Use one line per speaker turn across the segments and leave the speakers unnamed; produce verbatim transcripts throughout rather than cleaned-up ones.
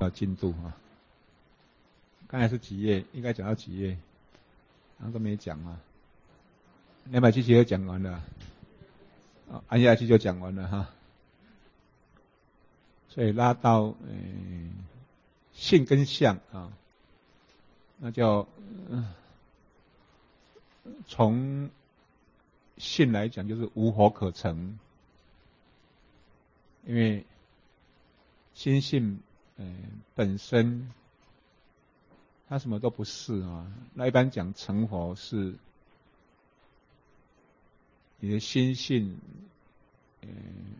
少进度啊？刚才是几页？应该讲到几页？然后都没讲啊。两百七十页讲完了，啊，按下去就讲完了哈。所以拉到呃性跟相啊，那叫呃从性来讲就是无火可成，因为心性呃本身它什么都不是啊。那一般讲成佛是你的心性，呃，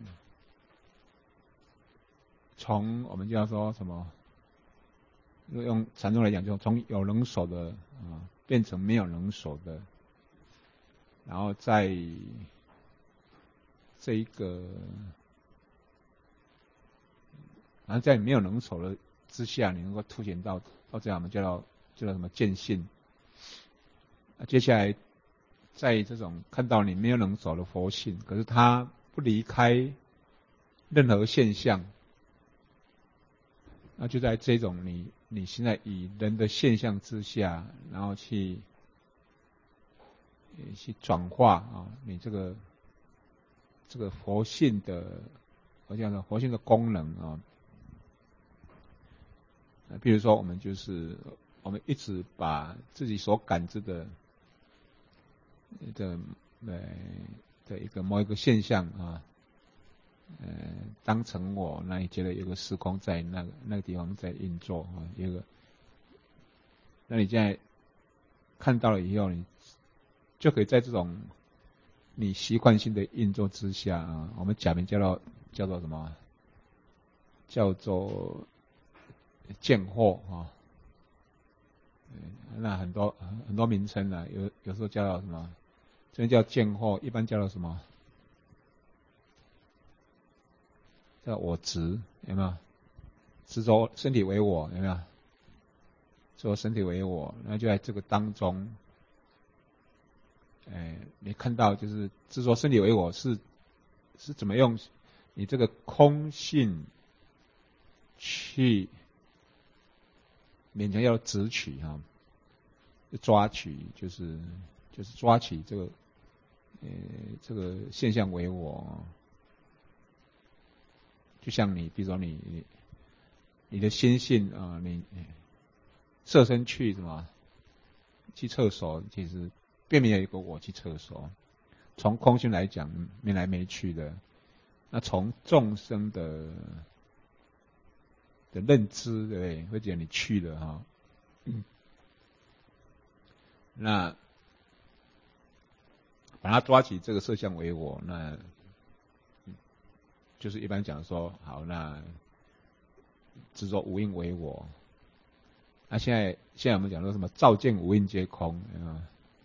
从我们叫说什么？用禅宗来讲，就从有能手的啊变成没有能手的，然后在这一个，然后在没有能手的之下，你能够凸显到到这样我们叫做叫做什么见性。那接下来在这种看到你没有能手的佛性，可是它不离开任何现象，那就在这种你你现在以人的现象之下，然后去去转化啊，你这个这个佛性的，我讲的佛性的功能啊。比如说，我们就是我们一直把自己所感知的的呃的一个某一个现象啊，呃，当成我，那你觉得有个时空在那个那个地方在运作啊，有个，那你现在看到了以后，你就可以在这种你习惯性的运作之下啊，我们假名叫做叫做什么？叫做见惑啊。那很多很多名称呢，有有时候叫做什么？这叫见惑，一般叫做什么？叫我执，有没有？执着身体为我，有没有？执着身体为我，那就在这个当中，哎，你看到就是执着身体为我是是怎么用你这个空性去勉强要执取哈，抓取就是就是抓取这个呃这个现象为我，就像你比如说你你的心性啊、呃，你设身去什么去厕所，其实并没有一个我去厕所。从空性来讲，没来没去的。那从众生的的认知，对不对？会觉得你去了哈。嗯，那把它抓起这个色相为我，那就是一般讲说，好，那执着无印为我。那现在现在我们讲说什么照见无印皆空啊，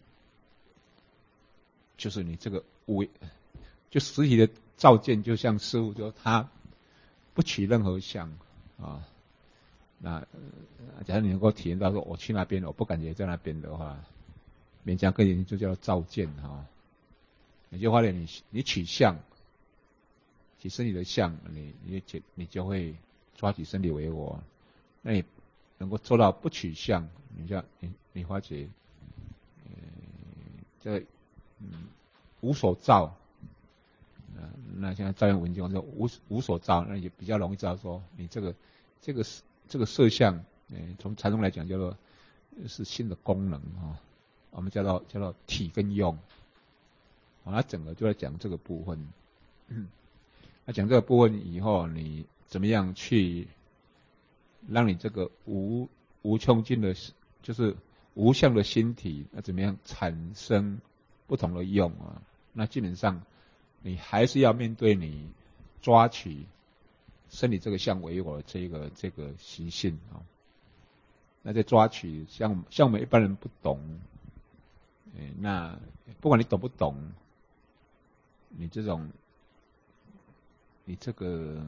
就是你这个无，就实体的照见，就像师父说他不取任何相啊。那假如你能够体验到说我去那边，我不感觉在那边的话，勉强可以就叫照见哈。你就发现你你取相，取身体的相，你你就你就会抓取身体为我。那你能够做到不取相，你就你你发觉，呃，这嗯无所照。呃、那现在照用文经说无无所照，那也比较容易知道说你这个这个这个色相，呃，从禅宗来讲叫做是性的功能啊，我们叫做叫做体跟用。好，他整个就在讲这个部分。那讲这个部分以后，你怎么样去让你这个无无穷尽的，就是无相的心体，那怎么样产生不同的用啊？那基本上你还是要面对你抓取身体这个相为我的这个这个习性啊。那在抓取，像像我们一般人不懂，欸、那不管你懂不懂，你这种你这个。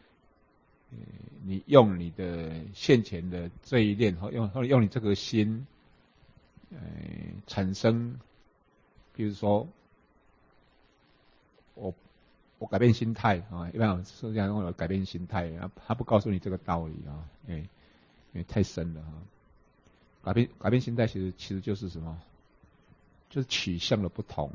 你用你的现前的这一念，用用你这个心，呃，产生，比如说，我我改变心态啊，一般我说这样我改变心态，他不告诉你这个道理啊，哎，因为太深了哈。改变改变心态，其实其实就是什么？就是取向的不同。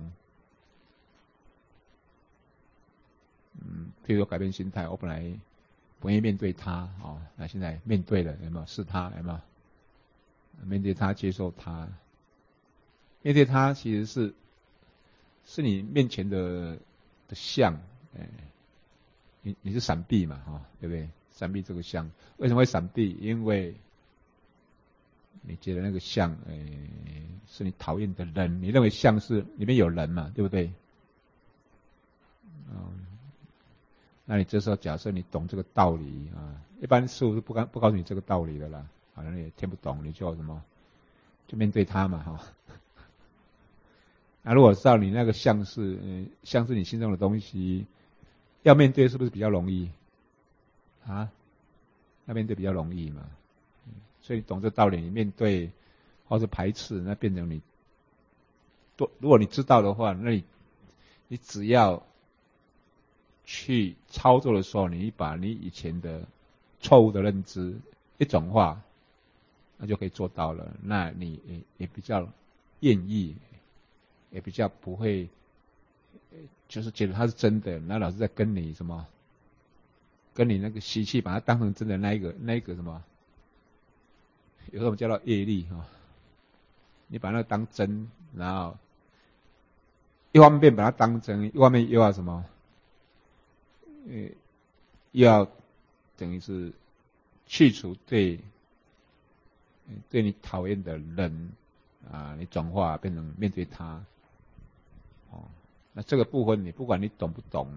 嗯，譬如说改变心态，我本来不愿意面对他啊、哦，那现在面对了，有没有？是他，有没有？面对他，接受他，面对他其实是是你面前的的像，哎，你你是闪避嘛，哈、哦，对不对？闪避这个像，为什么会闪避？因为你觉得那个像，哎，是你讨厌的人，你认为像是里面有人嘛，对不对？嗯，那你这时候假设你懂这个道理啊，一般事物是不告不告诉你这个道理的啦，好像你也听不懂，你就什么，就面对它嘛，哈。那如果知道你那个像是，嗯，像是你心中的东西，要面对是不是比较容易啊？要面对比较容易嘛，所以懂这道理，你面对或是排斥，那变成你多。如果你知道的话，那你你只要去操作的时候，你把你以前的错误的认知一转化，那就可以做到了。那你也也比较愿意，也比较不会，就是觉得它是真的，那老是在跟你什么，跟你那个习气把它当成真的那一个那一个什么，有时候我们叫做业力哈。你把那个当真，然后一方面把它当真，一方面又要什么？呃，又要等于是去除对对你讨厌的人啊，你转化变成面对他。哦，那这个部分你不管你懂不懂，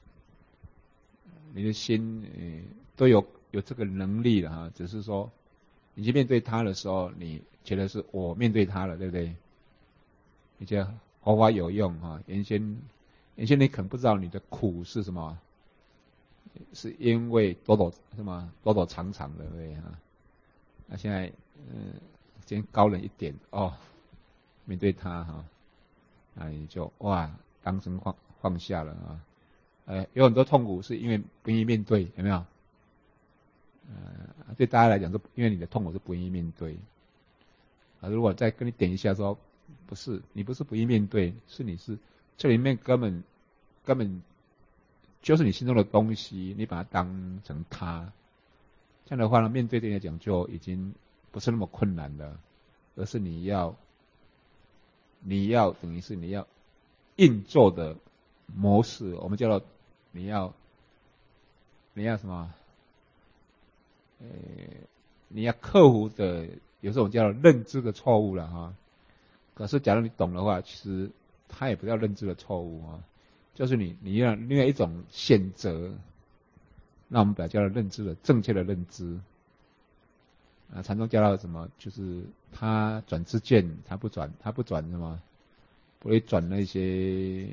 你的心呃都有有这个能力了哈，只是说你去面对他的时候，你觉得是我面对他了，对不对？你觉得佛法有用哈？原先原先你可能不知道你的苦是什么，是因为躲躲什么躲躲藏藏的，对不对哈？那现在嗯，先高人一点哦，面对他哈，那你就哇，当成放放下了啊。呃，有很多痛苦是因为不愿意面对，有没有？呃，对大家来讲，是因为你的痛苦是不愿意面对。啊，如果再跟你点一下说，不是，你不是不愿意面对，是你是这里面根本根本就是你心中的东西，你把它当成它，这样的话呢，面对对你来讲就已经不是那么困难了，而是你要你要等于是你要运作的模式，我们叫做你要你要什么？呃，你要克服的，有时候我们叫做认知的错误了哈。可是假如你懂的话，其实它也不叫认知的错误啊，就是你你要另外一种选择，那我们把它叫做认知的正确的认知。啊，禅宗教到什么？就是他转知见，他不转，他不转什么，不会转那些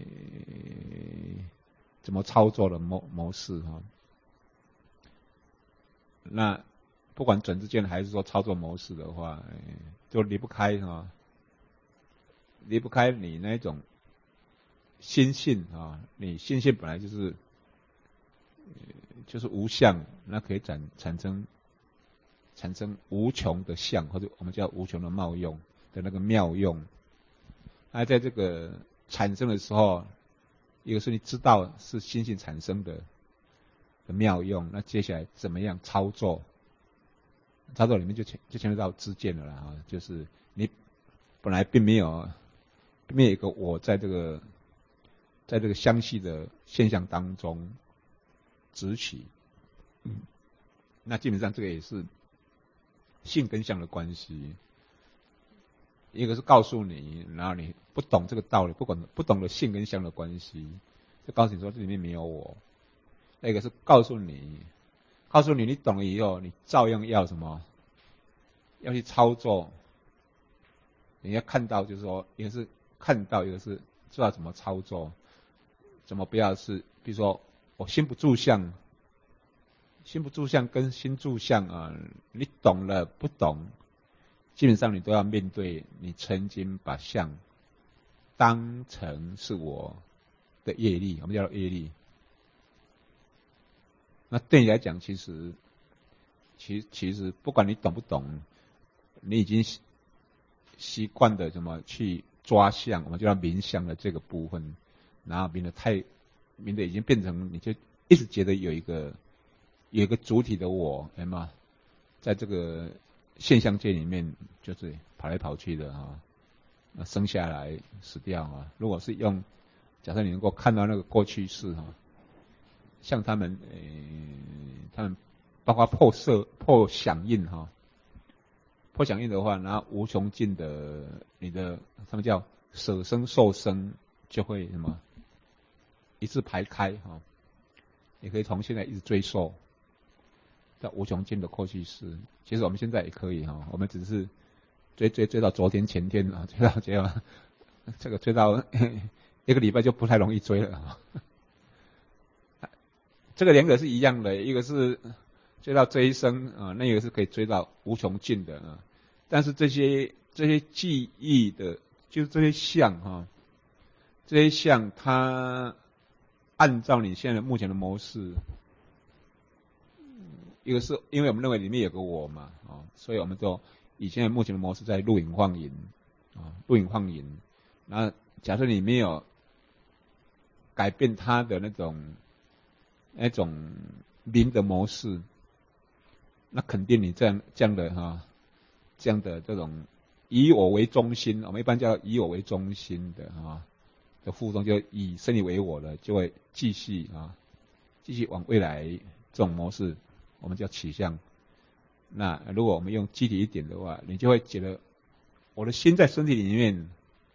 怎么操作的模模式哈。那不管转知见还是说操作模式的话，就离不开哈，离不开你那种心性啊，你心性本来就是就是无相，那可以产产生。产生无穷的相，或者我们叫无穷的妙用的那个妙用。那在这个产生的时候，一个是你知道是心性产生的的妙用，那接下来怎么样操作？操作里面就牵就牵涉到知见了啦，啊，就是你本来并没有并没有一个我在这个在这个相系的现象当中执起，嗯，那基本上这个也是。性跟相的关系，一个是告诉你，然后你不懂这个道理，不懂不懂得性跟相的关系，就告诉你说这里面没有我；那个是告诉你，告诉你你懂了以后，你照样要什么，要去操作。你要看到，就是说，一个是看到，一个是知道怎么操作，怎么不要是，比如说我心不住相。心不住相跟心住相啊，你懂了不懂，基本上你都要面对你曾经把相当成是我的业力，我们叫做业力。 那对你来讲，其实，其其实不管你懂不懂，你已经习习惯的怎么去抓相，我们就叫冥想的这个部分，然后冥的太冥的已经变成，你就一直觉得有一个有一个主体的我，有没有？在这个现象界里面，就是跑来跑去的哈，那生下来死掉啊。如果是用，假设你能够看到那个过去式哈，像他们，呃，他们包括破色、破响应哈，破响应的话，然后无穷尽的你的他们叫舍生受生就会什么一字排开哈，也可以从现在一直追溯。叫无穷尽的过去式，其实我们现在也可以哈，我们只是追追追到昨天前天啊，追到追到这个追到一个礼拜就不太容易追了啊。这个两个是一样的，一个是追到这一生啊，那一个是可以追到无穷尽的啊。但是这些这些记忆的，就是这些相哈，这些相它按照你现在目前的模式。一个是因为我们认为里面有个我嘛，啊，所以我们就以现在目前的模式在录影放影，啊，录影放影。那假设你没有改变它的那种那种灵的模式，那肯定你这样这样的哈，这样的这种以我为中心，我们一般叫以我为中心的哈的互动，就以身体为我的，就会继续啊，继续往未来这种模式。我们叫取向。那如果我们用具体一点的话，你就会觉得我的心在身体里面，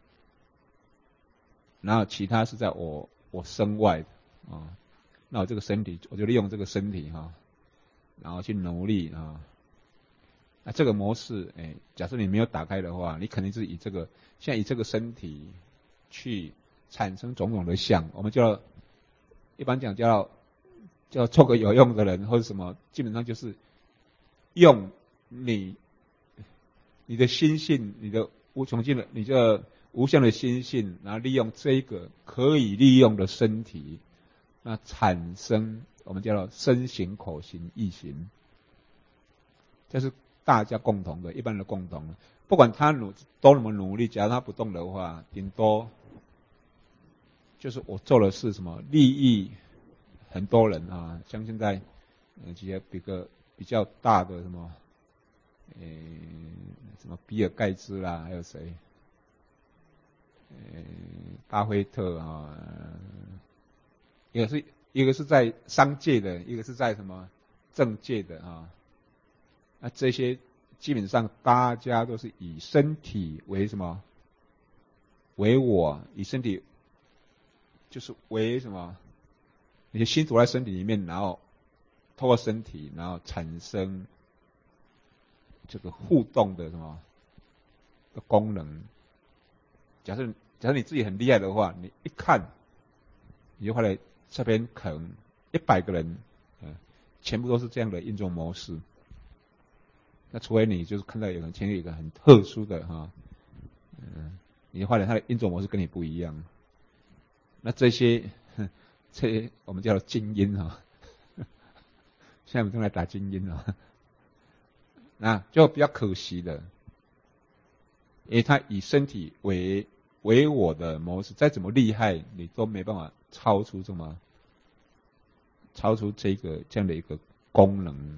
然后其他是在我我身外的啊。那我这个身体，我就利用这个身体哈，然后去努力啊。那这个模式，哎，假设你没有打开的话，你肯定是以这个现在以这个身体去产生种种的相，我们叫一般讲叫。叫做个有用的人或者什么，基本上就是用你你的心性，你的无穷尽的，你这无相的心性，然后利用这个可以利用的身体，那产生我们叫做身形、口形、意形，这是大家共同的，一般的共同的。不管他努多那么努力，假如他不动的话，顶多就是我做的是什么利益。很多人啊，像现在，呃，几个比个比较大的什么，呃，什么比尔盖茨啦，还有谁，呃，巴菲特啊，一个是一个是在商界的，一个是在什么政界的啊，那这些基本上大家都是以身体为什么，为我，以身体就是为什么？你的心躲在身体里面，然后透过身体，然后产生这个互动的什么的功能。假设假设你自己很厉害的话，你一看，你就发现这边可能一百个人，嗯，全部都是这样的运作模式。那除非你就是看到有人前面有一个很特殊的哈，嗯，你就发现他的运作模式跟你不一样。那这些。这些我们叫精英啊，现在我们正在打精英啊，那就比较可惜的，因为他以身体为为我的模式，再怎么厉害，你都没办法超出这么超出这个这样的一个功能，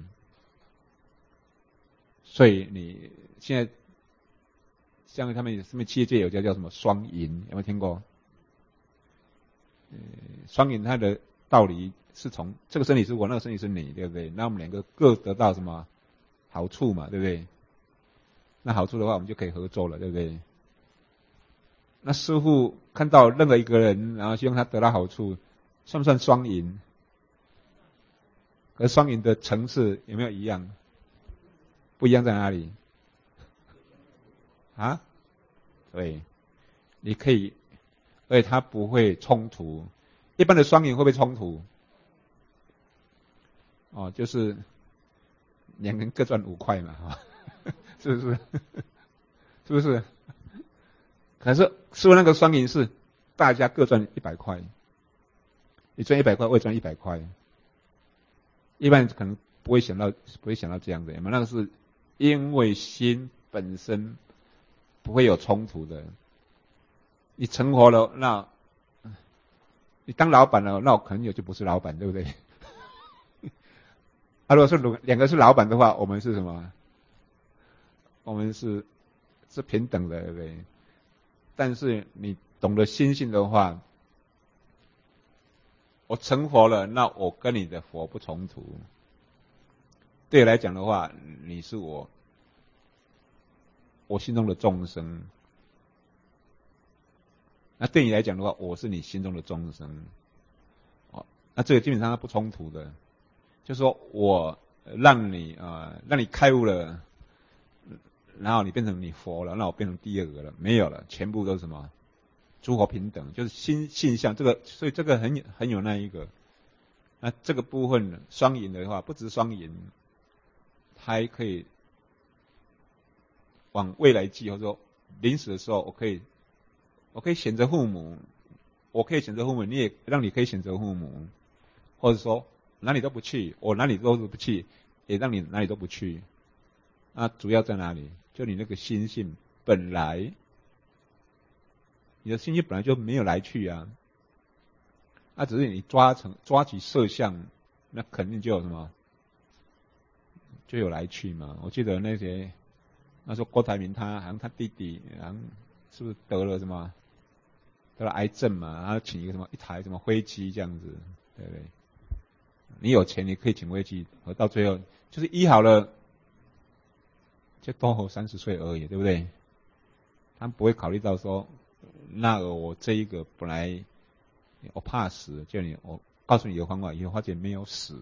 所以你现在像他们他们企业界有叫叫什么双赢，有没有听过？呃，双赢它的道理是从这个身体是我，那个身体是你，对不对？那我们两个各得到什么好处嘛，对不对？那好处的话，我们就可以合作了，对不对？那师父看到任何一个人，然后希望他得到好处，算不算双赢？可是双赢的层次有没有一样？不一样在哪里？啊？对，你可以。而且它不会冲突，一般的双赢会不会冲突？哦，就是两个人各赚五块嘛，哈，是不是？是不是？可是师父那个双赢是大家各赚一百块，你赚一百块，我也赚一百块， 一般人可能不会想到，不会想到这样的，有没有？那个是因为心本身不会有冲突的。你成活了，那你当老板了，那我可能也就不是老板，对不对？啊，如果是两个是老板的话，我们是什么？我们是是平等的，对不对？但是你懂得心性的话，我成佛了，那我跟你的佛不冲突。对我来讲的话，你是我，我心中的众生。那对你来讲的话，我是你心中的众生。哦，那这个基本上它不冲突的，就是说我让你啊、呃，让你开悟了，然后你变成你佛了，那我变成第二个了，没有了，全部都是什么？诸佛平等，就是心性相这个，所以这个很很有那一个。那这个部分双赢的话，不止双赢，还可以往未来记，或者说临死的时候，我可以，我可以选择父母，我可以选择父母，你也让你可以选择父母，或者说哪里都不去，我哪里都不去，也让你哪里都不去。那主要在哪里？就你那个心性本来，你的心性本来就没有来去啊，那只是你抓成抓起色相，那肯定就有什么，就有来去嘛。我记得那些那时候郭台铭他好像他弟弟好像是不是得了什么得了癌症嘛，然后请一个什么一台什么飞机这样子，对不对？你有钱你可以请飞机，而到最后就是医好了，就多活三十岁而已，对不对？他不会考虑到说，那个我这一个本来我怕死，叫你我告诉你有方法，以后发现没有死。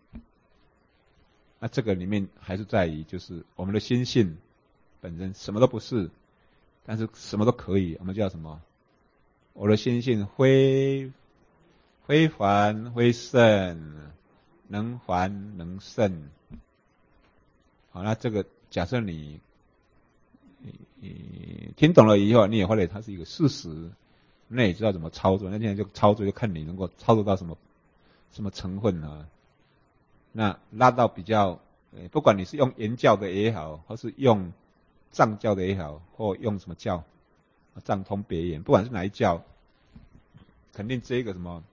那这个里面还是在于，就是我们的心性本身什么都不是，但是什么都可以，我们叫什么？我的心性非非凡非圣，能还能胜。好，那这个假设你你你听懂了以后，你也发现它是一个事实，那也知道怎么操作。那现在就操作，就看你能够操作到什么什么成分啊。那拉到比较，不管你是用言教的也好，或是用藏教的也好，或用什么教，藏通别言，不管是哪一教，肯定这个什么，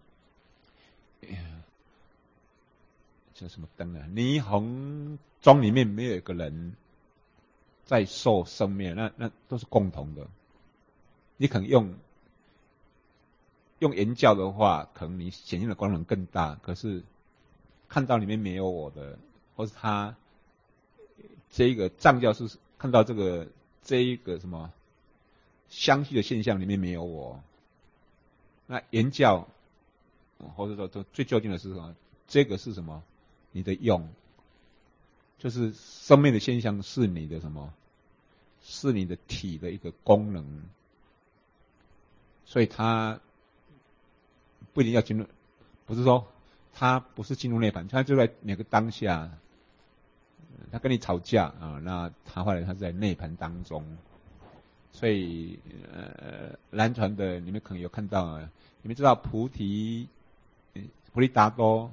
叫什么灯啊？霓虹庄里面没有一个人在受生灭，那那都是共同的。你可能用用言教的话，可能你显现的光能更大，可是看到里面没有我的，或是他这一个藏教是看到这个这一个什么相续的现象里面没有我。那言教或者说最究竟的是什么？这个是什么？你的用，就是生命的现象是你的什么？是你的体的一个功能，所以它不一定要进入，不是说他不是进入涅槃，他就在每个当下，他跟你吵架啊，那他后来他是在涅槃当中，所以呃，南传的你们可能有看到啊，你们知道菩提菩提达多，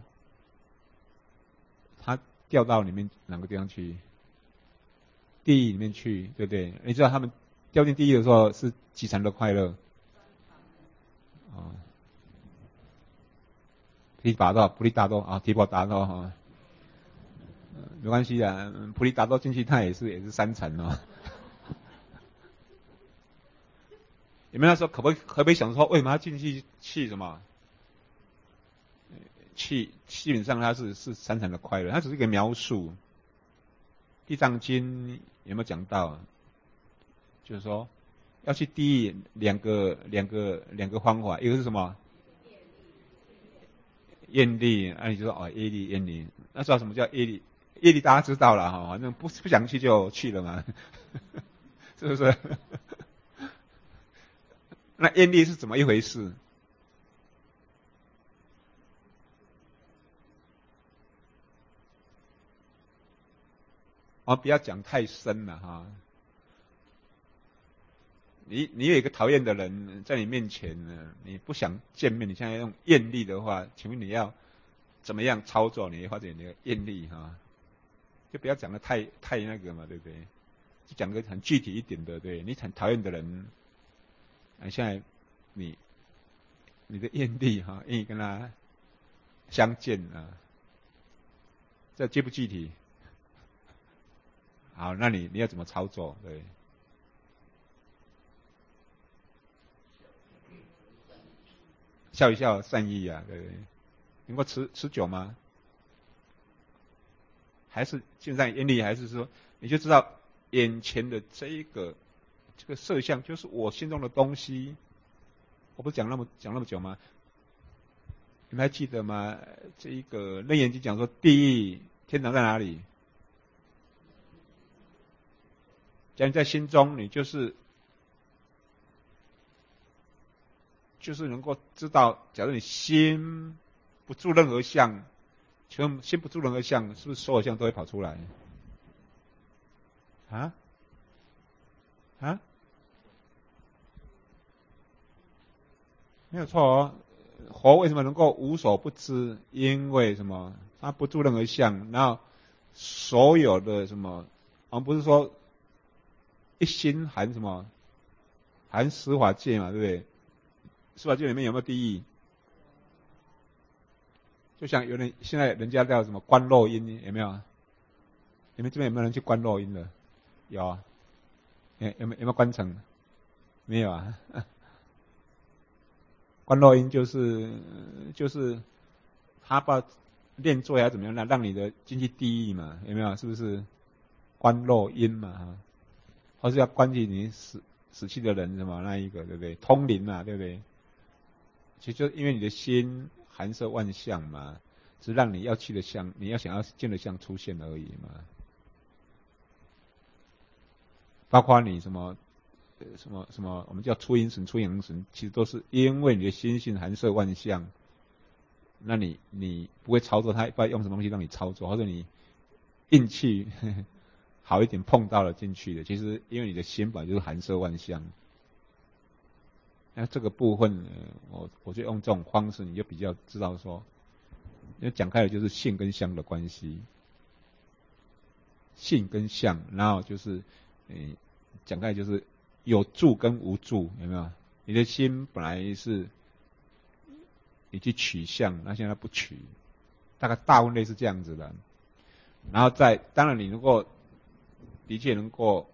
他掉到里面哪个地方去？地狱里面去，对不对？你知道他们掉进地狱的时候是几层的快乐？啊，提拔到菩提达多啊，提婆达多哈，没关系的，菩提达多进去他也是也是三层哦。你们那时候可不可以可不可以想说，为什么他进去去什么？去基本上它是是三层的快乐，它只是一个描述。地藏经有没有讲到？就是说要去地狱两个两个两个方法，一个是什么？业力，啊你就说哦业力业力，那知道什么叫业力？业力大家知道了哈，反正不不想去就去了嘛，是不是？那业力是怎么一回事？哦，不要讲太深了哈。你你有一个讨厌的人在你面前呢，你不想见面，你现在用厌力的话，请问你要怎么样操作，你会发现你的愿力哈，就不要讲的太太那个嘛，对不对？就讲个很具体一点的，对你很讨厌的人，啊，现在你你的愿力哈，愿意跟他相见啊，这具不具体？好，那你你要怎么操作？对，笑一笑，善意啊，对不对？能够持持久吗？还是基本上愿力，还是说你就知道眼前的这一个这个色相就是我心中的东西？我不是讲那么讲那么久吗？你们还记得吗？这一个《楞严经》讲说，地狱、天堂在哪里？假如在心中，你就是就是能够知道，假如你心不住任何相，请问心不住任何相，是不是所有相都会跑出来？啊啊，没有错哦。佛为什么能够无所不知？因为什么？他不住任何相，然后所有的什么，我们不是说一心含什么？含十法界嘛，对不对？十法界里面有没有地狱？就像有人现在人家叫什么观落阴，有没有？你们这边有没有人去观落阴的？有啊，有有没有有没有观成？没有啊。观落阴就是就是他把练作要怎么样呢？让你的进去地狱嘛，有没有？是不是观落阴嘛？或是要关起你死死去的人什么那一个，对不对？通灵嘛，对不对？其实就因为你的心含摄万象嘛，只是让你要去的相，你要想要见的相出现而已嘛。包括你什么什么什么，我们叫出阴神、出阳神，其实都是因为你的心性含摄万象。那你你不会操作它，不知道用什么东西让你操作，或者你运气好一点碰到了进去的，其实因为你的心本来就是含摄万象。那这个部分，呃、我我就用这种方式，你就比较知道说，因为讲开了就是性跟相的关系，性跟相，然后就是，嗯，讲开就是有住跟无住，有没有？你的心本来是你去取相，那现在不取，大概大部分类是这样子的。然后再，当然你如果的确能够，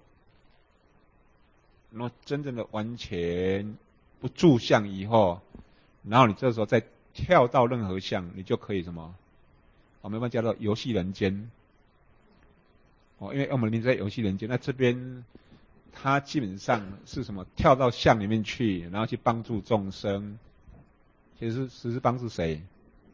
能够真正的完全不住相以后，然后你这时候再跳到任何相，你就可以什么？我们一般叫做游戏人间。哦，因为我们名字在游戏人间，那这边它基本上是什么？跳到相里面去，然后去帮助众生。其实实是帮助谁？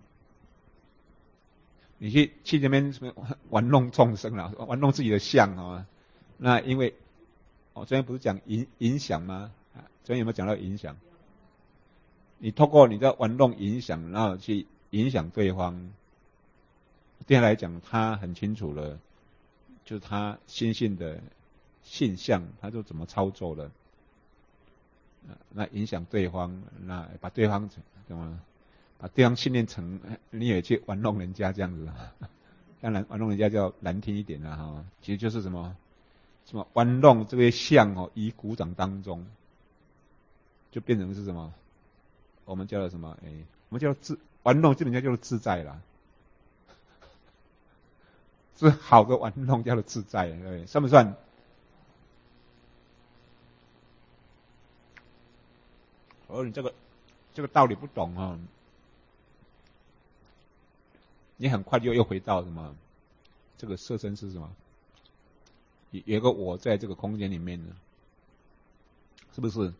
你去去这边什么玩弄众生了，玩弄自己的相啊？那因为我、哦、昨天不是讲影影响吗？昨天有没有讲到影响？你透过你的玩弄影响，然后去影响对方，对他来讲，他很清楚了，就是他心性的性相，他就怎么操作了。那影响对方，那把对方怎么把对方训练成你也去玩弄人家这样子，当然玩弄人家叫难听一点了哈，其实就是什么什么玩弄这些相哦，于鼓掌当中，就变成是什么？我们叫做什么？哎，我们叫做自玩弄，基本上叫做自在啦，是好的玩弄叫做自在，对，算不算？而你这个这个道理不懂啊，你很快就又回到什么？这个色身是什么？有有个我在这个空间里面呢，是不是？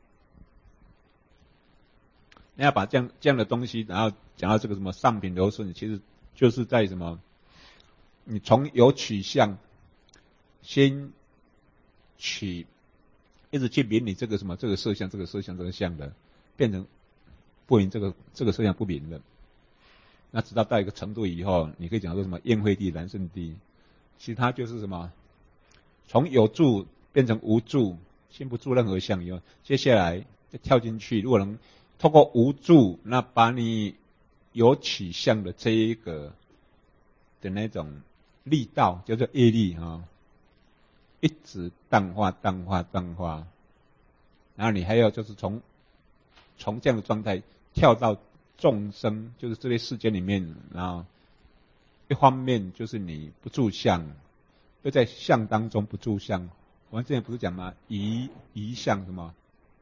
你要把这样这样的东西，然后讲到这个什么上品柔顺，其实就是在什么？你从有取向，先取，一直去明你这个什么这个色相，这个色相这个相的，变成不明这个这个色相不明的。那直到到一个程度以后，你可以讲说什么焰慧地、燃圣地，其实它就是什么？从有住变成无住，先不住任何相以后，接下来就跳进去，如果能透过无住，那把你有取向的这一个的那种力道，叫做业力啊，一直淡化、淡化、淡化。然后你还要就是从从这样的状态跳到众生，就是这类世间里面，然后一方面就是你不住相，又在相当中不住相。我们之前不是讲吗？移移相什么？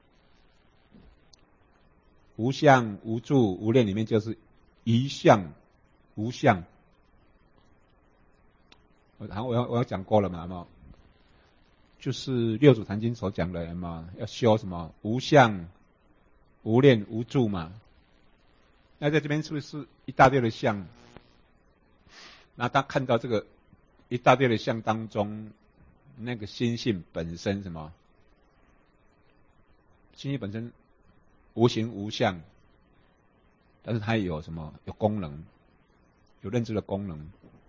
无相、无住、无念里面就是移相、无相。我好，我要我要讲过了嘛，有没有？就是六祖坛经所讲的嘛，要修什么？无相、无念、无住嘛。那在这边是不是一大堆的相？那他看到这个一大堆的相当中，那个心性本身什么？心性本身无形无相，但是它有什么？有功能，有认知的功能。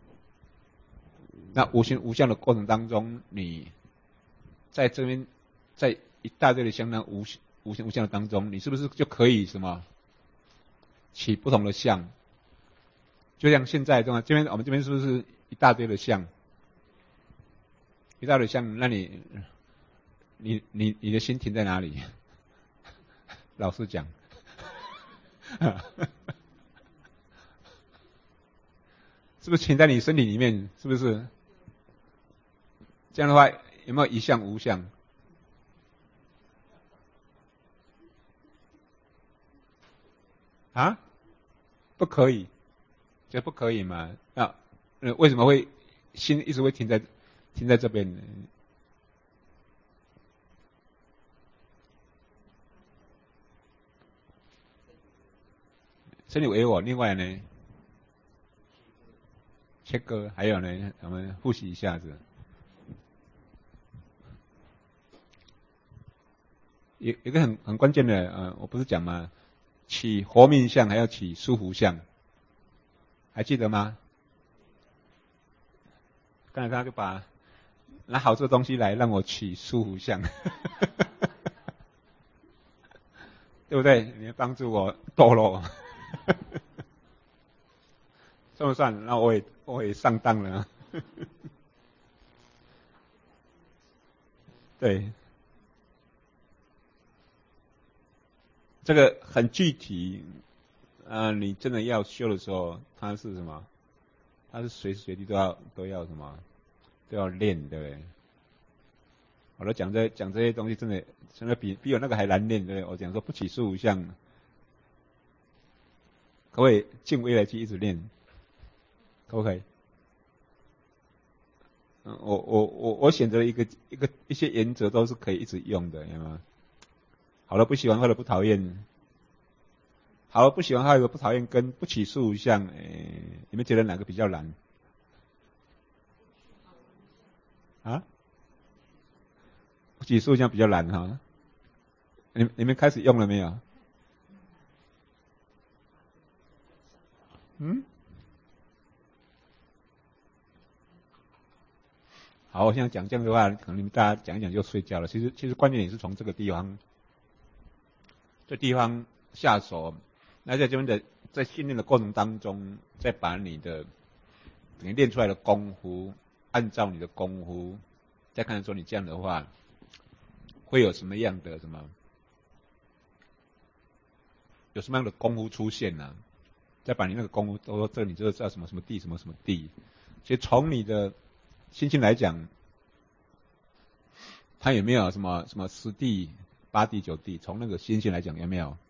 那无形无相的过程当中，你在这边，在一大堆的相当无无形无相的当中，你是不是就可以什么起不同的相？就像现在这样，这边我们这边是不是一大堆的相？一大堆的相，那你你你你的心停在哪里？老实讲，是不是停在你身体里面？是不是？这样的话，有没有一相无相？啊？不可以，这不可以嘛？那呃，为什么会心一直会停在停在这边呢？身体为我，另外呢，切割，还有呢，我们复习一下子。有一个很很关键的，呃，我不是讲吗？起活命相还要起舒服相，还记得吗？刚才他就把拿好这个东西来让我起舒服相，对不对？你帮助我堕落，算不算？那我也我也上当了，对。这个很具体，呃，你真的要修的时候，它是什么？它是随时随地都要都要什么？都要练，对不对？我都讲这讲这些东西，真的真的比比我那个还难练，对不对？我讲说不起十五项，可不可以进未来去一直练？可不可以？嗯，我我我我选择一个一个一些原则都是可以一直用的，有吗？好了，不喜欢或者不讨厌，好了，不喜欢或者不讨厌跟不起十五项，诶，你们觉得哪个比较难？啊？不起十五项比较难哈？你你们开始用了没有？嗯？好，我现在讲这样的话，可能你们大家讲一讲就睡觉了。其实其实关键也是从这个地方。这地方下手，那在这边的在训练的过程当中，再把你的你练出来的功夫，按照你的功夫，再看说你这样的话，会有什么样的什么，有什么样的功夫出现呢、啊？再把你那个功夫都说这你知道叫什么什么地什么什么地，其实从你的心情来讲，它有没有什么什么十地？八地九地，从那个心性来讲有没有？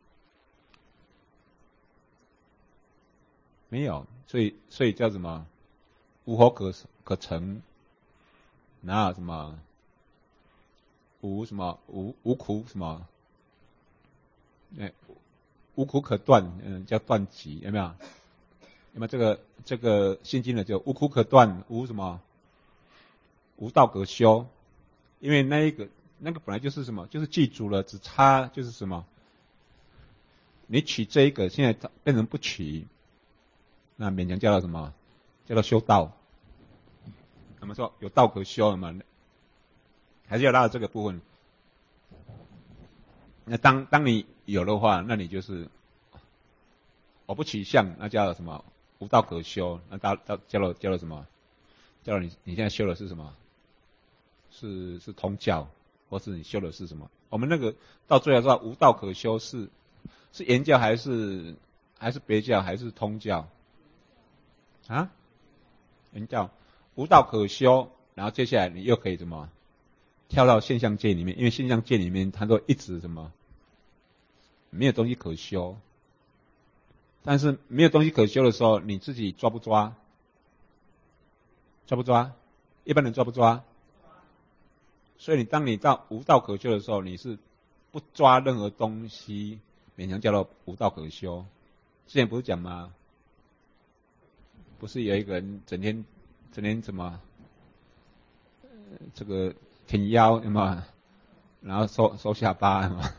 没有，所以所以叫什么？无火可可成，然后什么？无什么？无无苦什么？哎，无苦可断，嗯，叫断集，有没有？那么这个这个心经呢，就无苦可断，无什么？无道可修，因为那一个。那个本来就是什么，就是记住了，只差就是什么，你取这一个，现在变成不取，那勉强叫做什么？叫做修道。那么说有道可修了嘛？还是要拉到这个部分。那当当你有的话，那你就是我不取相，那叫什么？无道可修，那到到叫了叫了什么？叫了你你现在修的是什么？是是通教，或是你修的是什么？我们那个到最后说无道可修是是原教还是还是别教还是通教？啊？原教无道可修，然后接下来你又可以什么？跳到现象界里面，因为现象界里面它都一直什么？没有东西可修。但是没有东西可修的时候，你自己抓不抓？抓不抓？一般人抓不抓？所以你当你到无道可修的时候，你是不抓任何东西，勉强叫做无道可修。之前不是讲吗？不是有一个人整天整天怎么，呃、这个挺腰有没有？然后收收下巴有没有？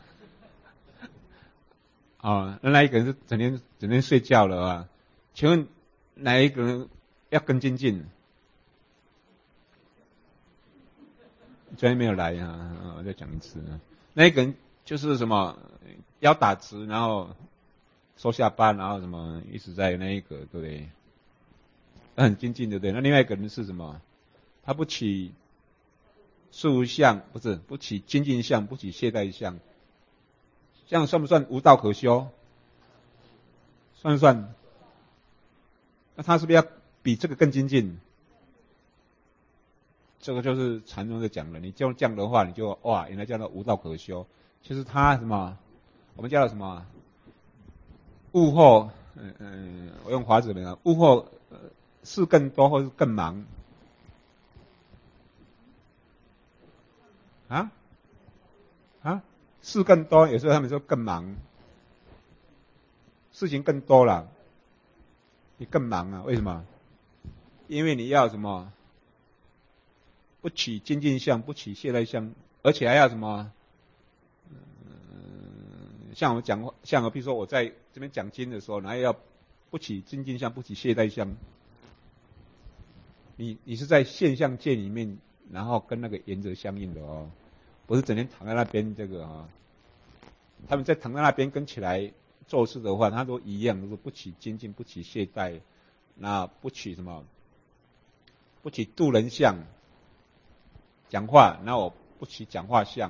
哦，那那一个人是整天整天睡觉了啊？请问哪一个人要更精进？昨天没有来啊，我再讲一次。那一个人就是什么腰打直，然后收下巴，然后什么一直在那一个，对不对？很精进，对不对？那另外一个人是什么？他不起事无相，不是不起精进相，不起懈怠相。这样算不算无道可修？算不算？那他是不是要比这个更精进？这个就是禅宗在讲的。你就这样的话，你就哇，原来叫做无道可修。其实他什么？我们叫做什么？物后，嗯嗯，我用华子名啊，物后呃事更多或是更忙啊啊，事更多，有时候他们说更忙。事情更多了，你更忙啊？为什么？因为你要什么？不起精进相，不起懈怠相，而且还要什么？嗯，像我们讲，像我，比如说我在这边讲经的时候，然后要不起精进相，不起懈怠相。你你是在现象界里面，然后跟那个原则相应的哦，不是整天躺在那边这个啊。他们在躺在那边跟起来做事的话，他都一样，都是不起精进，不起懈怠，那不起什么？不起度人相。讲话，那我不起讲话相。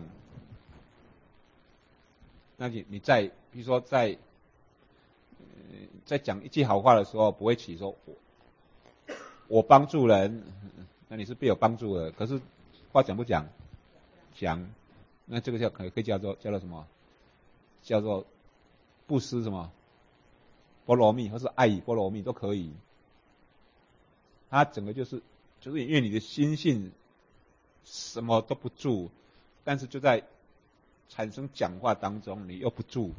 那你你在比如说在、呃、在讲一句好话的时候，不会起说我我帮助人，那你是被我帮助的。可是话讲不讲？讲，那这个叫可以可以叫做叫做什么？叫做布施什么？波罗蜜，或是爱以波罗蜜都可以。它整个就是就是因为你的心性什么都不住，但是就在产生讲话当中，你又不住，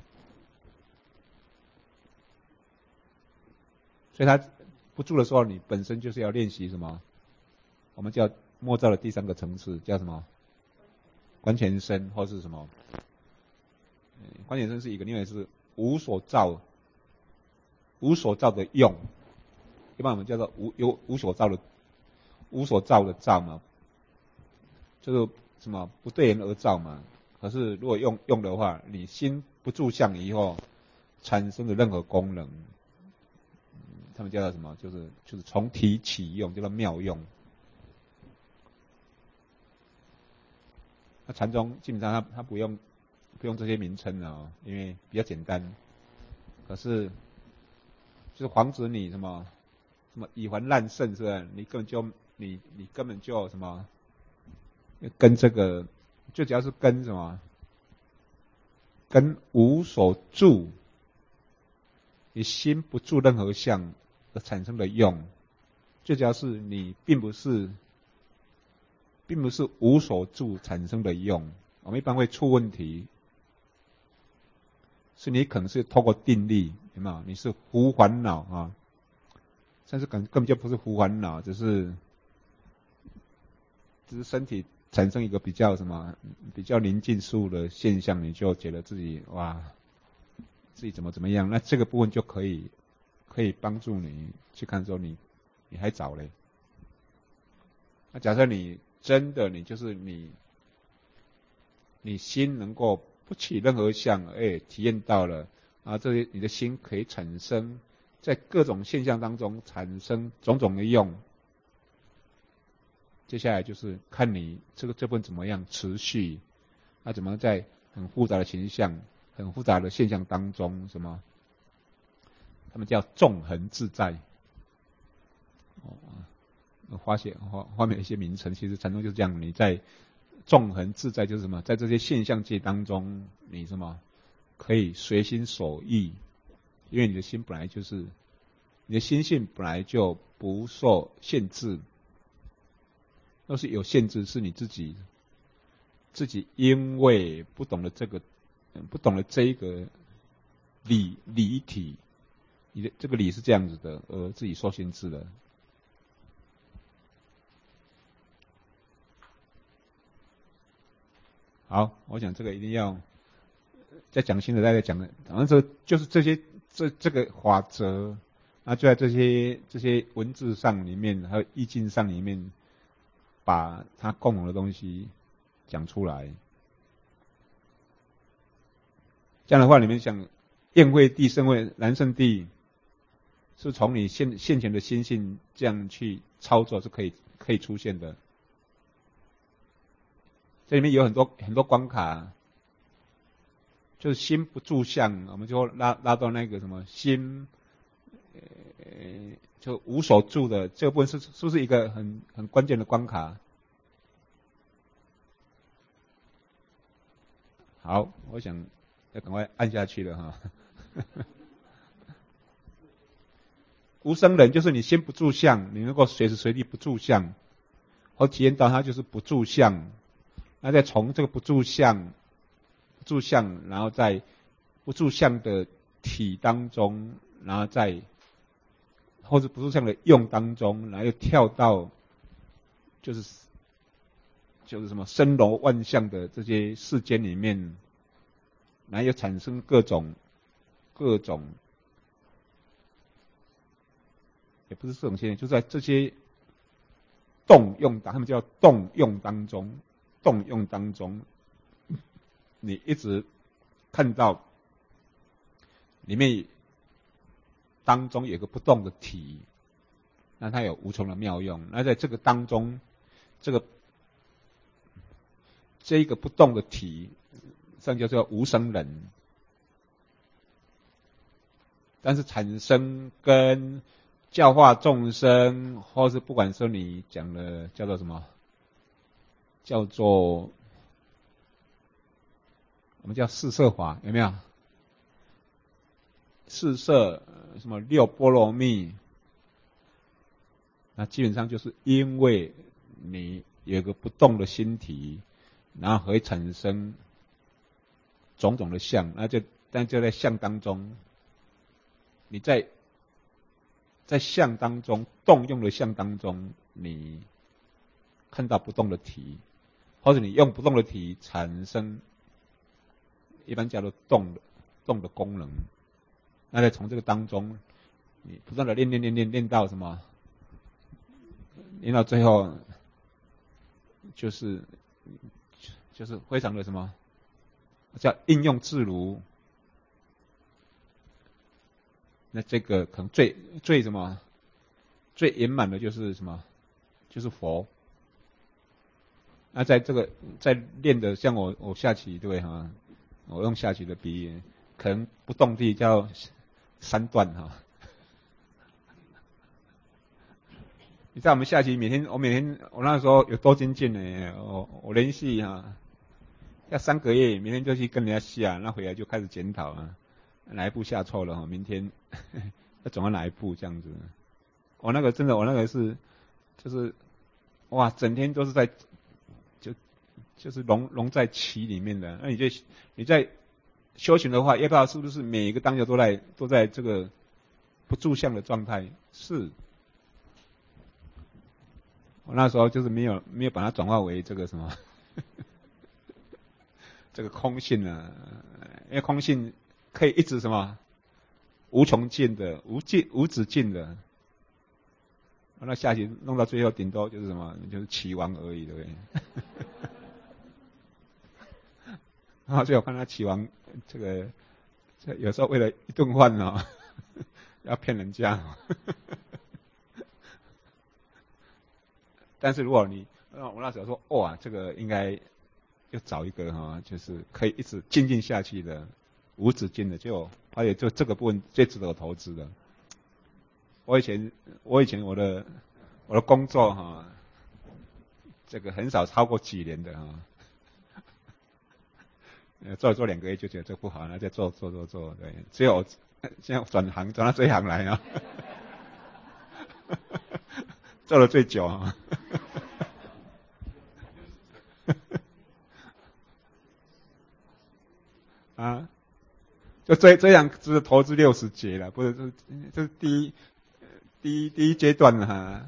所以他不住的时候，你本身就是要练习什么？我们叫默照的第三个层次，叫什么？观全身，或是什么？观全身是一个，另外是无所造，无所造的用，一般我们叫做无有无所造的无所造的造嘛，就是什么不对人而造嘛。可是如果用用的话，你心不住相以后产生的任何功能，他们叫做什么？就是就是从体起用，叫做妙用。那禅宗基本上他他不用不用这些名称了哦，因为比较简单。可是就是防止你什么什么以环滥胜，是吧？你根本就你你根本就什么跟这个，最主要是跟什么？跟无所住，你心不住任何相而产生的用，最主要是你并不是。并不是无所住产生的用，我们一般会出问题，是你可能是透过定力，有没有？你是胡烦恼啊，甚至根根本就不是胡烦恼，只是只是身体产生一个比较什么比较临近事物的现象，你就觉得自己哇，自己怎么怎么样，那这个部分就可以可以帮助你去看说你你还早嘞。那假设你真的你就是你，你心能够不起任何相，哎，体验到了， 啊，这些你的心可以产生在各种现象当中产生种种的用。接下来就是看你这个这部分怎么样持续，那怎么在很复杂的形象、很复杂的现象当中，什么？他们叫纵横自在。哦，发现花花面一些名称，其实禅宗就是这样，你在纵横自在就是什么？在这些现象界当中，你什么可以随心所欲，因为你的心本来就是，你的心性本来就不受限制。要是有限制，是你自己自己因为不懂得这个，不懂得这一个理理体，你的这个理是这样子的，而自己受限制了。好，我想这个一定要再讲新的，再讲的，反正这就是这些这这个法则，那就在这些这些文字上里面，还有意境上里面。把它共同的东西讲出来，这样的话，你们想宴会地、圣会、南圣地，是从你现现前的心性这样去操作是可以可以出现的。这里面有很多很多关卡，就是心不住相，我们就拉拉到那个什么心，呃。就无所住的这个部分是是不是一个很很关键的关卡？好，我想要赶快按下去了哈。无生忍就是你心不住相，你能够随时随地不住相，或体验到它就是不住相，那再从这个不住相、不住相，然后在不住相的体当中，然后再或者不住相的用当中，然后又跳到就是就是什么森罗万象的这些世间里面，然后又产生各种各种，也不是这种现象，就在这些动用当，他们叫动用当中，动用当中，你一直看到里面。当中有个不动的体，那它有无穷的妙用。那在这个当中，这个这一个不动的体，上叫做无生忍。但是产生跟教化众生，或是不管说你讲的叫做什么，叫做我们叫四摄法，有没有？四摄什么六波罗蜜，那基本上就是因为你有一个不动的心体，然后会产生种种的相，那就但就在相当中，你在在相当中动用的相当中，你看到不动的体，或者你用不动的体产生一般叫做动的动的功能。那再从这个当中，你不断的练练练练练到什么？练到最后，就是就是非常的什么，叫应用自如。那这个可能最最什么，最圆满的就是什么？就是佛。那在这个在练的，像我我下棋对哈，我用下棋的比喻，可能不动地叫三段哈。你知道我们下棋每天，我每天我那时候有多精进呢，我我连续哈，要三个月，每天就去跟人家下，那回来就开始检讨啊，哪一步下错了哈，明天要转到哪一步这样子。我那个真的，我那个是就是哇，整天都是在就就是融融在棋里面的。那你就你在修行的话，要不要是不是每一个当下都在都在这个不住相的状态？是。我那时候就是没有没有把它转化为这个什么这个空性啊，因为空性可以一直什么无穷尽的、无尽无止境的。那下棋弄到最后，顶多就是什么，就是棋王而已，对不对？然后最后看他棋王这个有时候为了一顿饭哦，要骗人家哦。但是如果你，我那时候说，哇，这个应该要找一个哈、哦，就是可以一直精进下去的，无止境的，就而且就这个部分最值得投资的。我以前，我以前我的我的工作哈、哦，这个很少超过几年的哈、哦。呃，做做两个月就觉得这不好，然后再做做做做，对，只有现在转行转到这一行来啊，做了最久啊，啊，就这这样只投资六十节了，不是这这是第一第一第一阶段了哈。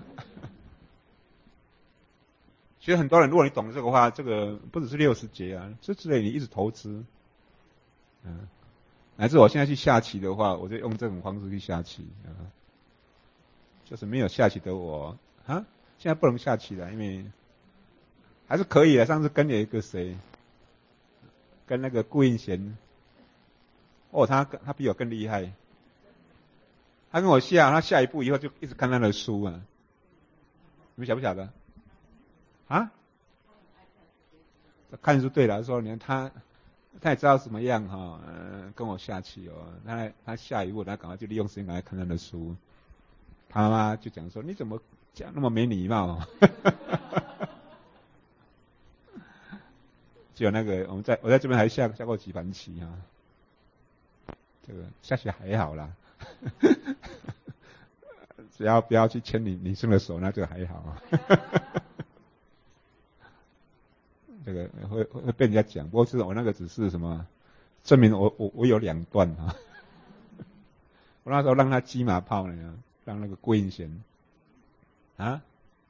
其实很多人，如果你懂这个话，这个不只是六十节啊，这之类你一直投资，嗯。乃至我现在去下棋的话，我就用这种方式去下棋啊，就是没有下棋的我啊，现在不能下棋了，因为还是可以的。上次跟有一个谁，跟那个顾应贤，哦，他他比我更厉害，他跟我下，他下一步以后就一直看他的书啊，你们晓不晓得？啊？看书对了，说你看他。他也知道怎么样哈，呃，跟我下棋哦。他他下一步，他赶快就利用时间赶快看他的书。他妈妈就讲说：“你怎么讲那么没礼貌？”只有那个我们在我在这边还下下过几盘棋啊，这个下棋还好啦，只要不要去牵女女生的手，那就还好。这个会会被人家讲，不过是我那个只是什么证明我我我有两段啊。我那时候让他鸡马炮呢，让那个郭应贤啊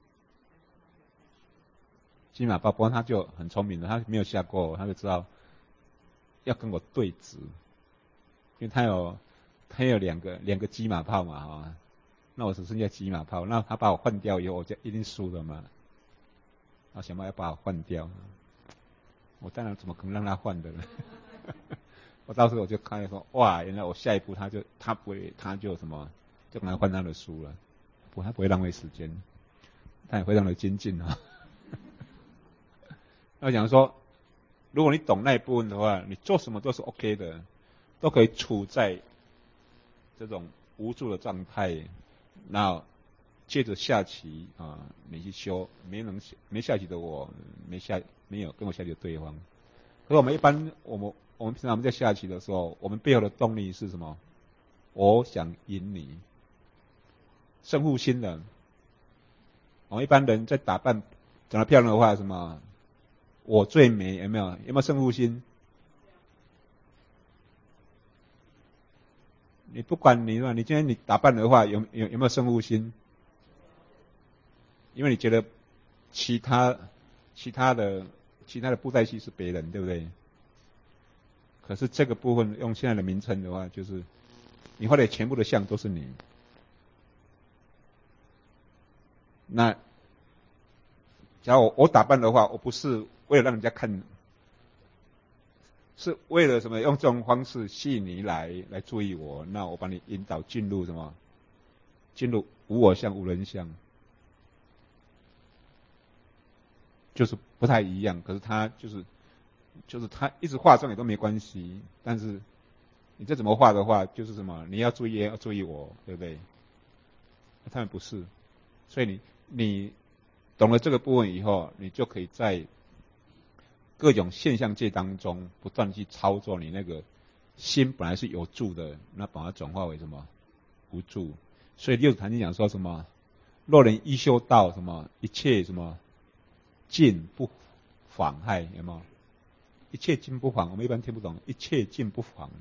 鸡马炮，不过他就很聪明的，他没有下过，他就知道要跟我对峙，因为他有他有两个两个鸡马炮嘛哈，那我只剩下鸡马炮，那他把我换掉以后，我就一定输了嘛，他想办法要把我换掉。我当然怎么可能让他换的呢？我到时候我就看说，哇，原来我下一步他就他不会，他就什么，就可能换他的书了，不，他不会浪费时间，他也非常的精进啊。我想说，如果你懂那一部分的话，你做什么都是 OK 的，都可以处在这种无助的状态，那接着下棋啊，你去修，没能没下棋的我，没下没有跟我下棋的对方。可是我们一般，我们我们平常我们在下棋的时候，我们背后的动力是什么？我想赢你，胜负心的。我们一般人在打扮长得漂亮的话，什么？我最美，有没有？有没有胜负心？你不管你嘛，你今天你打扮的话，有有有没有胜负心？因为你觉得其他其他的其他的布袋戏是别人，对不对？可是这个部分用现在的名称的话，就是你画的全部的像都是你。那假如我我打扮的话，我不是为了让人家看，是为了什么？用这种方式吸引你来来注意我，那我把你引导进入什么？进入无我相、无人相。就是不太一样，可是他就是就是他一直画这样也都没关系，但是你这怎么画的话，就是什么你要注意要注意我，对不对？他们不是，所以你你懂了这个部分以后，你就可以在各种现象界当中不断去操作你那个心本来是有助的，那把它转化为什么无助。所以六祖坛经讲说什么？若人一修道，什么一切什么？尽不妨害，有没有？一切尽不妨，我们一般听不懂。一切尽不妨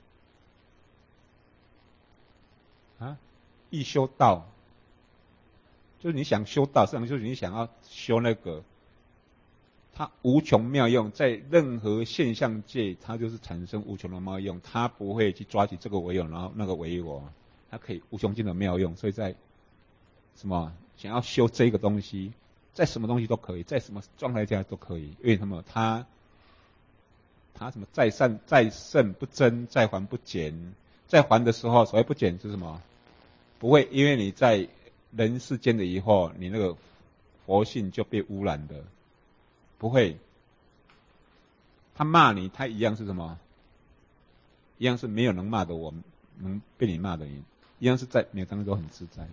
啊！一修道，就是你想修道，实际上就是你想要修那个，它无穷妙用，在任何现象界，它就是产生无穷的妙用，它不会去抓起这个为有，然后那个为我，它可以无穷尽的妙用。所以在什么想要修这个东西？在什么东西都可以，在什么状态下都可以，因为什么？他他什么再善再胜不增，再还不减。在还的时候，所谓不减是什么？不会因为你在人世间的以后，你那个佛性就被污染的，不会。他骂你，他一样是什么？一样是没有能骂的我，能被你骂的人，一样是在每个当中都很自在。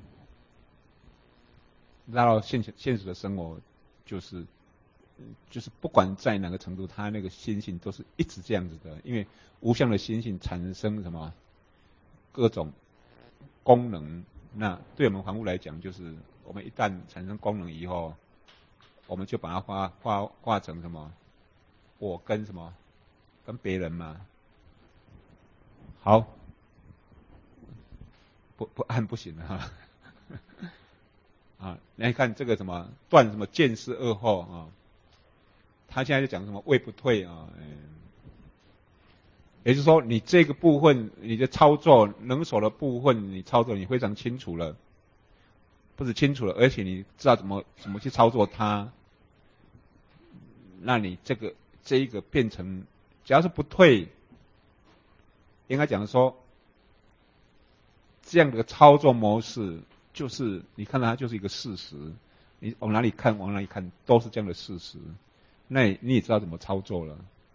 拉到现现实的生活，就是就是不管在哪个程度，他那个心性都是一直这样子的，因为无相的心性产生什么各种功能。那对我们凡夫来讲，就是我们一旦产生功能以后，我们就把它化化化成什么？我跟什么？跟别人嘛。好，不不按不行了哈。啊，来看这个什么断什么见思二后啊，他现在就讲什么位不退啊，嗯，也就是说你这个部分你的操作能手的部分你操作你非常清楚了，不止清楚了，而且你知道怎么怎么去操作它，那你这个这一个变成只要是不退，应该讲说这样的操作模式。就是你看到它就是一个事实，你往哪里看往哪里看都是这样的事实，那你也知道怎么操作了。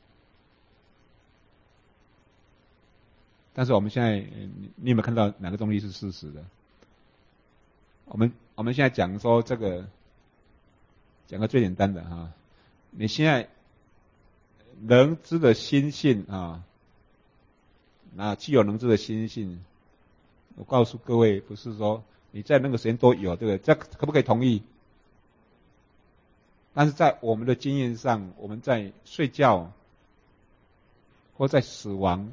但是我们现在，你你有没有看到哪个东西是事实的？我们我们现在讲说这个，讲个最简单的哈，你现在能知的心性啊，那既有能知的心性，我告诉各位，不是说。你在那个时间都有，对不对？这可不可以同意？但是在我们的经验上，我们在睡觉或在死亡，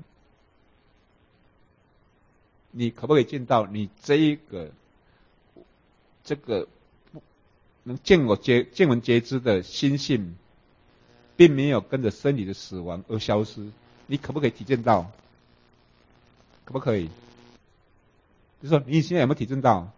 你可不可以见到你这一个这个能见我觉见闻觉知的心性，并没有跟着身体的死亡而消失？你可不可以体验到？可不可以？就是说，你现在有没有体证到？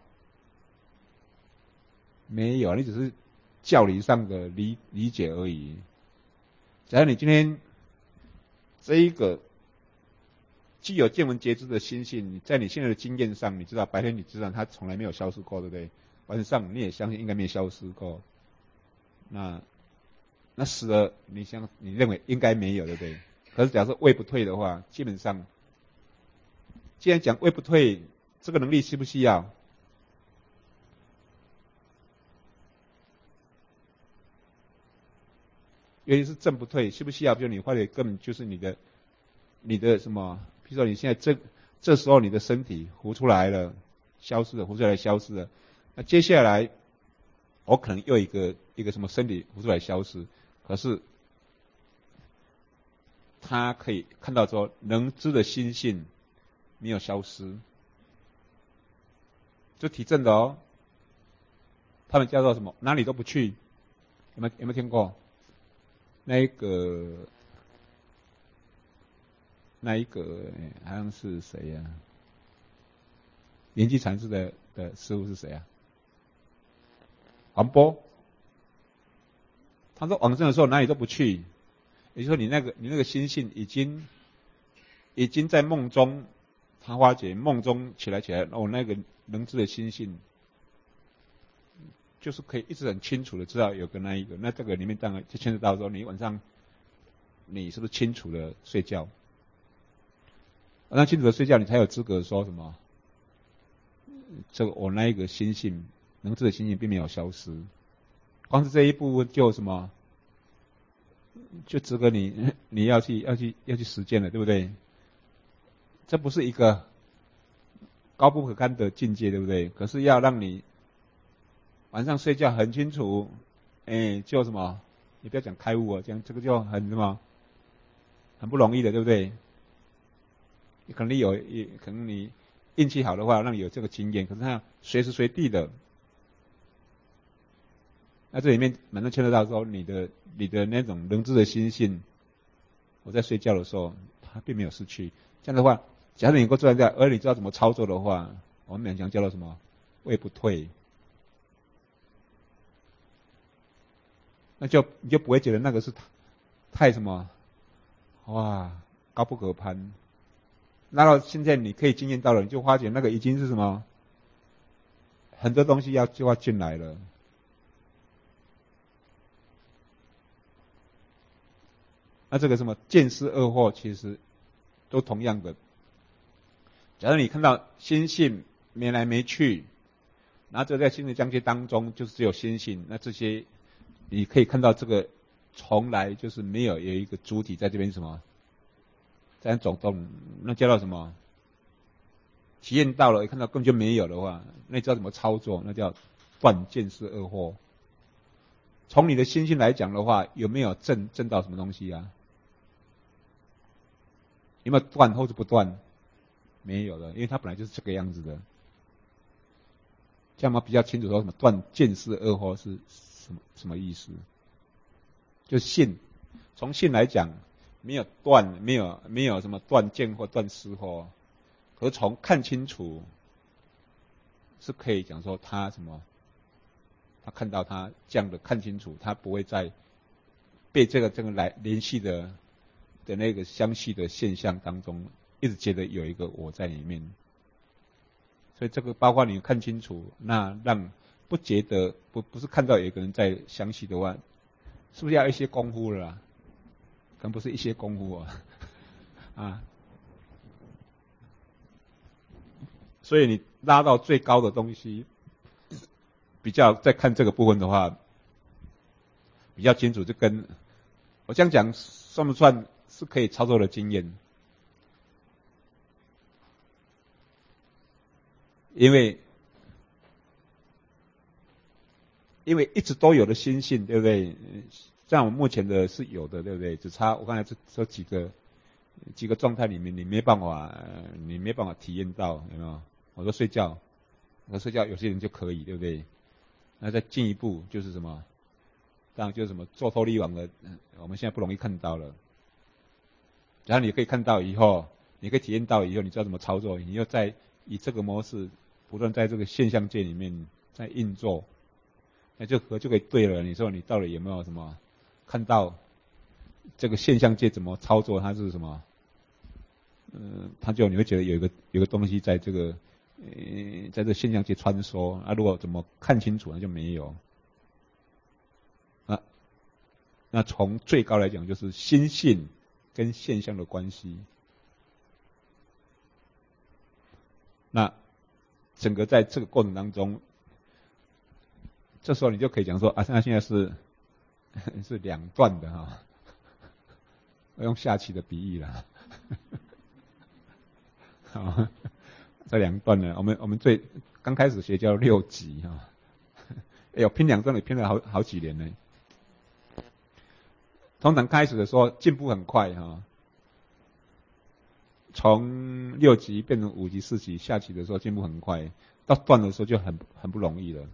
没有，你只是教理上的理理解而已。假如你今天这一个既有见闻觉知的心性，你在你现在的经验上，你知道白天你知道它从来没有消失过，对不对？晚上你也相信应该没有消失过。那那死了，你相你认为应该没有，对不对？可是假设位不退的话，基本上，既然讲位不退。这个能力需不需要？尤其是正不退，需不需要？比如你或者根本就是你的，你的什么？比如说你现在这这时候你的身体浮出来了，消失了，浮出来消失了。那接下来我可能又一个一个什么身体浮出来消失，可是他可以看到说能知的心性没有消失。就体证的哦，他们叫做什么？哪里都不去，有没有有没有听过？那一个那一个好像是谁呀、啊？圆寂禅师的的师父是谁啊？黄波。他说往生的时候哪里都不去，也就是说你那个你那个心性已经已经在梦中，他发觉梦中起来起来，哦，那个能知的心性，就是可以一直很清楚的知道有个那一个，那这个里面当然就牵扯到说你晚上你是不是清楚的睡觉？晚上清楚的睡觉，你才有资格说什么？这个我那一个心性能知的心性并没有消失，光是这一步就什么，就值得你你要去要去要去实践了，对不对？这不是一个高不可攀的境界，对不对？可是要让你晚上睡觉很清楚，哎，就什么，你不要讲开悟哦，这样这个就很什么，很不容易的，对不对？可能你有，可能你运气好的话，让你有这个经验，可是它随时随地的，那这里面蛮多牵扯到说你的你的那种能知的心性，我在睡觉的时候，它并没有失去。这样的话，假如你能够做到这样，而你知道怎么操作的话，我们勉强叫做什么？位不退。那就你就不会觉得那个是太什么， 哇，高不可攀。那到现在你可以经验到了，你就发觉那个已经是什么，很多东西要就要进来了。那这个什么见思二惑，其实都同样的。假如你看到心性没来没去，然后这在心的疆界当中，就是只有心性，那这些你可以看到这个从来就是没有有一个主体在这边什么，在走动，那叫做什么？体验到了，看到根本就没有的话，那知道怎么操作？那叫断见思二惑。从你的心性来讲的话，有没有证证到什么东西啊？有没有断或者不断？没有的，因为它本来就是这个样子的。这样嘛比较清楚说什么断见思二惑是什么什么意思？就性，从性来讲，没有断，没有没有什么断见或断思惑。可是从看清楚，是可以讲说他什么？他看到他这样的看清楚，他不会再被这个这个来联系的的那个相续的现象当中，一直觉得有一个我在里面。所以这个包括你看清楚，那让不觉得不不是看到有一个人在相续的话，是不是要一些功夫了啦？可能不是一些功夫啊，啊。所以你拉到最高的东西，比较再看这个部分的话，比较清楚，就跟我这样讲算不算是可以操作的经验？因为因为一直都有的心性，对不对？像我目前的是有的，对不对？只差我刚才说几个几个状态里面，你没办法，你没办法体验到，有没有？我说睡觉，我说睡觉，有些人就可以，对不对？那再进一步就是什么？当然就是什么做透力网的，我们现在不容易看到了。然后你可以看到以后，你可以体验到以后，你知道怎么操作，你又在以这个模式不断在这个现象界里面在运作，那就可就可以对了。你说你到底有没有什么看到这个现象界怎么操作？它是什么？嗯、呃，它就你会觉得有一个有个东西在这个呃在这个现象界穿梭啊。如果怎么看清楚，那就没有。啊，那从最高来讲，就是心性跟现象的关系。那整个在这个过程当中，这时候你就可以讲说啊，那现在是是两段的哈，我用下棋的比喻啦。好，这两段呢，我们我们最刚开始学叫六级哈，哎呦拼两段也拼了好好几年呢。通常开始的时候进步很快哈，从六级变成五级、四级，下棋的时候进步很快，到段的时候就很很不容易了。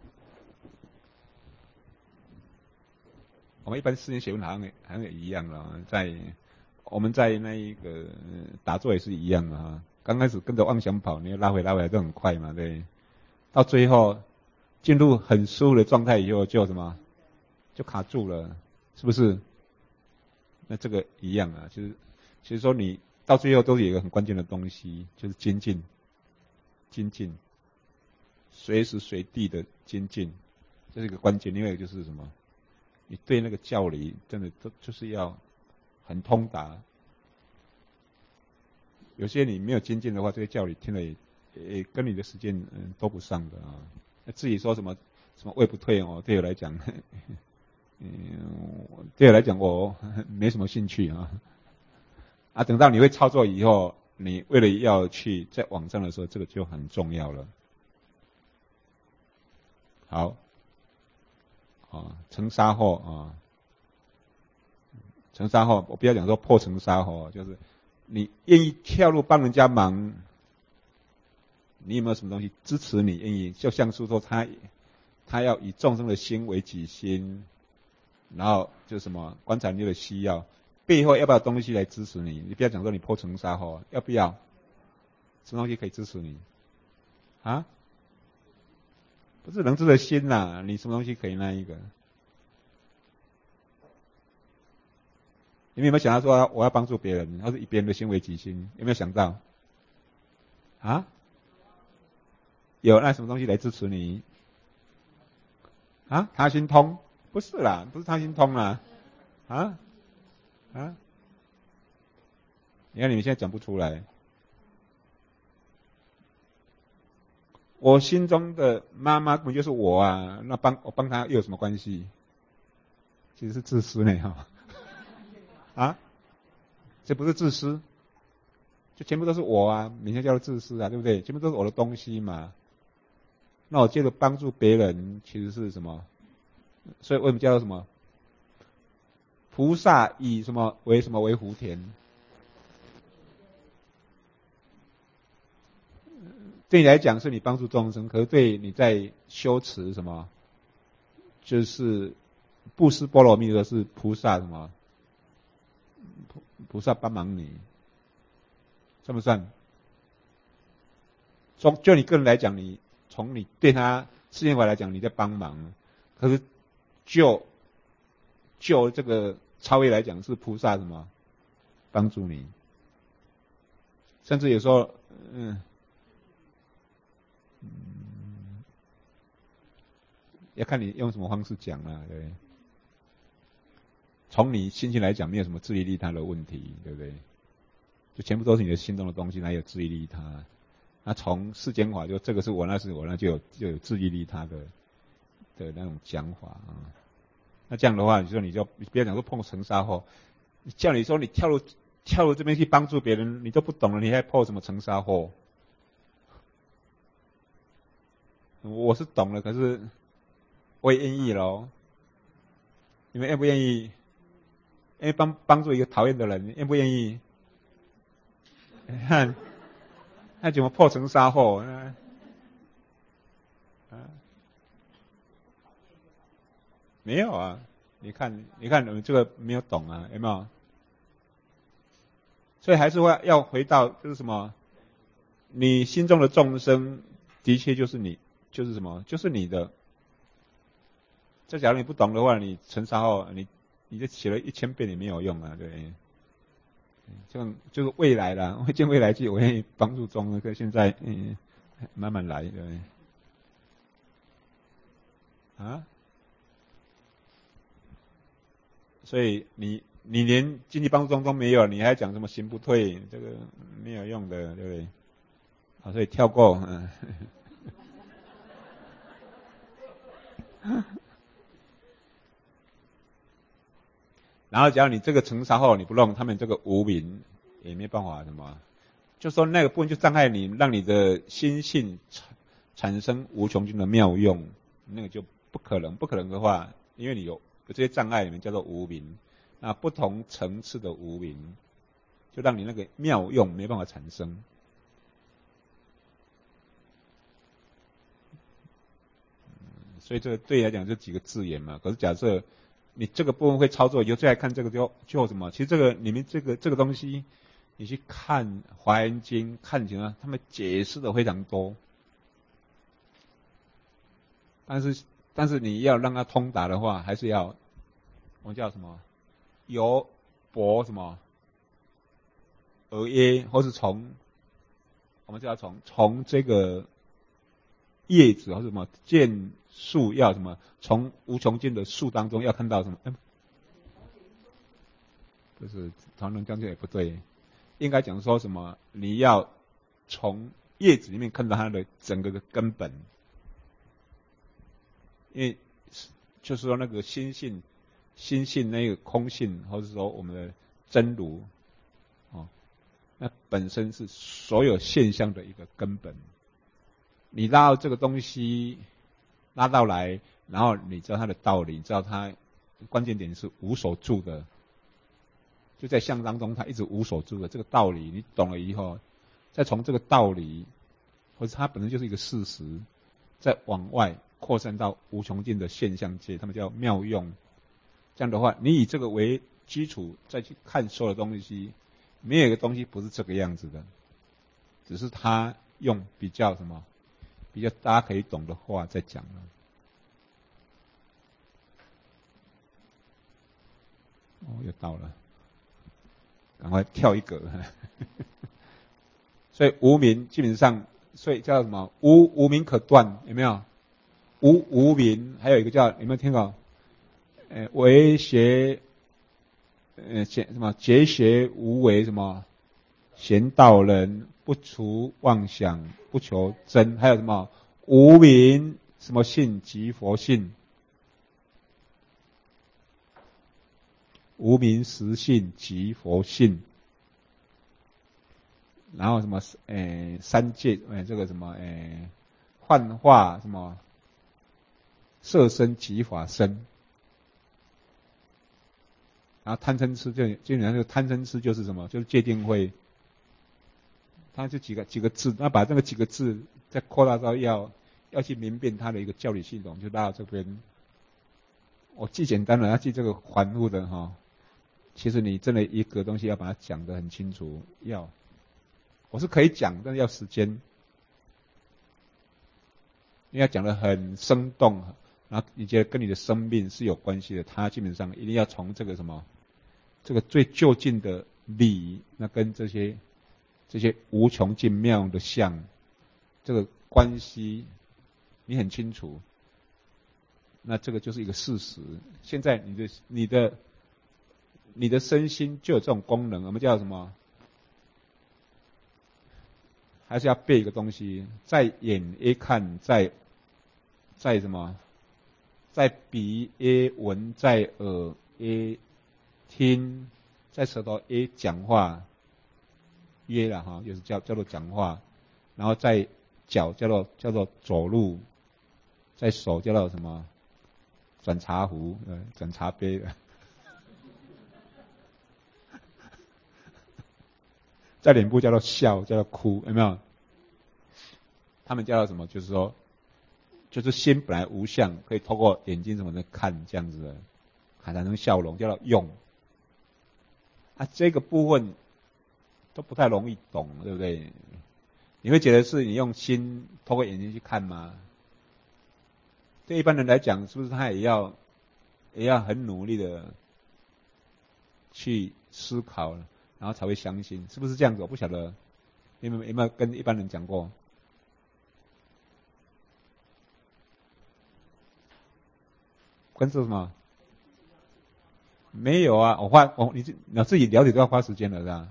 我们一般四年学问好像也好像也一样了，在我们在那一个打坐也是一样的哈。刚开始跟着妄想跑，你拉回拉回来都很快嘛，对。到最后进入很舒服的状态以后，就什么就卡住了，是不是？那这个一样啊，其实其实说你到最后都是有一个很关键的东西，就是精进，精进，随时随地的精进，这是一个关键。另外一个就是什么？你对那个教理真的都就是要很通达。有些你没有精进的话，这个教理听了也也跟你的时间嗯都不上的啊。至于说什么什么胃不退哦，对我来讲，嗯，对我来讲我没什么兴趣啊。啊，等到你会操作以后，你为了要去在网上的时候，这个就很重要了。好，啊，成沙后啊，成沙后，我不要讲说破成沙后，就是你愿意跳入帮人家忙，你有没有什么东西支持你愿意？就像是说他他要以众生的心为己心，然后就什么观察你的需要，背后要不要东西来支持你？你不要讲说你破成沙后，要不要？什么东西可以支持你？啊？不是人知的心呐、啊，你什么东西可以那一个？ 你们有没有想到说我要帮助别人，或是以别人的心为己心？有没有想到？啊？有，那什么东西来支持你？啊？他心通？不是啦，不是他心通啦。啊？啊？你看你们现在讲不出来。我心中的妈妈不就是我啊？那帮我帮他又有什么关系？其实是自私呢，哈。啊？这不是自私，就全部都是我啊！你现在叫做自私啊，对不对？全部都是我的东西嘛。那我借着帮助别人，其实是什么？所以为什么叫做什么？菩萨以什么为什么为福田？对你来讲是你帮助众生，可是对你在修持什么？就是布施波罗蜜的是菩萨什么？菩萨帮忙你，算不算？从就你个人来讲，你从你对他世间法来讲，你在帮忙，可是就就这个超越来讲，是菩萨什么帮助你？甚至有时候，嗯。嗯，要看你用什么方式讲啦，对不对？从你心情来讲，没有什么自利利他的问题，对不对？就全部都是你的心中的东西，哪有自利利他？那从世间法，就这个是我，那是我，那就有就有自利利他的的那种讲法啊。那这样的话，你说你就不要讲说碰尘沙祸，叫你说你跳入跳入这边去帮助别人，你都不懂了，你还破什么尘沙祸？我是懂了，可是我也愿意咯。你们愿不愿意？愿意帮帮助一个讨厌的人，愿不愿意？看，那怎么破尘沙祸？啊，没有啊！你看，你看，我们这个没有懂啊，有没有？所以还是会要回到，就是什么？你心中的众生，的确就是你，就是什么？就是你的。这假如你不懂的话，你尘沙后，你你就写了一千遍也没有用啊，对。这样就是未来啦，我见未来际，我愿意帮助众生，可现在嗯，慢慢来，对。啊？所以你你连经济帮助中都没有，你还讲什么行不退？这个没有用的，对不对？啊，所以跳过，嗯。然后，只要你这个尘沙后你不弄，他们这个无明也没办法什么，就说那个部分就障碍你，让你的心性产产生无穷尽的妙用，那个就不可能。不可能的话，因为你有有这些障碍，里面叫做无明。那不同层次的无明，就让你那个妙用没办法产生。所以这个对你来讲就几个字眼嘛。可是假设你这个部分会操作，以后再来看这个就就什么？其实这个你们这个这个东西，你去看《华严经》，看起来他们解释的非常多，但是但是你要让它通达的话，还是要我们叫什么？由博什么而耶，或是从我们就要从从这个叶子或者什么见树要什么，从无穷尽的树当中要看到什么？嗯，不是唐人将军也不对，应该讲说什么？你要从叶子里面看到它的整个的根本，因为就是说那个心性，心性那个空性，或者说我们的真如，哦，那本身是所有现象的一个根本。你拉到这个东西，拉到来，然后你知道它的道理，你知道它关键点是无所住的，就在相当中它一直无所住的这个道理，你懂了以后，再从这个道理，或者它本身就是一个事实，再往外扩散到无穷尽的现象界，他们叫妙用。这样的话，你以这个为基础再去看所有的东西，没有一个东西不是这个样子的，只是它用比较什么？比较大家可以懂的话再讲了。哦，又到了。 赶快跳一格。所以无明基本上，所以叫什么？无无明可断，有没有？无无明，还有一个叫有没有听过？呃，为邪，呃，邪什么？结邪无为什么？贤道人不除妄想，不求真，还有什么？无明什么性即佛性？无明实性即佛性。然后什么？诶，三界，诶，这个什么？诶，幻化什么？色身即法身。然后贪嗔痴就基本上就贪嗔痴就是什么？就是戒定慧。它就几个几个字，那把这个几个字再扩大到要要去明辨它的一个教理系统，就拉到这边。我记简单了，要记这个环复的哈。其实你真的一个东西要把它讲得很清楚，要。我是可以讲，但是要时间，因为要讲得很生动，然后你觉得跟你的生命是有关系的，它基本上一定要从这个什么，这个最就近的理，那跟这些这些无穷尽妙的相，这个关系你很清楚，那这个就是一个事实。现在你的你的你的身心就有这种功能，我们叫什么？还是要背一个东西，在眼也看，在在什么，在鼻也闻，在耳也听，在舌头也讲话，约了哈，就是叫叫做讲话，然后在脚叫做叫做走路，在手叫做什么，转茶壶，呃，转茶杯的，在脸部叫做笑，叫做哭，有没有？他们叫做什么？就是说，就是心本来无相，可以透过眼睛什么的看，这样子的，看产生笑容，叫做用。啊，这个部分都不太容易懂，对不对？你会觉得是你用心透过眼睛去看吗？对一般人来讲，是不是他也要也要很努力的去思考，然后才会相信，是不是这样子？我不晓得，有没有有没有跟一般人讲过？跟是什么？没有啊，我花我你你自己了解都要花时间了，是吧？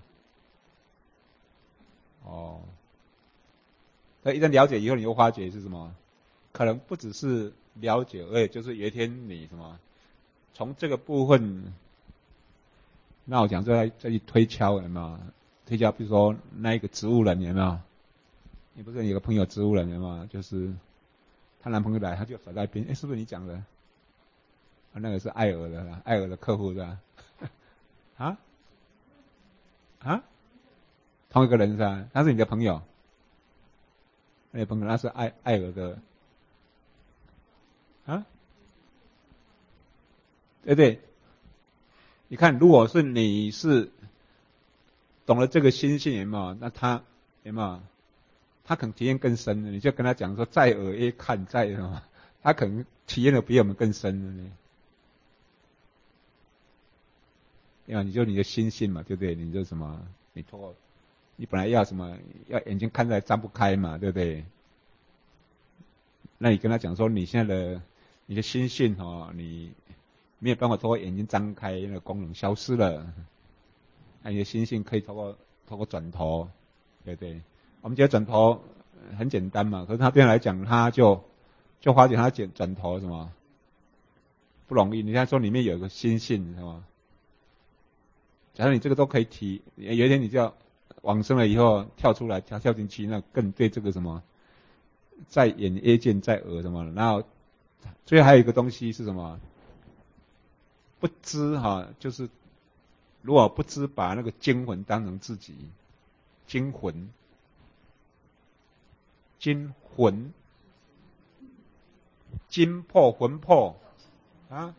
哦，那一旦了解以后，你又发觉是什么？可能不只是了解，而且就是有一天你什么，从这个部分，那我讲再再去推敲，有没有？推敲，比如说那一个植物人，有没有？你不是有个朋友植物人，有没有？就是她男朋友来，他就甩在一边，哎，是不是你讲的？那个是艾尔的，艾尔的客户是吧？啊啊，同一个人是吧？他是你的朋友，你的朋友，他是艾艾尔的啊？对不对？你看，如果是你是懂了这个心性，有没有？那他有没有？他可能体验更深的，你就跟他讲说，在耳也看，在什么？他可能体验的比我们更深的呢。呀，你就你的心性嘛，对不对？你就什么，你透过你本来要什么，要眼睛看在张不开嘛，对不对？那你跟他讲说，你现在的你的心性哦，你没有办法透过眼睛张开，那个功能消失了。那你的心性可以透过透过转头，对不对？我们觉得转头很简单嘛，可是他对他来讲，他就就发觉他转转头什么不容易。你现在说里面有一个心性，是吗？假如你这个都可以提，有一天你就要往生了以后跳出来，跳跳进去，那更对这个什么，在眼耶见在耳什么，然后最后还有一个东西是什么？不知哈，就是如果不知把那个精魂当成自己，精魂，精魂，精魄魂魄啊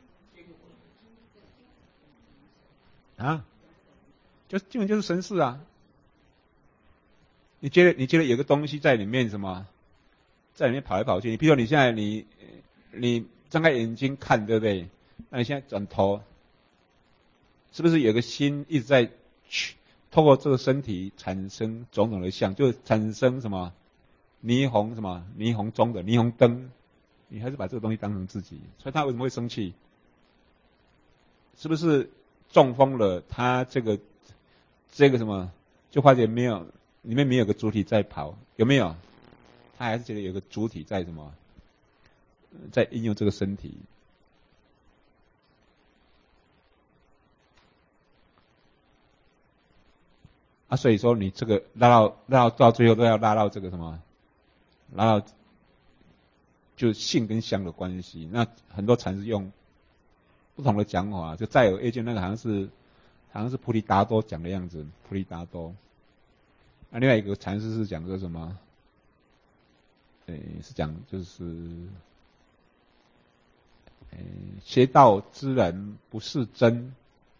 啊。就基本就是神识啊！你觉得你觉得有个东西在里面什么，在里面跑来跑去？你比如说你现在你你张开眼睛看，对不对？那你现在转头，是不是有个心一直在去透过这个身体产生种种的相，就产生什么霓虹什么霓虹中的霓虹灯，你还是把这个东西当成自己，所以他为什么会生气？是不是中风了？他这个这个什么，就发觉没有里面没有个主体在跑，有没有？他还是觉得有个主体在什么，在应用这个身体。啊，所以说你这个拉到拉到到最后都要拉到这个什么，拉到就性跟相的关系。那很多禅师用不同的讲法，就再有 A 卷那个好像是好像是菩提达多讲的样子，菩提达多。那另外一个禅师是讲个什么？诶，是讲就是，诶，邪道之人不是真。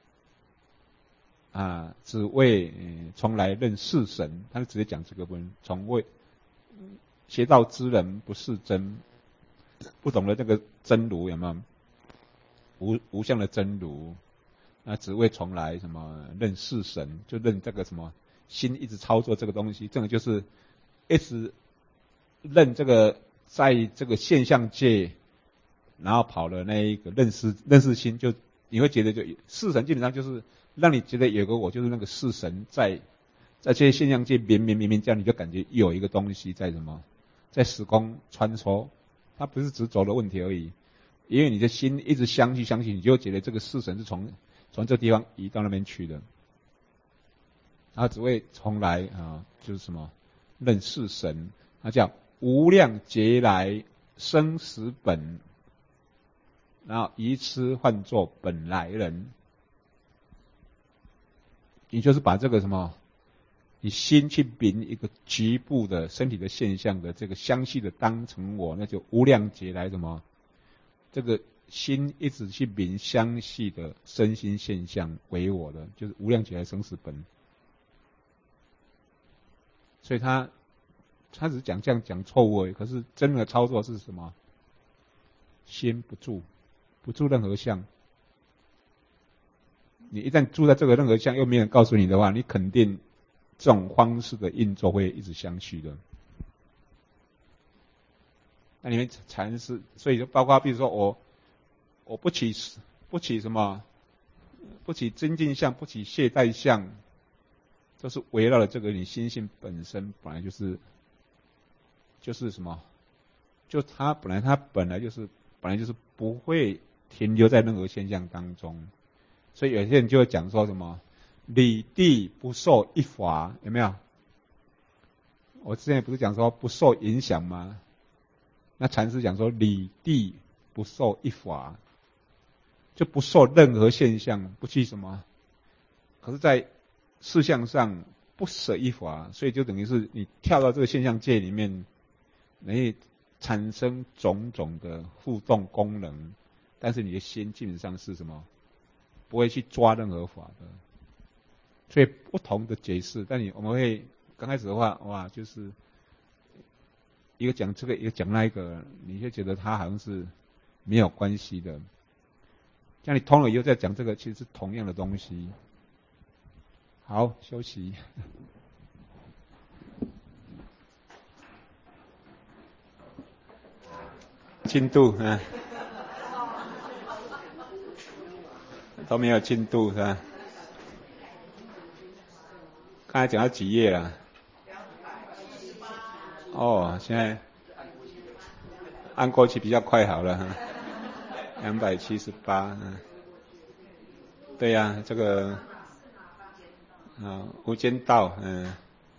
啊，只为从来认是神，他就直接讲这个部分，从为邪道之人不是真，不懂得这个真如有没有？无无相的真如，那只为从来什么认是神，就认这个什么心一直操作这个东西，这个就是一直认这个在这个现象界，然后跑了那一个认识认识心，就你会觉得就是神基本上就是让你觉得有个我，就是那个是神在在这些现象界绵绵绵绵这样，你就感觉有一个东西在什么在时空穿梭，它不是只走的问题而已。因为你的心一直相去相去，你就觉得这个是神是从从这个地方移到那边去的，他只会从来啊，就是什么认是神，他叫无量劫来生死本，然后以此换作本来人。你就是把这个什么，你心去秉一个局部的身体的现象的这个相续的当成我，那就无量劫来什么。这个心一直去秉相续的身心现象为我的，就是无量劫来生死本。所以他他只是讲这样讲错误而已，可是真的操作是什么？心不住，不住任何相。你一旦住在这个任何相，又没人告诉你的话，你肯定这种方式的运作会一直相续的。那里面禅师，所以就包括比如说我，我不起不起什么，不起精进相，不起懈怠相，都是围绕了这个你心性本身本来就是，就是什么，就它本来它本来就是本来就是不会停留在任何现象当中，所以有些人就会讲说什么理地不受一法，有没有？我之前不是讲说不受影响吗？那禅师讲说理地不受一法，就不受任何现象，不去什么。可是，在事项上不舍一法，所以就等于是你跳到这个现象界里面，你产生种种的互动功能，但是你的心基本上是什么？不会去抓任何法的。所以不同的解释，但你我们会刚开始的话，哇，就是一个讲这个，一个讲那一个，你会觉得它好像是没有关系的。像你通了以后再讲这个，其实是同样的东西。好，休息。进度，嗯，都没有进度是吧？刚才讲到几页了？哦，现在按过去比较快好了哈。两百七十八，嗯，对呀、啊，这个啊无间道，嗯，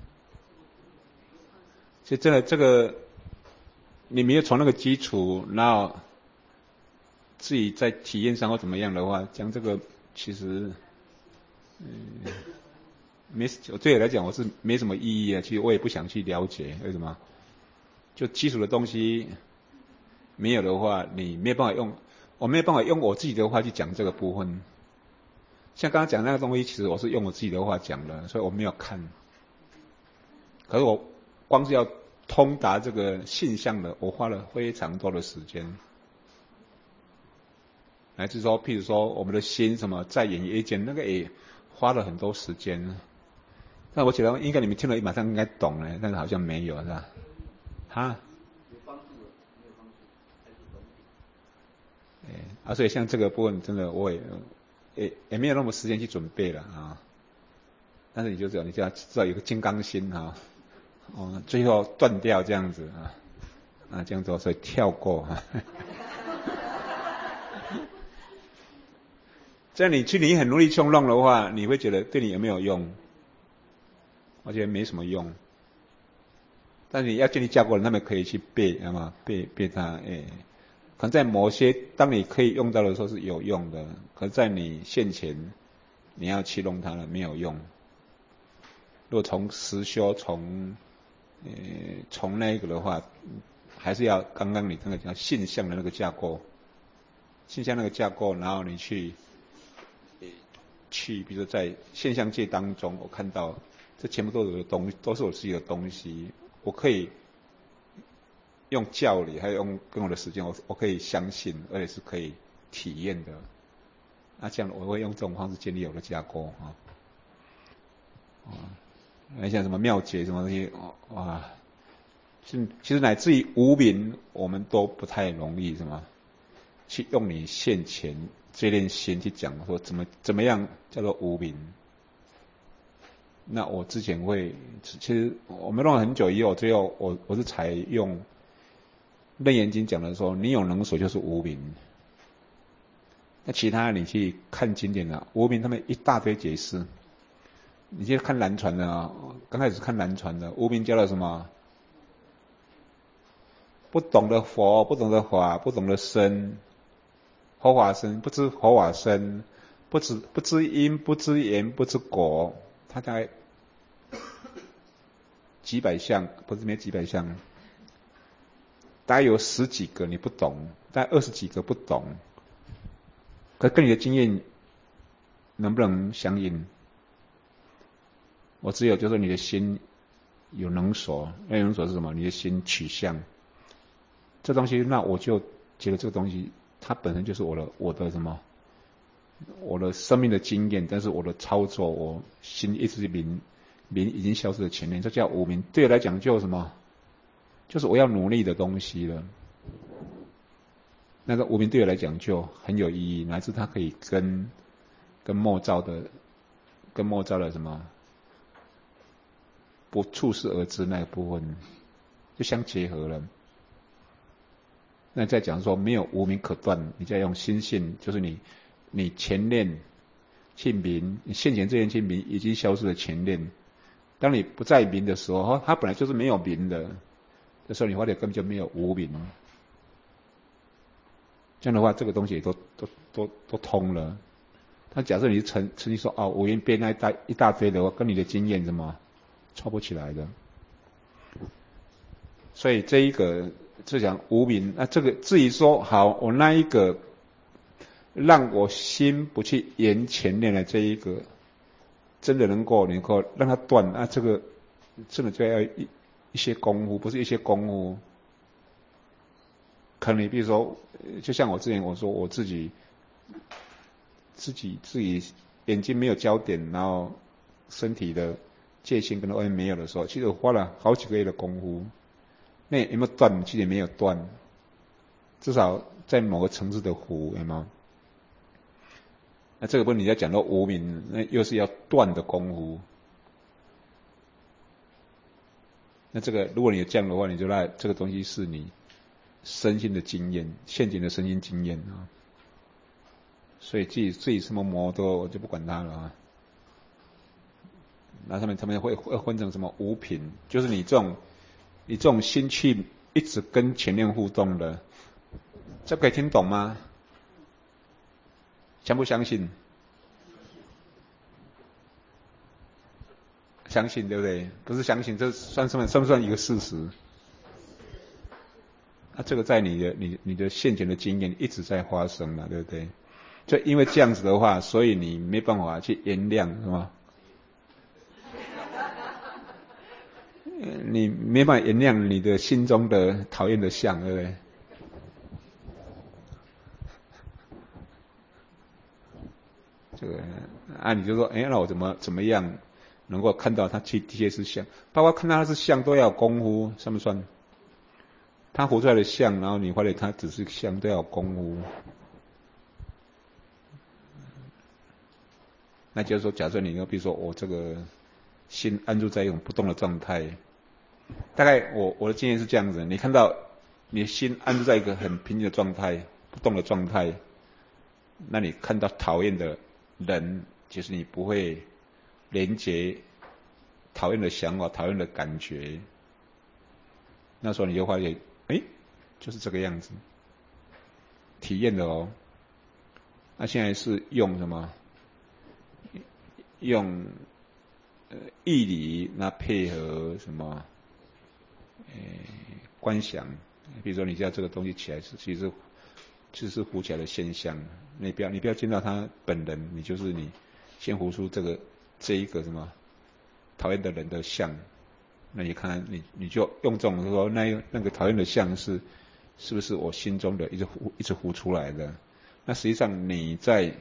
其实真的这个你没有从那个基础，然后自己在体验上或怎么样的话，讲这个其实，嗯，没，对我来讲我是没什么意义啊。其实我也不想去了解，为什么？就基础的东西没有的话，你没有办法用，我没有办法用我自己的话去讲这个部分。像刚刚讲那个东西，其实我是用我自己的话讲的，所以我没有看。可是我光是要通达这个现象的，我花了非常多的时间。乃至说，譬如说我们的心什么在演夜间，那个也花了很多时间。 那我觉得应该你们听了马上应该懂了，但是好像没有，是吧？哈？有帮助了，没有帮助，还是懂一点。哎，啊，所以像这个部分，真的我也也也没有那么时间去准备了啊。但是你就知道，你就要知道有个金刚心啊，哦，最后断掉这样子啊，啊，这样做所以跳过哈。这样你去你很努力冲浪的话，你会觉得对你有没有用？我觉得没什么用。但是你要建立架构，他们可以去背，知道吗？背背它，哎，可能在某些当你可以用到的时候是有用的，可是在你现前你要去弄它了没有用。如果从实修从呃从那个的话，还是要刚刚你那个叫现象的那个架构，现象那个架构，然后你去去，比如说在现象界当中，我看到这全部都有的东西，都是我自己的东西，我可以用教理，还有用跟我的时间，我我可以相信，而且是可以体验的。那这样我会用这种方式建立我的架构啊。啊，像什么妙解什么东西，哇，其实乃至于无明，我们都不太容易什么去用你现前这念心去讲说怎么怎么样叫做无明。那我之前会，其实我们弄了很久以后，最后我我是采用楞严经讲的说，你有能所就是无明。那其他你去看经典啊，无明他们一大堆解释。你去看南传的啊，刚开始看南传的，无明教了什么？不懂得佛，不懂得法，不懂得身，佛法身，不知佛法身，不知不知因，不知缘，不知果，他大概几百项，不是没几百项，大概有十几个你不懂，大概二十几个不懂，可跟你的经验能不能相应？我只有就是你的心有能所，那能所是什么？你的心取向，这东西，那我就觉得这个东西它本身就是我的我的什么？我的生命的经验，但是我的操作，我心一直明明已经消失的前面，这叫无明。对我来讲，就什么？就是我要努力的东西了。那个无明对我来讲就很有意义，乃至它可以跟跟末照的跟末照的什么？不处事而知那个部分就相结合了。那再讲说没有无明可断，你再用心性，就是你你前念去明，你现前这念去明已经消失的前念，当你不再明的时候，它本来就是没有明的，这时候你发现根本就没有无明。这样的话，这个东西都都都都通了。他假设你是曾曾经说哦，五云编那一大一大堆的话，跟你的经验什么？凑不起来的，所以这一个就讲无明。那这个至于说好，我那一个让我心不去沿前念的这一个，真的能够能够让它断，那这个真的就要一一些功夫，不是一些功夫。可能你比如说，就像我之前我说我自己自己自己眼睛没有焦点，然后身体的戒心跟外面没有的时候，其实我花了好几个月的功夫，那有没有断？其实也没有断，至少在某个层次的糊，有没有？那这个问题要讲到无明，那又是要断的功夫。那这个如果你有这样的话，你就那这个东西是你身心的经验，现前的身心经验啊。所以自己自己什么魔都我就不管它了啊。那他们他们会会分成什么五品，就是你这种你这种心去一直跟前面互动的，这可以听懂吗？相不相信？相信对不对？不是相信，这算什么？算不算一个事实？啊，这个在你的你你的现前的经验一直在发生了，对不对？就因为这样子的话，所以你没办法去原谅，是吗？你没办法原谅你的心中的讨厌的相，对不对？这个啊，你就说，哎，那我怎么怎么样？ 能够看到它的确是像，包括看到它是像都要有功夫，算不算？它活出来的像，然后你发现它只是像，都要有功夫。那就是说，假设你，比如说我这个心安住在一种不动的状态，大概我我的经验是这样子：你看到你的心安住在一个很平静的状态、不动的状态，那你看到讨厌的人，其实你不会连接讨厌的想法、讨厌的感觉。那时候你就发现，哎，就是这个样子，体验的哦。那现在是用什么？用呃义理，那配合什么？呃，观想。比如说，你知道这个东西起来是，其实其实是浮起来的现象。你不要你不要见到他本人，你就是你先浮出这个这一个什么讨厌的人的像。那你看你你就用这种说，那那个讨厌的像是是不是我心中的一直浮一直浮出来的？那实际上你在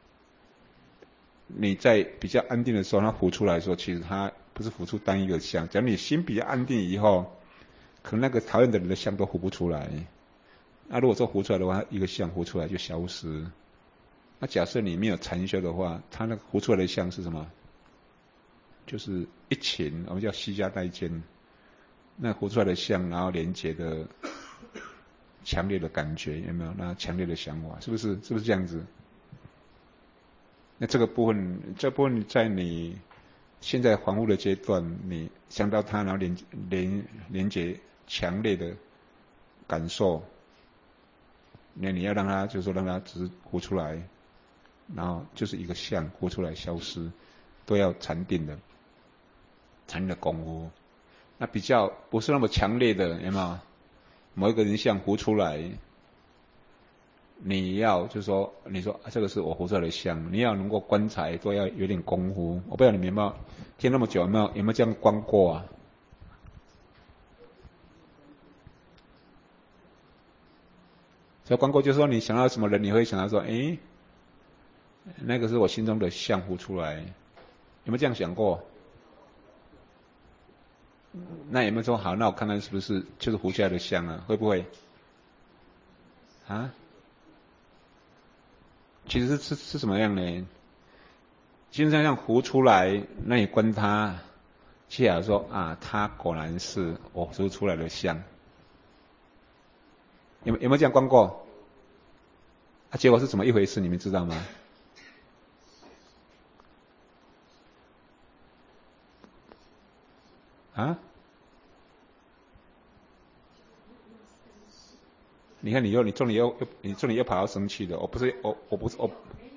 你在比较安定的时候，它浮出来的时候，其实它不是浮出单一个像。假如你心比较安定以后，可能那个讨厌的人的像都浮不出来。那如果这浮出来的话，一个像浮出来就消失。那假设你没有禅修的话，它那个浮出来的像是什么？就是一情，我们叫悉加代见。那浮出来的像，然后连接的强烈的感觉，有没有？那强烈的想法，是不是？是不是这样子？那这个部分，这部分在你现在恍惚的阶段，你想到它，然后连连连接强烈的感受，那你要让它，就是说让它只是浮出来，然后就是一个像浮出来消失，都要禅定的，禅定的功夫。那比较不是那么强烈的，有没有？某一个人像浮出来。你要就是说，你说、啊、这个是我活出来的像，你要能够观察，都要有点功夫。我不知道你们有没有听那么久，有没有有没有这样观过啊？所以观过就是说，你想到什么人，你会想到说，哎，那个是我心中的像浮出来，有没有这样想过？那有没有说好？那我看看是不是就是浮出来的像啊？会不会？啊？其实是是是什么样呢？精神上浮出来，那你观它，接下来说啊，它果然是我浮出来的像。有有没有这样观过？啊，结果是怎么一回事？你们知道吗？啊？你看，你又你重点又你重点又跑到生气的，我不是我我不是我。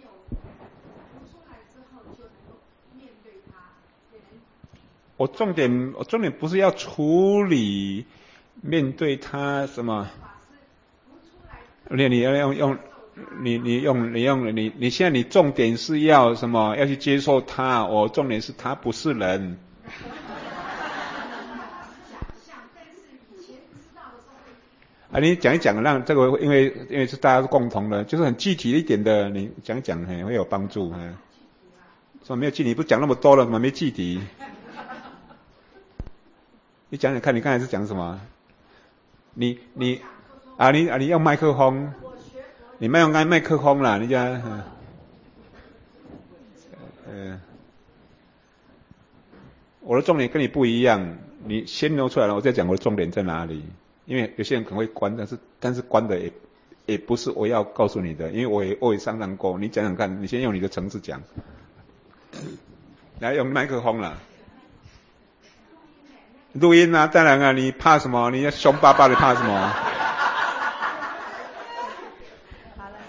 我重点我重点不是要处理面对他什么？你你要用用你你用你用你你现在你重点是要什么？要去接受他。我重点是他不是人。啊，你讲一讲，让这个因为因为是大家是共同的，就是很具体一点的，你讲讲嘿会有帮助哈。怎么没有具体？不讲那么多了，怎么没具体？你讲讲看，你刚才是讲什么？你你啊你啊你用麦克风，你没用开麦克风啦，你讲，嗯、呃，我的重点跟你不一样，你先弄出来了，我再讲我的重点在哪里。因为有些人可能会关，但是但是关的也也不是我要告诉你的，因为我也我也商量过。你讲讲看，你先用你的层次讲，来用麦克风啦，录音啊，当然啊，你怕什么？你要凶巴巴的怕什么？
好了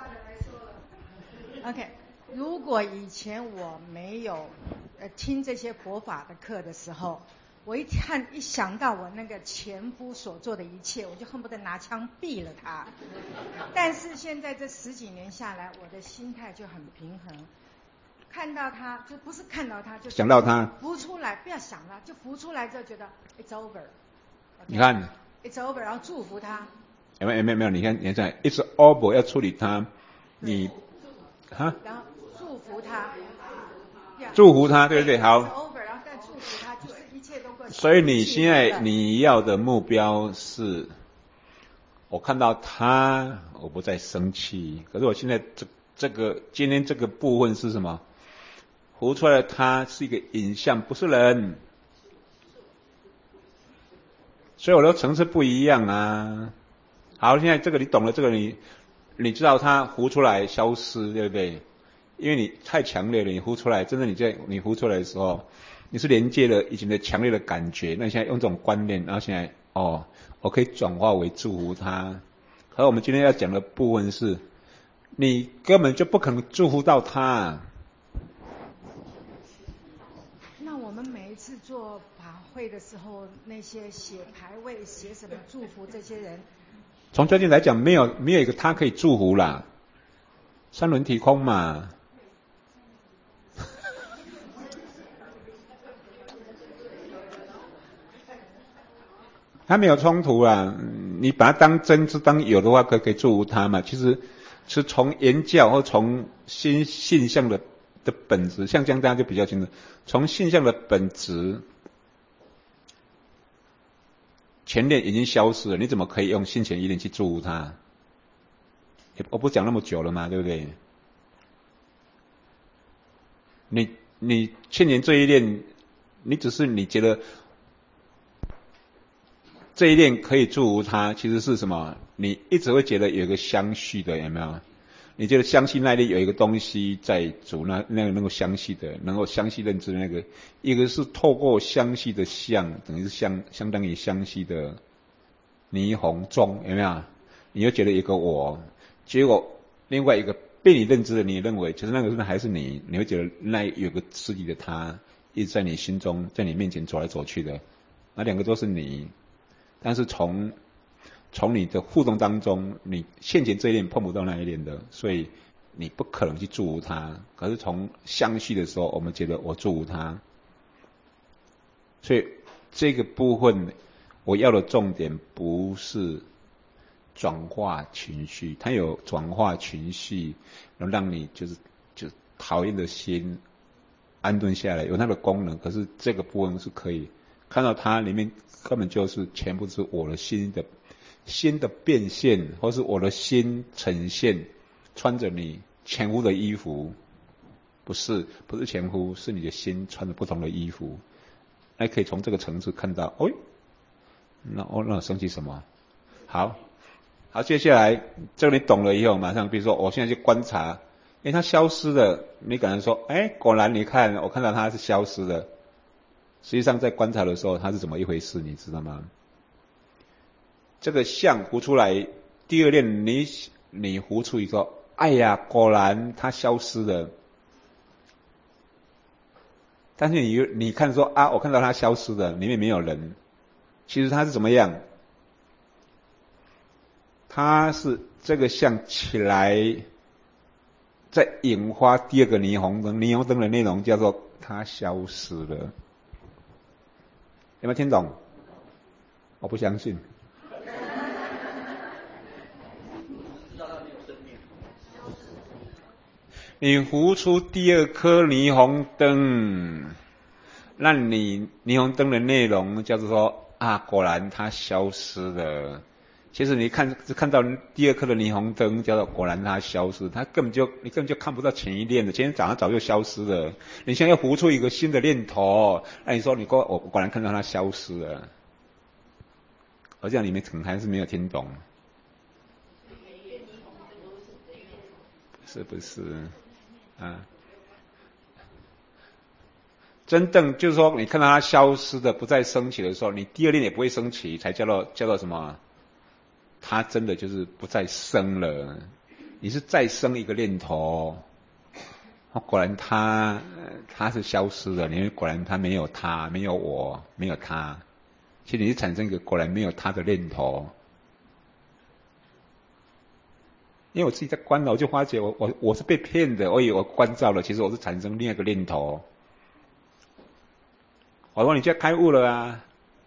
，OK。如果以前我没有呃听这些佛法的课的时候，我一看一想到我那个前夫所做的一切，我就恨不得拿枪毙了他。但是现在这十几年下来，我的心态就很平衡。看到他，就不是看到他，就
想到他
浮出来，不要想了，就浮出来之后觉得 it's over。
你看
it's over， 然后祝福他。
有没有没有没有？你看你看 it's over 要处理他，你哈？
然后祝福他。
祝福他，对不对？好。 所以你现在你要的目标是，我看到他，我不再生气。可是我现在这这个今天这个部分是什么？浮出来的他是一个影像，不是人。所以我的层次不一样啊。好，现在这个你懂了，这个你你知道它浮出来消失，对不对？因为你太强烈了，你浮出来，真的你在你浮出来的时候，你是连接了以前的强烈的感觉，那你现在用这种观念，然后现在哦，我可以转化为祝福他。可我们今天要讲的部分是，你根本就不可能祝福到他。
那我们每一次做法会的时候，那些写牌位、写什么祝福这些人，
从究竟来讲，没有没有一个他可以祝福啦，三轮体空嘛。他没有冲突啦，你把它当真是当有的话，可可以祝福他嘛。其实是从言教或从新现象的的本质，像这样大家就比较清楚。从现象的本质，前念已经消失了，你怎么可以用心前一念去祝福他？我不讲那么久了嘛，对不对？你你欠年这一念，你只是你觉得。这一念可以祝福他，其实是什么？你一直会觉得有一个相续的，有没有？你觉得相续那里有一个东西在主那那个能够相续的，能够相续认知的那个，一个是透过相续的相，等于是相相当于相续的霓虹中，有没有？你又觉得一个我，结果另外一个被你认知的，你认为其实那个人还是你，你会觉得那有个实体的他一直在你心中，在你面前走来走去的，那两个都是你。但是从从你的互动当中，你现前这一念碰不到那一念的，所以你不可能去祝福他。可是从相续的时候，我们觉得我祝福他，所以这个部分我要的重点不是转化情绪，它有转化情绪，能让你就是就讨厌的心安顿下来，有它的功能。可是这个部分是可以看到它里面。根本就是全部是我的心的心的变现，或是我的心呈现，穿着你前夫的衣服，不是不是前夫，是你的心穿着不同的衣服，那可以从这个层次看到，哦，那哦那我生气什么？好，好，接下来这个你懂了以后，马上比如说我现在去观察，诶，它消失了，你可能说，诶，果然你看，我看到它是消失的。实际上在观察的时候，它是怎么一回事，你知道吗？这个相浮出来，第二念你你浮出一个，哎呀，果然它消失了。但是你你看说啊，我看到它消失了，里面没有人。其实它是怎么样？它是这个相起来，再引发第二个霓虹灯，霓虹灯的内容叫做它消失了。有没有听懂？我不相信。你浮出第二颗霓虹灯，那你霓虹灯的内容叫做说啊，果然它消失了。其实你看只看到第二颗的霓虹灯，叫做果然它消失，它根本就你根本就看不到前一念的，前天早上早就消失了。你现在要浮出一个新的念头，那你说你果我果然看到它消失了，而这样你们可能还是没有听懂，是不是？啊，真正就是说，你看到它消失的不再升起的时候，你第二念也不会升起，才叫做叫做什么？它真的就是不再生了，你是再生一个念头，果然它它是消失了，因为果然它没有它，没有我，没有它，其实你是产生一个果然没有它的念头。因为我自己在观了，我就发觉我我我是被骗的，我以为我关照了，其实我是产生另外一个念头。我说你现在开悟了啊。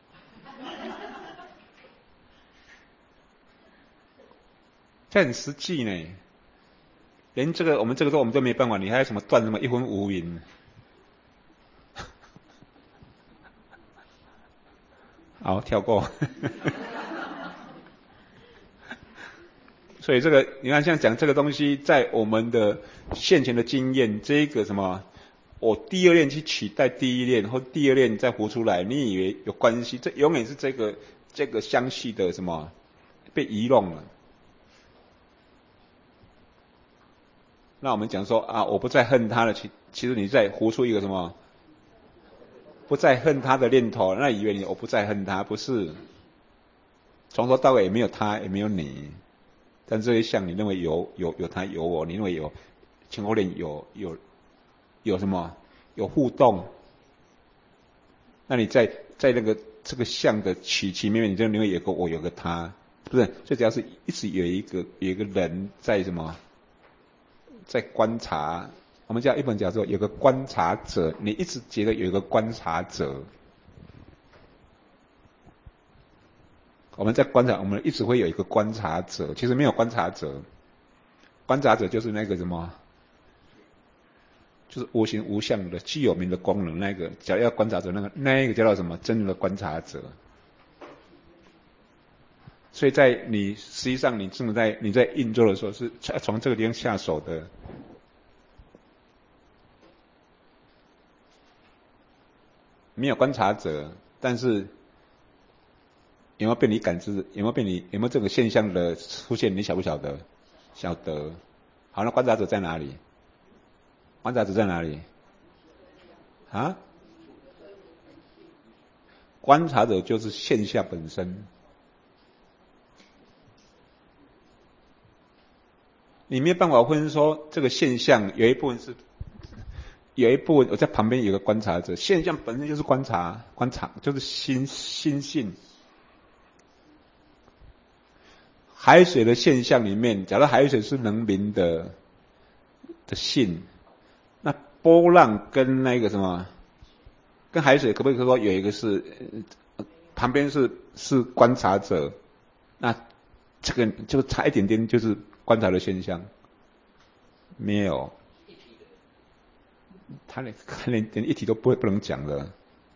这很实际呢，连这个我们这个都我们都没办法，你还有什么断什么一分无云？ 好，跳过。所以这个你看，像讲这个东西，在我们的现前的经验，这个什么，我第二恋去取代第一恋，或第二恋再活出来，你以为有关系？这永远是这个这个相续的什么被遗弄了。那我们讲说啊，我不再恨他了，其其实你在活出一个什么不再恨他的念头，那以为你我不再恨他，不是，从头到尾也没有他，也没有你。但这一项你认为有有有他有我，你认为有前后恋有有有什么有互动？那你在在那个这个相的起起面面，你就认为有个我有个他，不是？最主要是一直有一个有一个人在什么在观察。我们叫一本讲说有个观察者，你一直觉得有一个观察者。我们在观察，我们一直会有一个观察者，其实没有观察者，观察者就是那个什么，就是无形无相的具有名的功能，那个只要要观察者，那个那一个叫做什么？真正的观察者。所以在你实际上你正在你在运作的时候，是从这个地方下手的。没有观察者，但是有没有被你感知？有没有被你有没有这个现象的出现？你晓不晓得？晓得。好，那观察者在哪里？观察者在哪里？啊？观察者就是现象本身。你没有办法分说这个现象有一部分是，有一部分我在旁边有个观察者，现象本身就是观察，观察就是心心性。海水的现象里面，假如海水是能明的的性，那波浪跟那个什么，跟海水可不可以说有一个是旁边是是观察者，那这个就差一点点就是观察的现象，没有，他连连连一体都不不能讲的。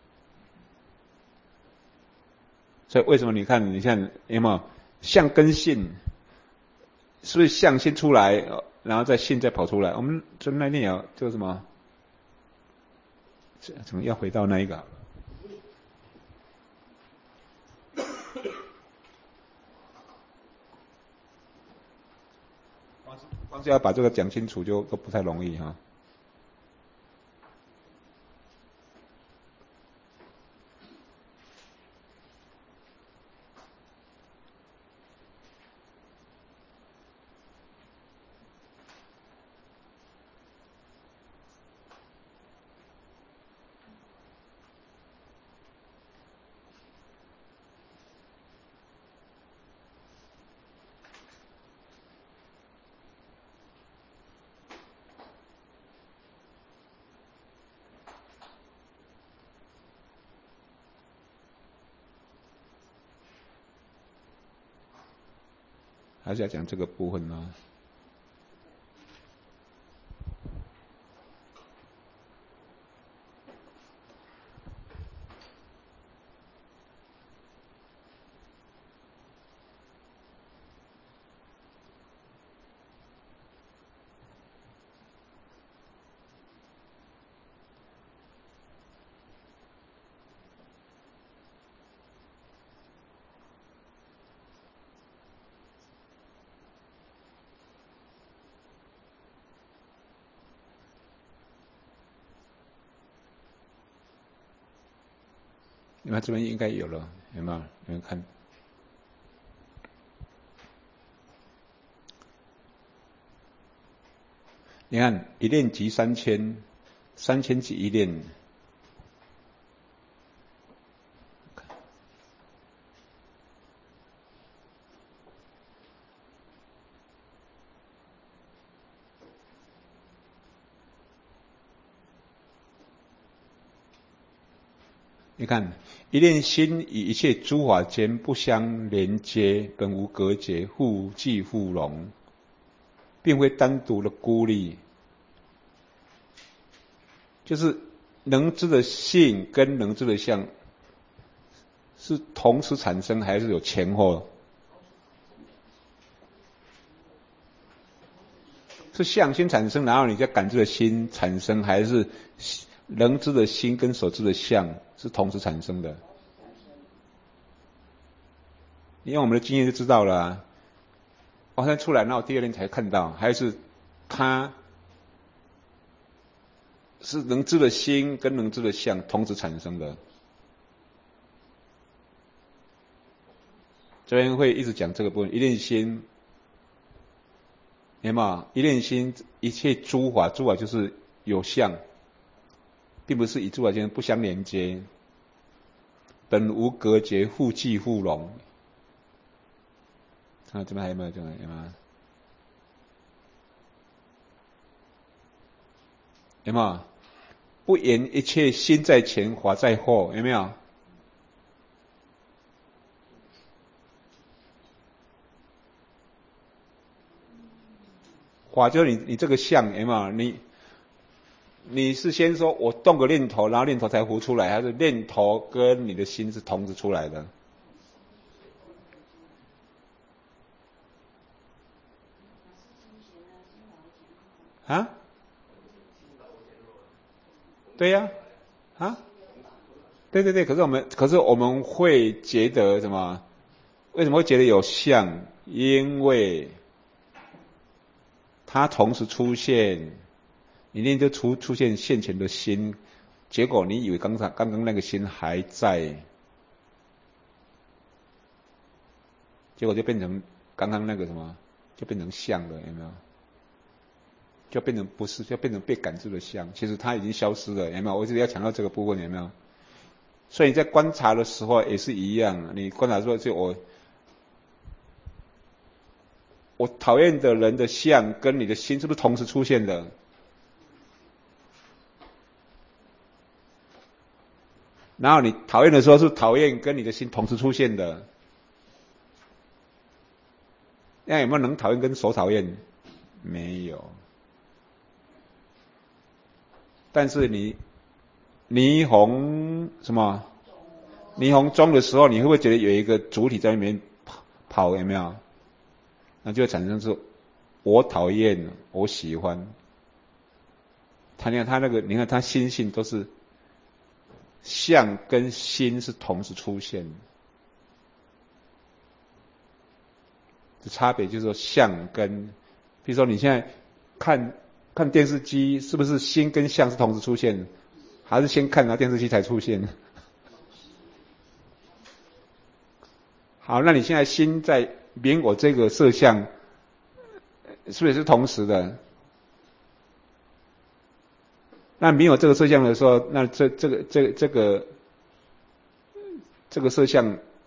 所以为什么你看，你看有没有？相跟性，是不是相先出来，然后再性再跑出来？我们就那天有就什么，怎么要回到那一个？光是光是要把这个讲清楚，就都不太容易哈。还是要讲这个部分呢？你看这边应该有了，有没有？有人看？你看一念即三千，三千即一念。你看，一念心与一切诸法间不相连接，本无隔绝，互济互融，并非单独的孤立。就是能知的性跟能知的相是同时产生还是有前后？是相先产生，然后你再感知的心产生，还是能知的心跟所知的相是同时产生的？你用我们的经验就知道了、啊。晚上出来，然后第二天才看到，还是他是能知的心跟能知的相同时产生的。这边会一直讲这个部分，一念心。有没有？一念心，一切诸法，诸法就是有相，并不是以诸法间不相连接，本无隔绝，互济互融。啊，这边还有没有？这边有没有？有没有？不言一切心在前，法在后，有没有？法就是你你这个相，有没有？你你是先说我动个念头，然后念头才浮出来，还是念头跟你的心是同时出来的？啊？对呀、啊，啊？对对对，可是我们可是我们会觉得什么？为什么会觉得有相？因为它同时出现，你念就出出现现前的心，结果你以为刚才刚刚那个心还在，结果就变成刚刚那个什么，就变成相了，有没有？就变成不是，就变成被感知的相，其实它已经消失了，有没有？我一直要强调这个部分，有没有？所以你在观察的时候也是一样，你观察说就我。我讨厌的人的相跟你的心是不是同时出现的？然后你讨厌的时候是讨厌跟你的心同时出现的。那有没有能讨厌跟所讨厌？没有。但是你霓虹什么？霓虹中的时候，你会不会觉得有一个主体在那边跑？跑有没有？那就会产生是，我讨厌，我喜欢。他你看他那个，你看他心性都是相跟心是同时出现的，这差别就是说相跟，比如说你现在看看电视机，是不是心跟相是同时出现，还是先看然后电视机才出现？好，那你现在心在明我这个色相，是不是是同时的？那明我这个色相的时候，那这这个这个这个这个色相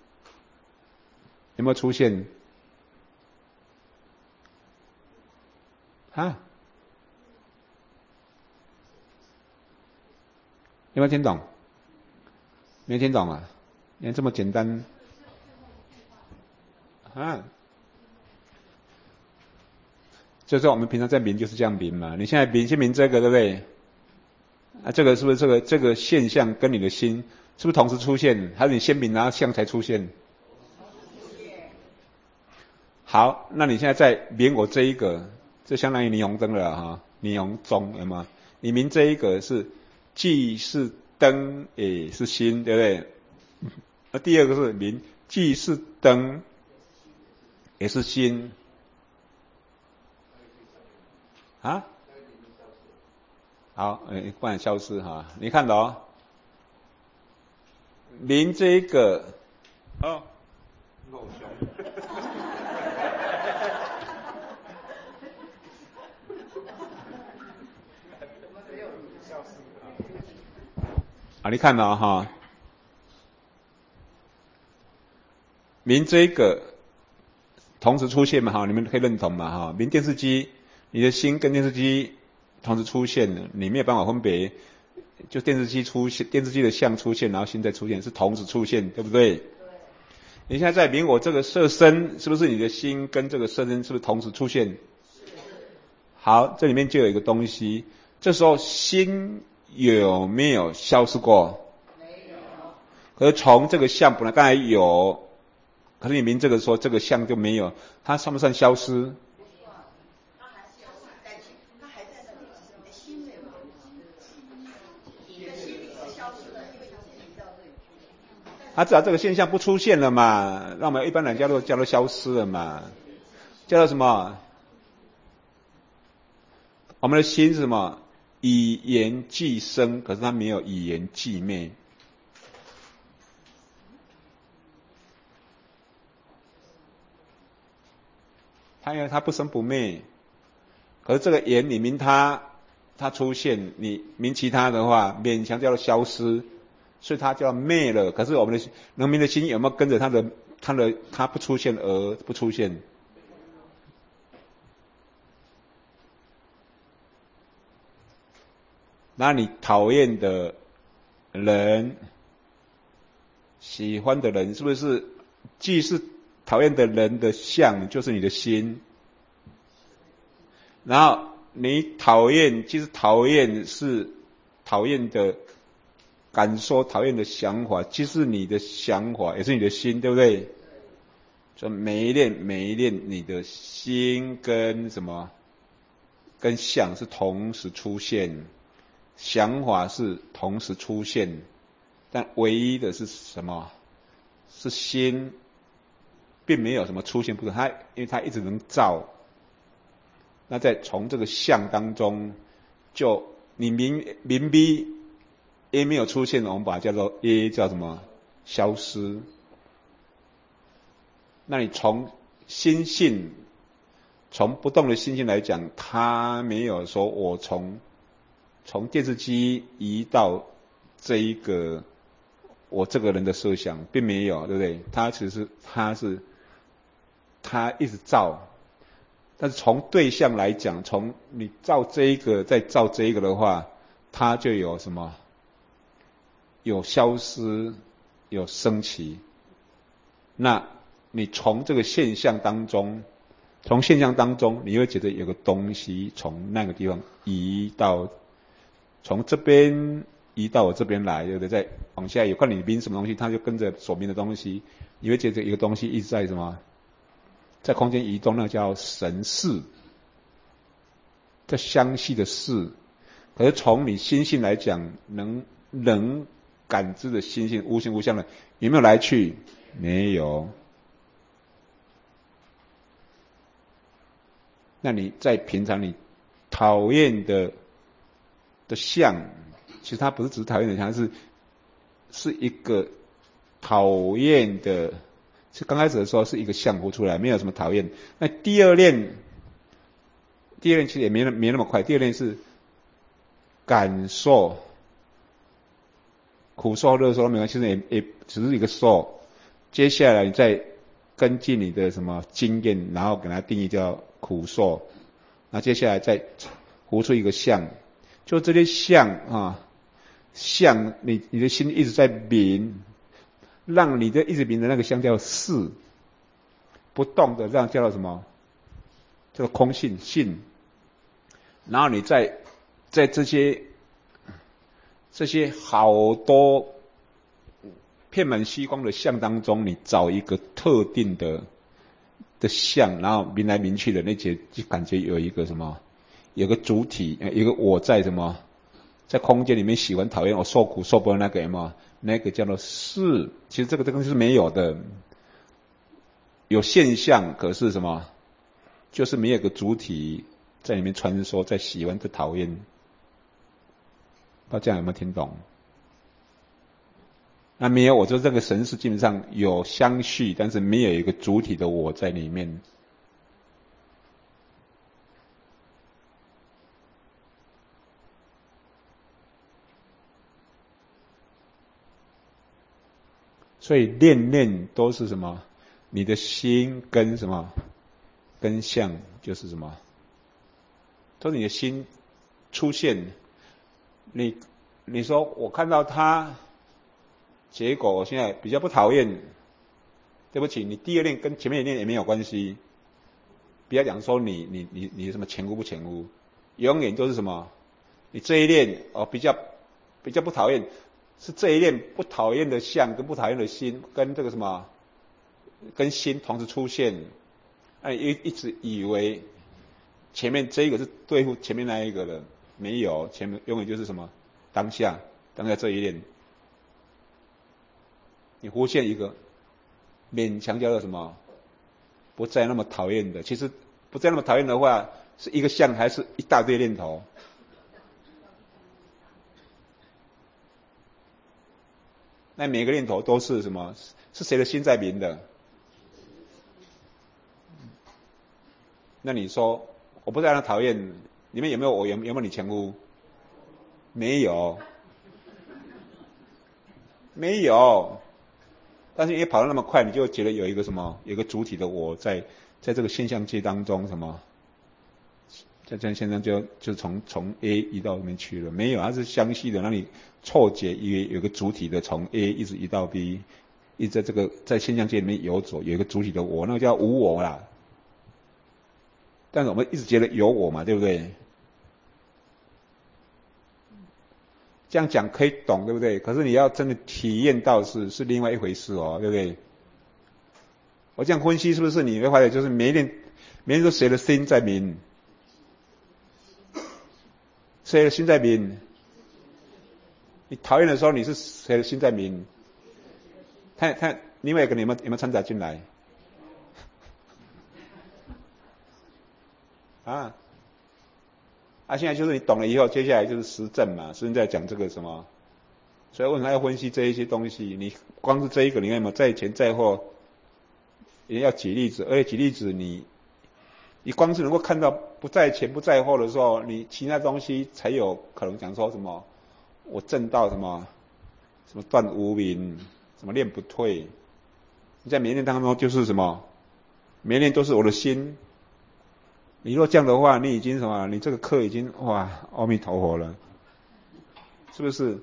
有没有出现？啊？有没有听懂？没听懂啊？你看这么简单。啊，就是我们平常在明就是这样明嘛。你现在明先明这个，对不对？啊，这个是不是这个这个现象跟你的心是不是同时出现？还是你先明然后相才出现？好，那你现在在明我这一个，这相当于霓虹灯了哈，霓虹钟有吗？你明这一个是既是灯也是心，对不对？那第二个是明既是灯也是心啊。好，诶，不然消失哈。你看到、哦，明这一个哦，够凶。啊，你看到哈、哦，明这一个同时出现嘛哈，你们可以认同嘛哈。明电视机，你的心跟电视机同时出现了，你没有办法分别，就电视机出现，电视机的相出现，然后心再出现，是同时出现，对不对？对。你现在在明我这个色身，是不是你的心跟这个色身是不是同时出现？好，这里面就有一个东西，这时候心有没有消失过？没有。 可是从这个相本来刚才有，可是你明这个说这个相就没有，它算不算消失？他只要这个现象不出现了嘛，那我们一般人叫做叫做消失了嘛，叫做什么？我们的心是什么？以言寄生，可是它没有以言寄灭。它因为它不生不灭，可是这个言你明它，它出现，你明其他的话，勉强叫做消失。所以它叫灭了，可是我们的能明的心有没有跟着它的它的它不出现而不出现？那你讨厌的人、喜欢的人，是不是既是讨厌的人的相，就是你的心？然后你讨厌，其实讨厌是讨厌的。感受讨厌的想法，其实你的想法也是你的心，对不对？所以每一念每一念，你的心跟什么，跟相是同时出现，想法是同时出现，但唯一的是什么？是心，并没有什么出现不可，它因为它一直能造。那在从这个相当中，就你明明逼。A 没有出现，我们把它叫做 A 叫什么？消失。那你从心性，从不动的心性来讲，它没有说我从从电视机移到这一个我这个人的设想，并没有，对不对？它其实它是它一直造，但是从对象来讲，从你造这一个再造这一个的话，它就有什么？有消失，有升起。那你从这个现象当中，从现象当中，你会觉得有个东西从那个地方移到，从这边移到我这边来，对不对？再往下有看你明什么东西，它就跟着所明的东西，你会觉得一个东西一直在什么，在空间移动，那个叫神识，叫相系的识。可是从你心性来讲，能能感知的心性，无形无相的，有没有来去？没有。那你在平常你讨厌的的相，其实它不是只是讨厌的相，是是一个讨厌的。是刚开始的时候是一个相浮出来，没有什么讨厌。那第二念，第二念其实也没没那么快。第二念是感受。苦受、乐受都没关系，其实也也只是一个受。接下来你再根据你的什么经验，然后给它定义叫苦受。那接下来再活出一个相，就这些相啊，相你你的心一直在明，让你的一直明的那个相叫识，不动的让叫做什么？叫做空性性。然后你在在这些。这些好多遍满虚光的相当中，你找一个特定的的相，然后明来明去的那些，就感觉有一个什么，有个主体，有一个我在什么，在空间里面喜欢讨厌我受苦受不了那个什么，那个叫做是。其实这个这个是没有的，有现象，可是什么，就是没有个主体在里面穿梭，在喜欢在讨厌。不知道这样有没有听懂？那没有，我说这个神识基本上有相续，但是没有一个主体的我在里面。所以念念都是什么？你的心跟什么？跟相就是什么？都是你的心出现。你你说我看到他，结果我现在比较不讨厌，对不起，你第二念跟前面一念也没有关系。不要讲说你你你你什么前污不前污，永远都是什么？你这一念哦比较比较不讨厌， 是这一念不讨厌的相跟不讨厌的心跟这个什么，跟心同时出现，哎，一一直以为前面这一个是对付前面那一个的，没有，前面永远就是什么当下，当下这一念，你忽现一个勉强叫做什么，不再那么讨厌的，其实不再那么讨厌的话，是一个相还是一大堆念头？那每个念头都是什么？是谁的心在明的？那你说我不再让他讨厌，里面有没有我？有有没有你前夫？没有，没有。但是因为跑得那么快，你就觉得有一个什么，有一个主体的我在在这个现象界当中什么？在这现在就就从从 A 移到里面去了，没有，它是相系的，让你错觉以为有个主体的从 A 一直移到 B， 一直在这个在现象界里面游走，有一个主体的我，那个叫无我啦。但是我们一直觉得有我嘛，对不对？这样讲可以懂，对不对？可是你要真的体验到是是另外一回事哦，对不对？我这样分析是不是你会发现，就是每一念每一念都谁的心在明？谁的心在明？你讨厌的时候，你是谁的心在明？看看另外一个你有没有有没有掺杂进来？啊啊！现在就是你懂了以后，接下来就是实证嘛，实证在讲这个什么？所以为什么要分析这一些东西？你光是这一个，你看嘛，在前在后，也要举例子，而且举例子你。你光是能够看到不在前不在后的时候，你其他东西才有可能讲说什么我证到什么什么断无明，什么念不退。你在每一念当中就是什么，每一念都是我的心。你若这样的话，你已经什么？你这个课已经哇，阿弥陀佛了，是不是？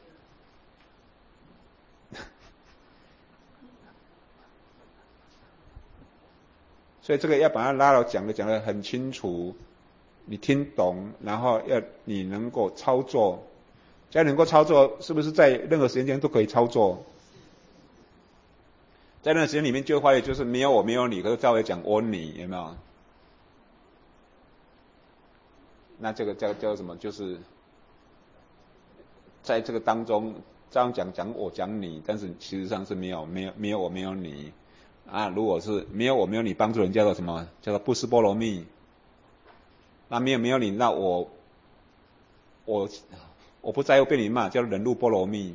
所以这个要把它拉到讲的讲得很清楚，你听懂，然后要你能够操作，只要能够操作，是不是在任何时间间都可以操作？在任何时间里面就会发现，就是没有我没有你，可是照理讲我你有没有？那这个叫叫什么？就是在这个当中，这样讲讲我讲你，但是其实上是没有没有没有我没有你。啊，如果是没有我没有你帮助人，叫做什么？叫做不思波罗蜜。那没有没有你，那我我我不在乎被你骂，叫做忍辱波罗蜜。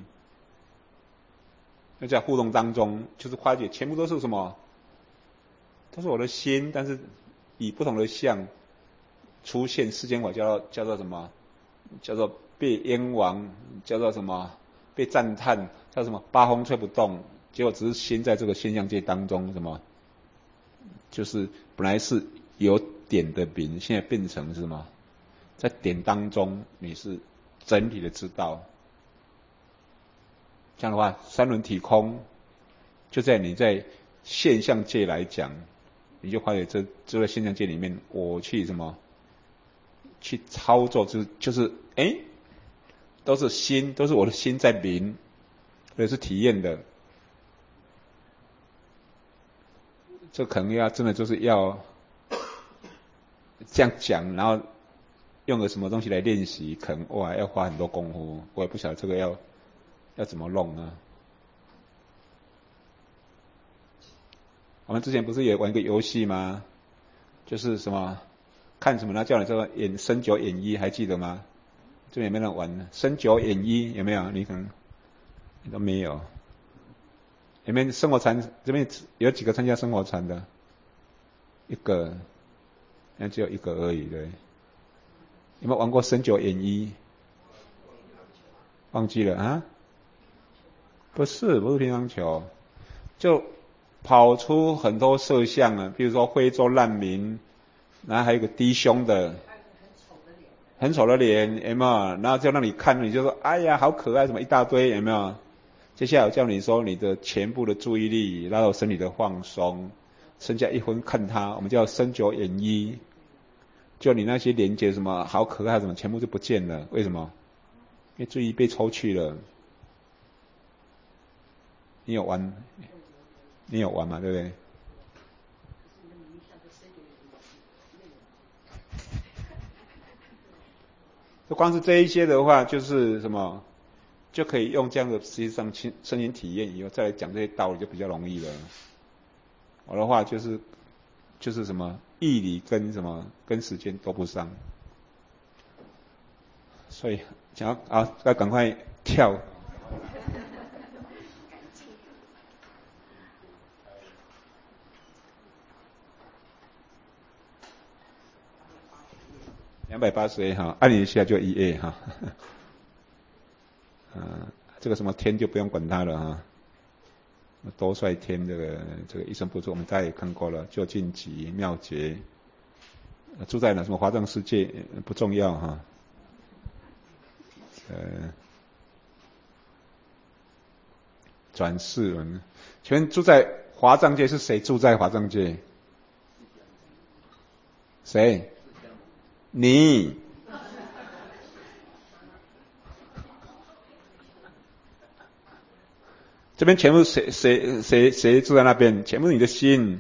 那在互动当中，就是化解，全部都是什么？都是我的心，但是以不同的相出现世间法，叫做叫做什么？叫做被冤枉，叫做什么？被赞叹，叫什么？八风吹不动。结果只是心在这个现象界当中，什么？就是本来是有点的名，现在变成是什么？在点当中，你是整体的知道。这样的话，三轮体空，就在你在现象界来讲，你就发现这这个现象界里面，我去什么？去操作，就是就是哎，都是心，都是我的心在明，也是体验的。这可能要真的就是要这样讲，然后用个什么东西来练习，可能哇要花很多功夫，我也不晓得这个要要怎么弄呢？我们之前不是也玩个游戏吗？就是什么看什么呢？叫你这个演生九演一，还记得吗？这边有没有人玩生九演一？有没有？你可能你都没有。里面生活禅这边有几个参加生活禅的？一个，那只有一个而已，对。有没有玩过生九演一？忘记了啊？不是，不是乒乓球，就跑出很多色相啊，比如说非洲难民，然后还有一个低胸的，很丑的脸，有没有？然后就让你看，你就说，哎呀，好可爱，什么一大堆，有没有？接下来我叫你说，你的全部的注意力拉到身体的放松，剩下一分看它，我们叫生九演一，就你那些连接什么好可爱什么，全部就不见了。为什么？因为注意力被抽去了。 你有玩，你有玩嘛，对不对？就光是这一些的话，就是什么，就可以用这样的实际上亲身心体验以后再来讲这些道理就比较容易了。我的话就是就是什么义理跟什么跟时间都不上，所以想要啊要赶快跳。两百八十 A 哈，按一下就一 A 哈。嗯，这个什么天就不用管它了哈。多帅天这个这个一生不住，我们大家也看过了，究竟极妙觉，住在哪什么华藏世界不重要哈。呃，转世轮，请问住在华藏界是谁住在华藏界？谁？你。这边全部谁谁谁谁住在那边？全部你的心，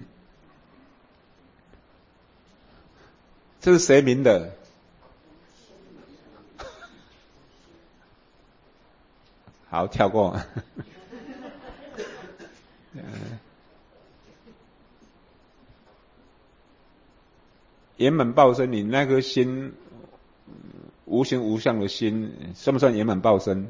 这是谁明的？好，跳过。圆满报身，你那颗心，无形无相的心，算不算圆满报身？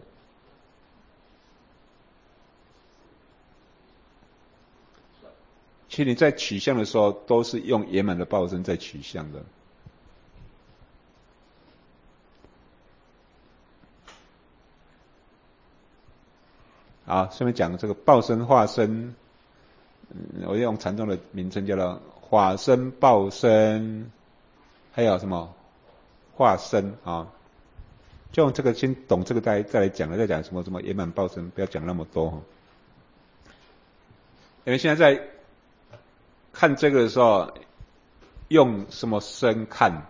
其实你在取向的时候，都是用圆满的报身在取向的。好，下面讲这个报身化身，嗯，我用禅宗的名称叫做法身、报身，还有什么化身啊？就用这个先懂这个再再来讲了，再讲什么什么圆满报身，不要讲那么多。因为现在在看这个的时候，用什么身看？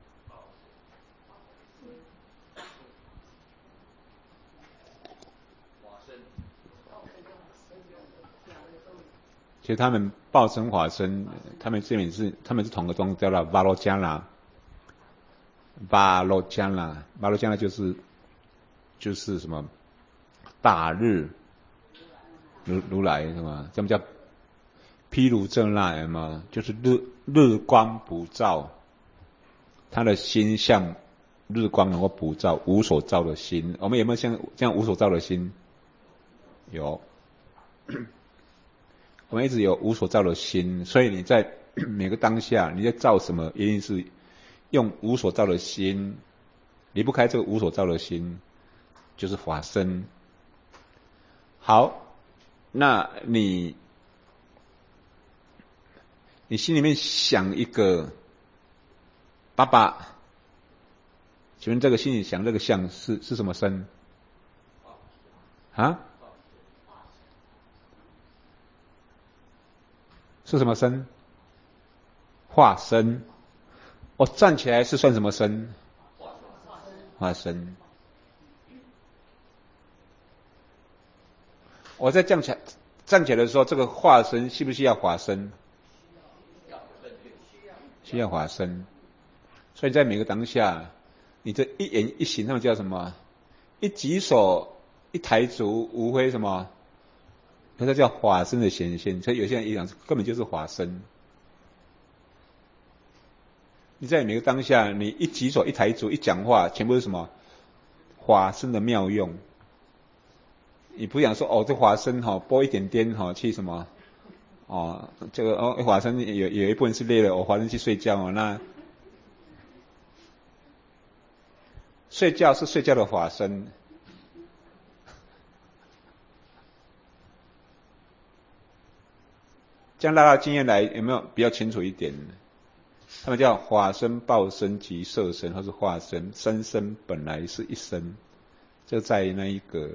其实他们报身法身，他们这边是他们是同个宗，叫做瓦罗加拉，瓦罗加拉，瓦罗加拉就是就是什么大日如如来是吗？这么叫毗卢遮那嘛，就是日日光普照，他的心像日光能够普照，无所照的心。我们有没有像这样无所照的心？有。我们一直有无所照的心，所以你在每个当下你在照什么，一定是用无所照的心，离不开这个无所照的心，就是法身。好，那你你心里面想一个爸爸，请问这个心里想这个相是是什么身？啊？是什么身？化身。我站起来是算什么身？化身。我在站起来站起来的时候，这个化身需不需要化身？需要化身。所以在每个当下，你这一言一行，他们叫什么？一举手一抬足，无非什么？那叫法身的显现，所以有些人一讲根本就是法身。你在每个当下，你一举手一抬足一讲话，全部是什么？法身的妙用。你不想说哦，这法身哈、哦、拨一点点哈、哦、去什么？哦，这个哦法身有有一部分是累了，我、哦、法身去睡觉哦，那睡觉是睡觉的法身。这样拉到经验来，有没有比较清楚一点？他们叫法身、报身及色身，或是化身。三身本来是一身，这在那一个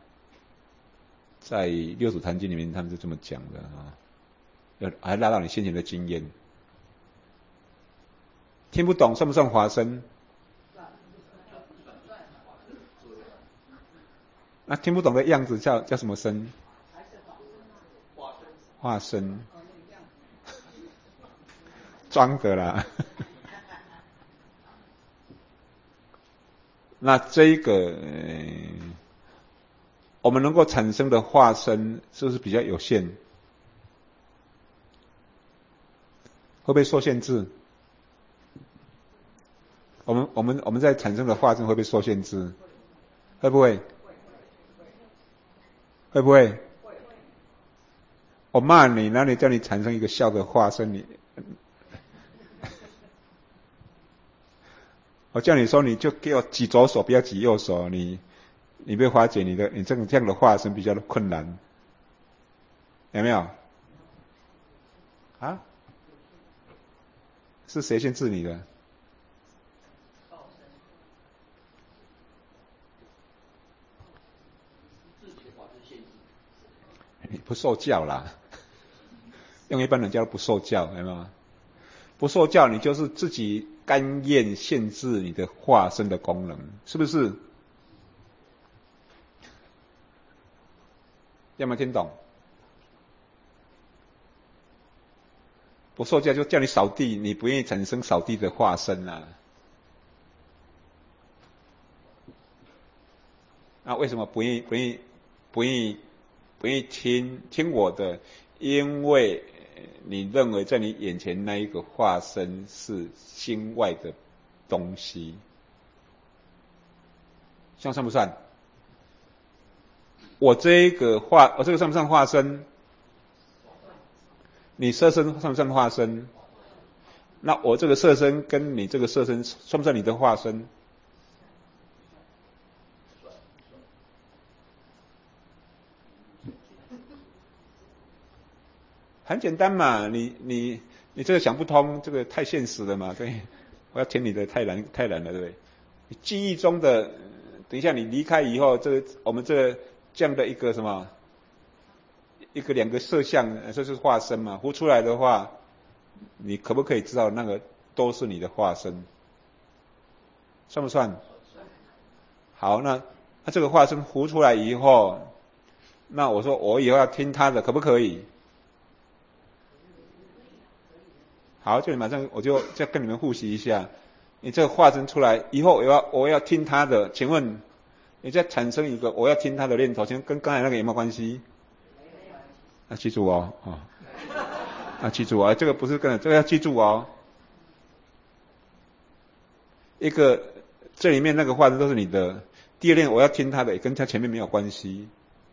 在六祖坛经里面，他们是这么讲的啊。要还拉到你先前的经验，听不懂算不算法身？那听不懂的样子叫叫什么身？ 化身，装的啦。那这一个、呃、我们能够产生的化身是不是比较有限？会不会受限制？我们我们我们在产生的化身会不会受限制？会不会？会不会？我骂你，哪里叫你产生一个笑的化身？你，我叫你说，你就给我举左手，不要举右手。你，你被发觉你的你这种这样的化身比较的困难，有没有？啊？是谁限制你的？你不受教啦，用一般人叫不受教，有没有？不受教，你就是自己甘愿限制你的化身的功能，是不是？有没有听懂？不受教就叫你扫地，你不愿意产生扫地的化身啊。那为什么不愿意不愿意不愿意不愿意听听我的？因为你认为在你眼前那一个化身是心外的东西，像算不算？我这一个化，我这个算不算化身？你色身算不算化身？那我这个色身跟你这个色身算不算你的化身？很简单嘛，你你你这个想不通，这个太现实了嘛，对，我要听你的太难太难了，对不对？你记忆中的，等一下你离开以后，这个我们这个这样的一个什么，一个两个色相，这是化身嘛？呼出来的话，你可不可以知道那个都是你的化身？算不算？好，那那这个化身呼出来以后，那我说我以后要听他的，可不可以？好，就马上我就再跟你们复习一下，你这个化身出来以后，我要我要听他的，请问你再产生一个我要听他的念头，请问跟刚才那个有没有关系？啊，记住哦，啊，啊，记住啊，这个不是跟这个要记住哦。一个这里面那个化身都是你的，第二念我要听他的，也跟他前面没有关系。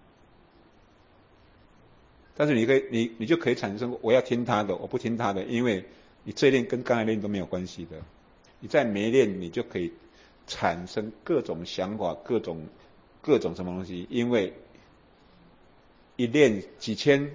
但是你可以，你你就可以产生我要听他的，我不听他的，因为你这一念跟刚才念都没有关系的。你在每一念你就可以产生各种想法，各种各种什么东西，因为一念几千，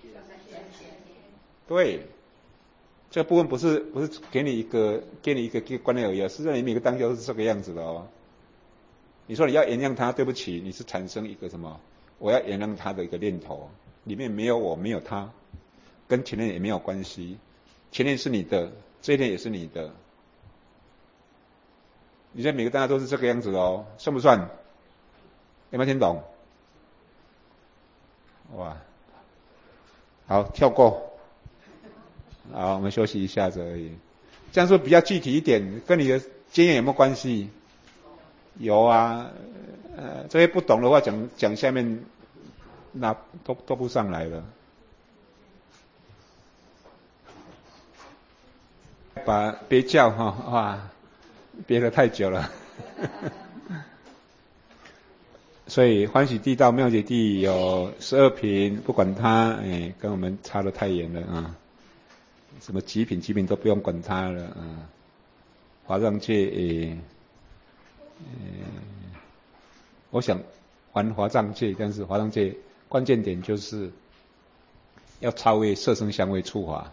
对，这部分不是不是给你一个给你一个观念而已，实际上你每个当下都是这个样子的哦。你说你要原谅他，对不起，你是产生一个什么？我要原谅他的一个念头。里面没有我，没有他，跟前念也没有关系。前念是你的，这一念也是你的。你在每个当下都是这个样子的哦，算不算？有没有听懂？哇，好，跳过。好，我们休息一下子而已。这样说比较具体一点，跟你的经验有没有关系？有啊，呃，这些不懂的话讲讲下面。那都都不上来了，把别叫哈哇，憋得太久了，所以欢喜地道妙觉地有十二品，不管它，哎，跟我们差得太远了啊，什么极品极品都不用管它了啊，华藏界，哎，哎，我想还华藏界，但是华藏界。关键点就是要超越色声香味触法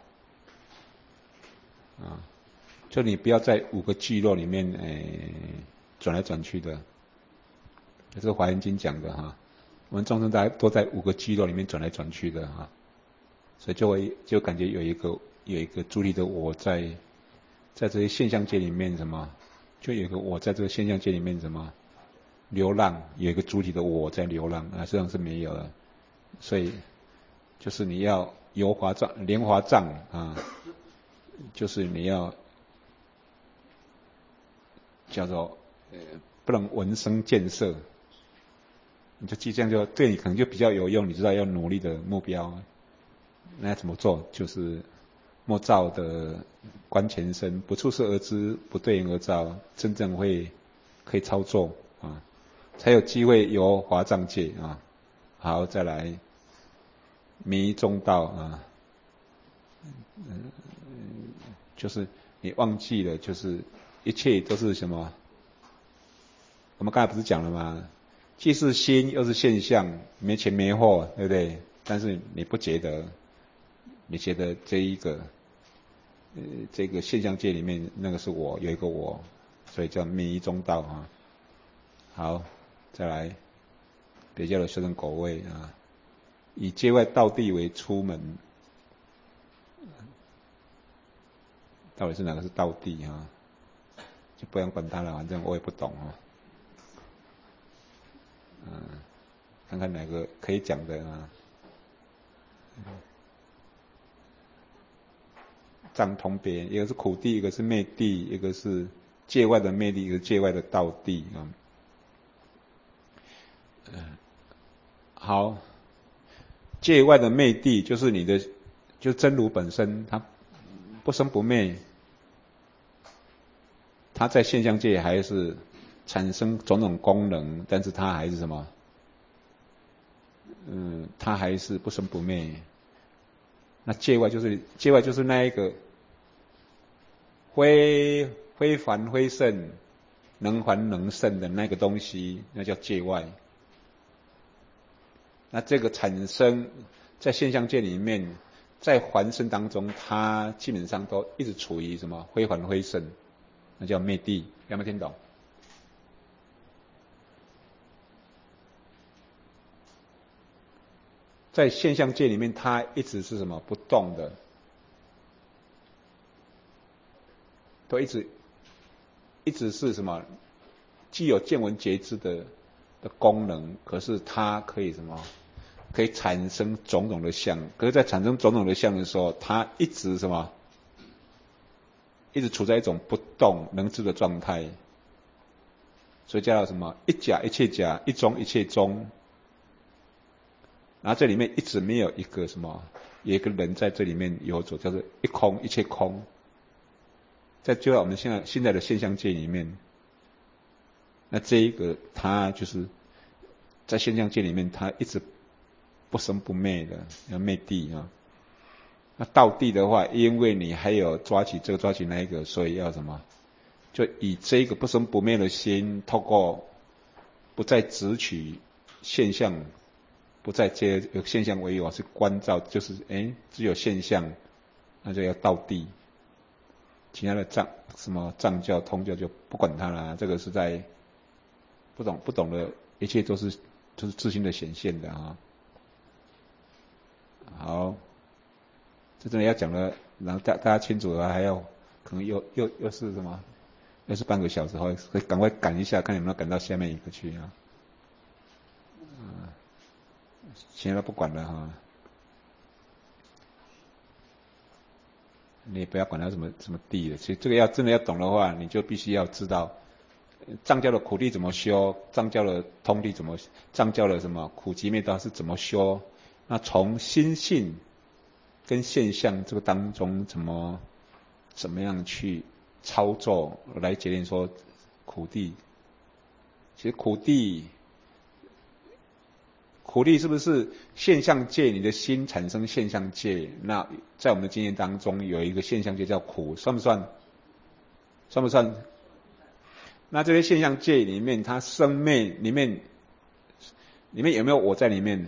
啊，就你不要在五个聚落里面诶转来转去的，这是华严经讲的哈。我们众生大家都在五个聚落里面转来转去的哈，所以就会就感觉有一个有一个主体的我在在这些现象界里面什么，就有一个我在这个现象界里面什么流浪，有一个主体的我在流浪啊，实际上是没有的。所以就是你要油华藏、莲华藏啊，就是你要叫做呃不能闻声见色，你就记这样就对你可能就比较有用，你知道要努力的目标。那要怎么做？就是莫造的观前身，不处事而知，不对应而造，真正会可以操作啊，才有机会游华藏界啊。好，再来迷中道啊，嗯，就是你忘记了，就是一切都是什么？我们刚才不是讲了吗？既是心又是现象，没钱没货，对不对？但是你不觉得，你觉得这一个，呃，这个现象界里面那个是我，有一个我，所以叫迷中道啊。好，再来，别教的修正果位啊，以界外道地为出门，到底是哪个是道地啊？就不用管它了，反正我也不懂啊。嗯，看看哪个可以讲的啊。藏通别，一个是苦地，一个是昧地，一个是界外的昧地，一个是界外的道地啊。嗯，好，界外的昧地就是你的，就真如本身，它不生不灭，它在现象界还是产生种种功能，但是它还是什么？嗯，它还是不生不灭。那界外就是界外就是那一个非非凡非圣，能凡能圣的那个东西，那叫界外。那这个产生在现象界里面，在凡圣当中，它基本上都一直处于什么非凡非圣，那叫灭地。有没有听懂？在现象界里面，它一直是什么不动的，都一直一直是什么，既有见闻觉知的的功能，可是它可以什么，可以产生种种的相。可是，在产生种种的相的时候，它一直什么，一直处在一种不动能知的状态，所以叫做什么一假一切假，一中一切中。然后这里面一直没有一个什么，有一个人在这里面游走，叫做一空一切空。在就在我们现在现在的现象界里面，那这一个它就是在现象界里面，它一直不生不灭的，要灭地啊。那道地的话，因为你还有抓起这个抓起那一个，所以要什么？就以这个不生不灭的心，透过不再执取现象。不再接有现象为我，是观照，就是哎，只有现象，那就要道地。其他的藏什么藏教、通教就不管它了，这个是在不懂不懂的，一切都是都是自性的显现的啊。好，这真的要讲了，然后大大家清楚了，还要可能又又又是什么？又是半个小时后，会赶快赶一下，看有没有赶到下面一个去啊。嗯。其他都不管了哈，你也不要管它什么什么地的。其实这个要真的要懂的话，你就必须要知道藏教的苦地怎么修，藏教的通地怎么，藏教的什么苦集灭道是怎么修。那从心性跟现象这个当中，怎么怎么样去操作来决定说苦地。其实苦地。苦地是不是现象界？你的心产生现象界，那在我们的经验当中有一个现象界叫苦，算不算？算不算？那这些现象界里面，它生灭里面，里面有没有我在里面？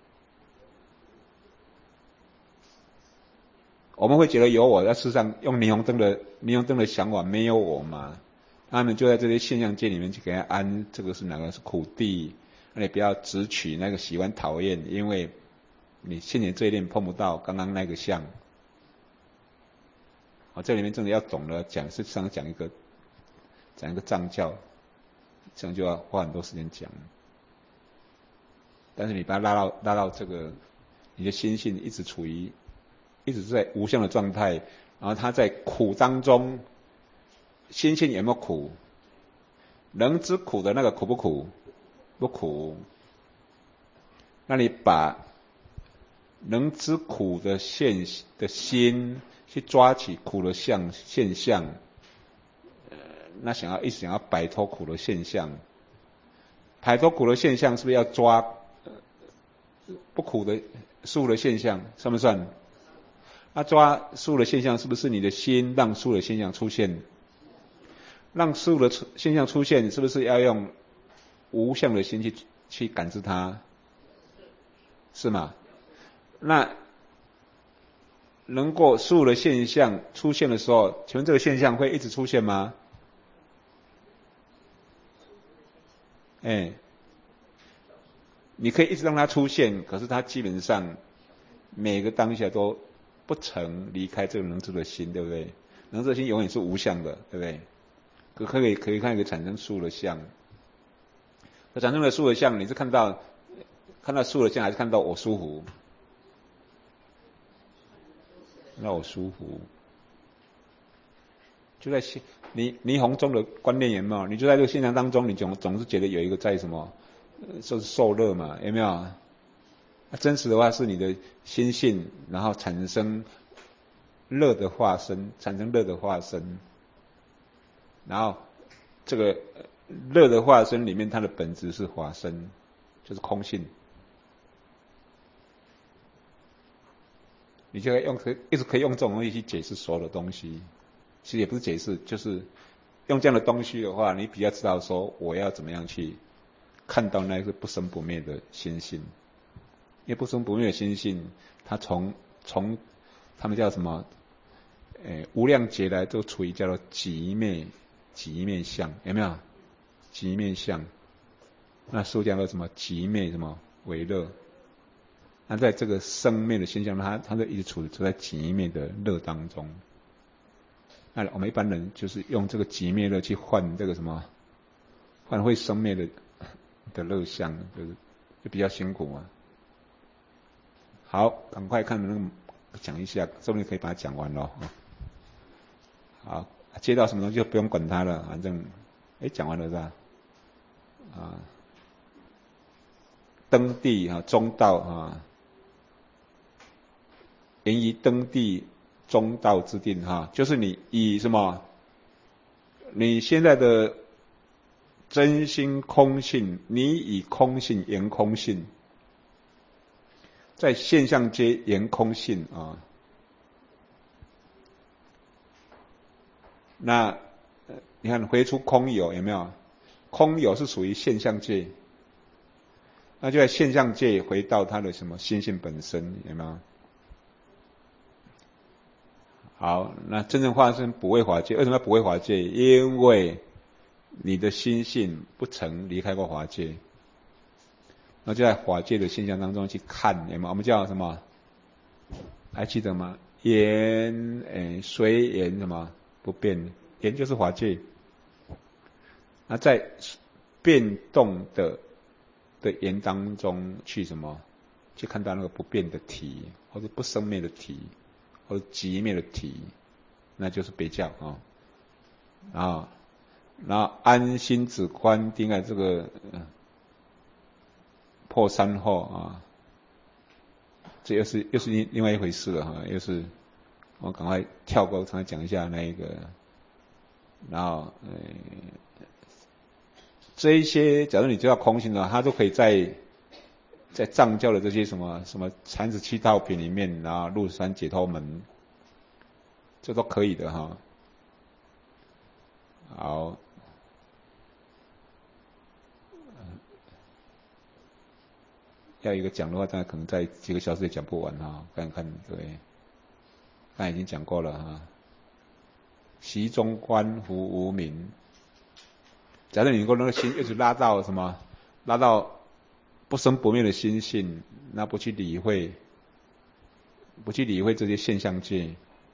我们会觉得有我，但事实上用霓虹灯的霓虹灯的想法没有我嘛？他们就在这些现象界里面去给他安，这个是哪个是苦地？那你不要只取那个喜欢讨厌，因为你现前这一念碰不到刚刚那个相。好，这里面真的要懂得讲，是上讲一个讲一个藏教，这样就要花很多时间讲。但是你把它拉到拉到这个， 你的心性一直处于一直在无相的状态，然后他在苦当中，心性有没有苦？能知苦的那个苦不苦？不苦。那你把能知苦的现的心去抓起苦的相现象，呃，那想要一直想要摆脱苦的现象，摆脱苦的现象是不是要抓、呃、不苦的事物的现象？算不算？那抓事物的现象是不是你的心让事物的现象出现？让事物的现象出现，是不是要用无相的心去去感知它？是吗？那能够事物的现象出现的时候，请问这个现象会一直出现吗？哎，你可以一直让它出现，可是它基本上每个当下都不曾离开这个能知的心，对不对？能知的心永远是无相的，对不对？可可以可以看一个产生事物的相，可产生了事物的相，你是看到看到事物的相，还是看到我舒服？让我舒服，就在你霓虹中的观念有没有？你就在这个现象当中，你总总是觉得有一个在什么，就是受热嘛，有没有？那真实的话是你的心性，然后产生热的化身，产生热的化身，然后这个热的化身里面，它的本质是法身，就是空性。你就可以用，可一直可以用这种东西去解释所有的东西。其实也不是解释，就是用这样的东西的话，你比较知道说我要怎么样去看到那个不生不灭的心性。因为不生不灭的心性，它从从他们叫什么？诶，无量劫来都处于叫做极灭极灭相，有没有？极灭相。那书叫做什么？极灭什么为乐？那在这个生灭的现象，它它就一直处处在极灭的乐当中。那我们一般人就是用这个极灭乐去换这个什么，换会生灭的的乐相，就是就比较辛苦嘛。好，赶快看那个讲一下，说不定可以把它讲完了。好，接到什么东西就不用管它了，反正哎讲完了是吧？啊，登地啊，中道啊。言于登地中道之定哈，就是你以什么？你现在的真心空性，你以空性言空性，在现象界言空性啊。那你看回出空有有没有？空有是属于现象界，那就在现象界回到它的什么心性本身有没有？好，那真正化身不为法界，为什么要不为法界？因为你的心性不曾离开过法界，那就在法界的现象当中去看，有没有？我们叫什么？还记得吗？言，诶，随言什么不变？言就是法界。那在变动的的言当中去什么？去看到那个不变的体，或者不生灭的体。或者极灭的体，那就是别教啊。然后，然后安心止观定在这个、呃、破三后啊，这又是又是另外一回事了哈。又是我赶快跳过，常常讲一下那一个。然后，呃，这一些，假如你知道空性的话，它都可以在在藏教的这些什么什么禅十七道品里面，然后入山解脱门，这都可以的哈。好，要一个讲的话，当然可能在几个小时也讲不完哈。看看对，刚才已经讲过了哈。习中观胡无明，假如你能够那个心一直拉到什么，拉到不生不灭的心性，那不去理会，不去理会这些现象界，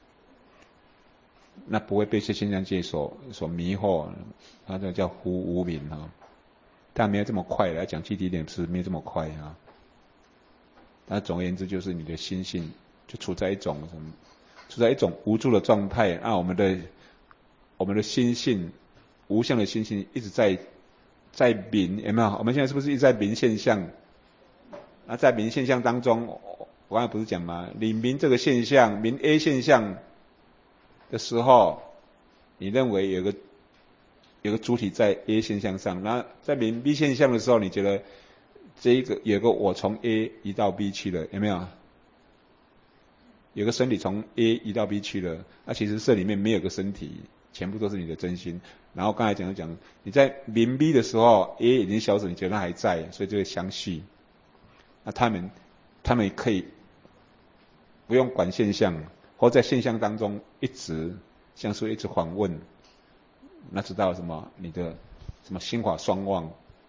那不会被这些现象界所所迷惑，那这叫胡无明哈。但没有这么快的，讲具体一点是没有这么快啊。 但总而言之，就是你的心性就处在一种什么，处在一种无助的状态。啊，我们的我们的心性，无相的心性一直在在明，有没有？我们现在是不是一直在明现象？那在明现象当中，我刚才不是讲吗？你明这个现象，明 A 现象的时候，你认为有个有个主体在 A 现象上，那在明 B 现象的时候，你觉得这一个有个我从 A 移到 B 去了，有没有？有个身体从 A 移到 B 去了，那其实这里面没有个身体，全部都是你的真心。然后刚才讲讲，你在明 B 的时候 ，A 已经消失，你觉得它还在，所以就会相续。那他们他们可以不用管现象，或在现象当中一直像是一直访问，那知道什么？你的什么心法双旺，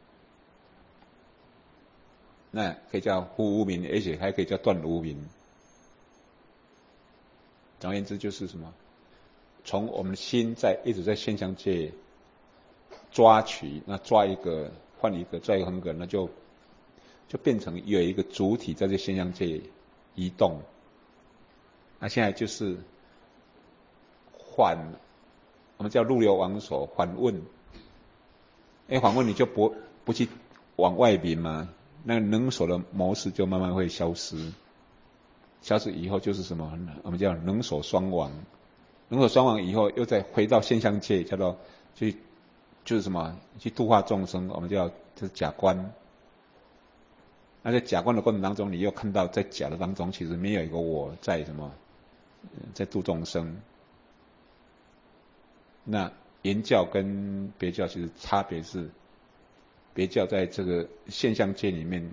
那可以叫忽无明，而且还可以叫断无明。总而言之就是什么？从我们的心在一直在现象界抓取，那抓一个换一个，抓一个横格，那就就变成有一个主体在这现象界移动。那现在就是反，我们叫入流往所反问。哎，反问你就不不去往外明嘛，那能所的模式就慢慢会消失。消失以后就是什么？我们叫能所双亡。能所双亡以后，又再回到现象界，叫做去就是什么？去度化众生，我们叫就是假观。那在假观的过程当中，你又看到在假的当中，其实没有一个我在什么，在度众生。那原教跟别教其实差别是，别教在这个现象界里面。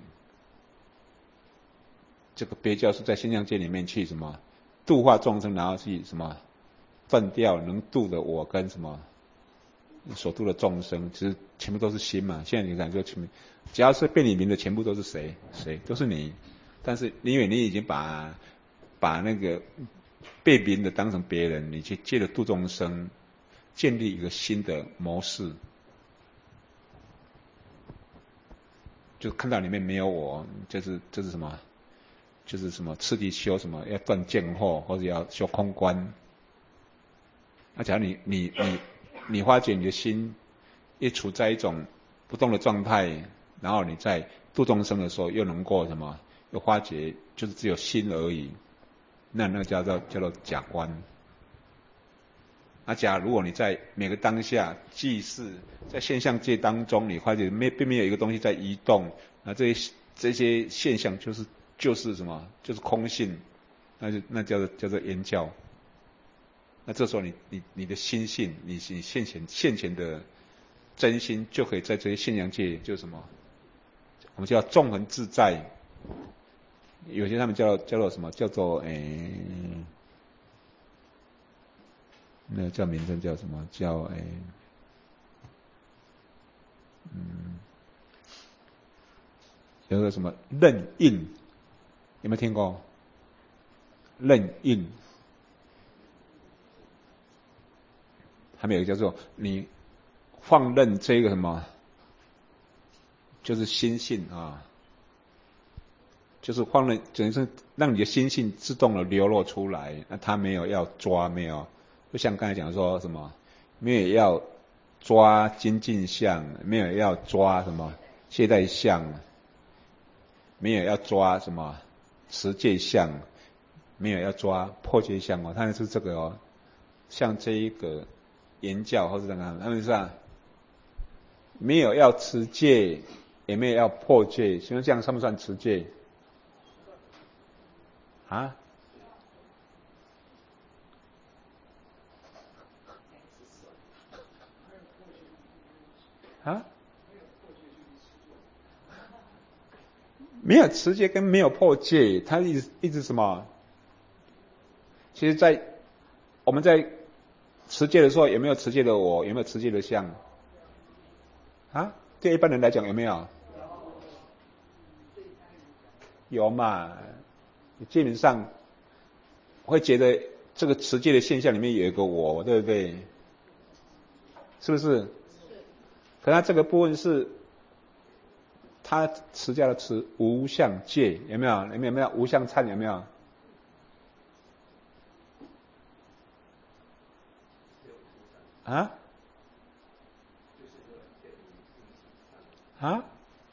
这个别教是在现象界里面去什么度化众生，然后去什么断掉能度的我跟什么所度的众生，其实全部都是心嘛。现在你看就全部，只要是被你明的，全部都是谁？谁都是你。但是因为你已经把把那个被明的当成别人，你去借着度众生，建立一个新的模式，就看到里面没有我，就是这、就是什么？就是什么次第修什么要断见惑，或者要修空观。那假如你你你你发觉你的心一处在一种不动的状态，然后你在度众生的时候又能够什么，又发觉就是只有心而已，那那个叫做叫做假观。那假如果你在每个当下，即是在现象界当中，你发觉没并没有一个东西在移动，那这些这些现象就是就是什么？就是空性，那就那叫做叫做言教。那这时候你你你的心性，你你现前现前的真心，就可以在这些现象界，就什么？我们叫纵横自在。有些他们叫叫做什么？叫做诶。欸那个叫名称叫什么？叫诶、欸，嗯，有个什么任印，有没有听过？任印，还没有一个叫做你放任这个什么，就是心性啊，就是放任，等于是让你的心性自动的流露出来，那他没有要抓，没有。就像刚才讲说什么，没有要抓精进相，没有要抓什么懈怠相，没有要抓什么持戒相，没有要抓破戒相哦，他们是这个哦。像这一个言教或是怎样，他们是啊，没有要持戒，也没有要破戒，请问这样算不算持戒？啊？啊？没有持戒跟没有破戒，它一直一直什么？其实，在我们在持戒的时候，有没有持戒的我？有没有持戒的相？啊？对一般人来讲有没有？有嘛？基本上会觉得这个持戒的现象里面有一个我，对不对？是不是？可它这个部分是他持家的持无相戒有没有？有没有？有没有无相忏有没有？啊？啊？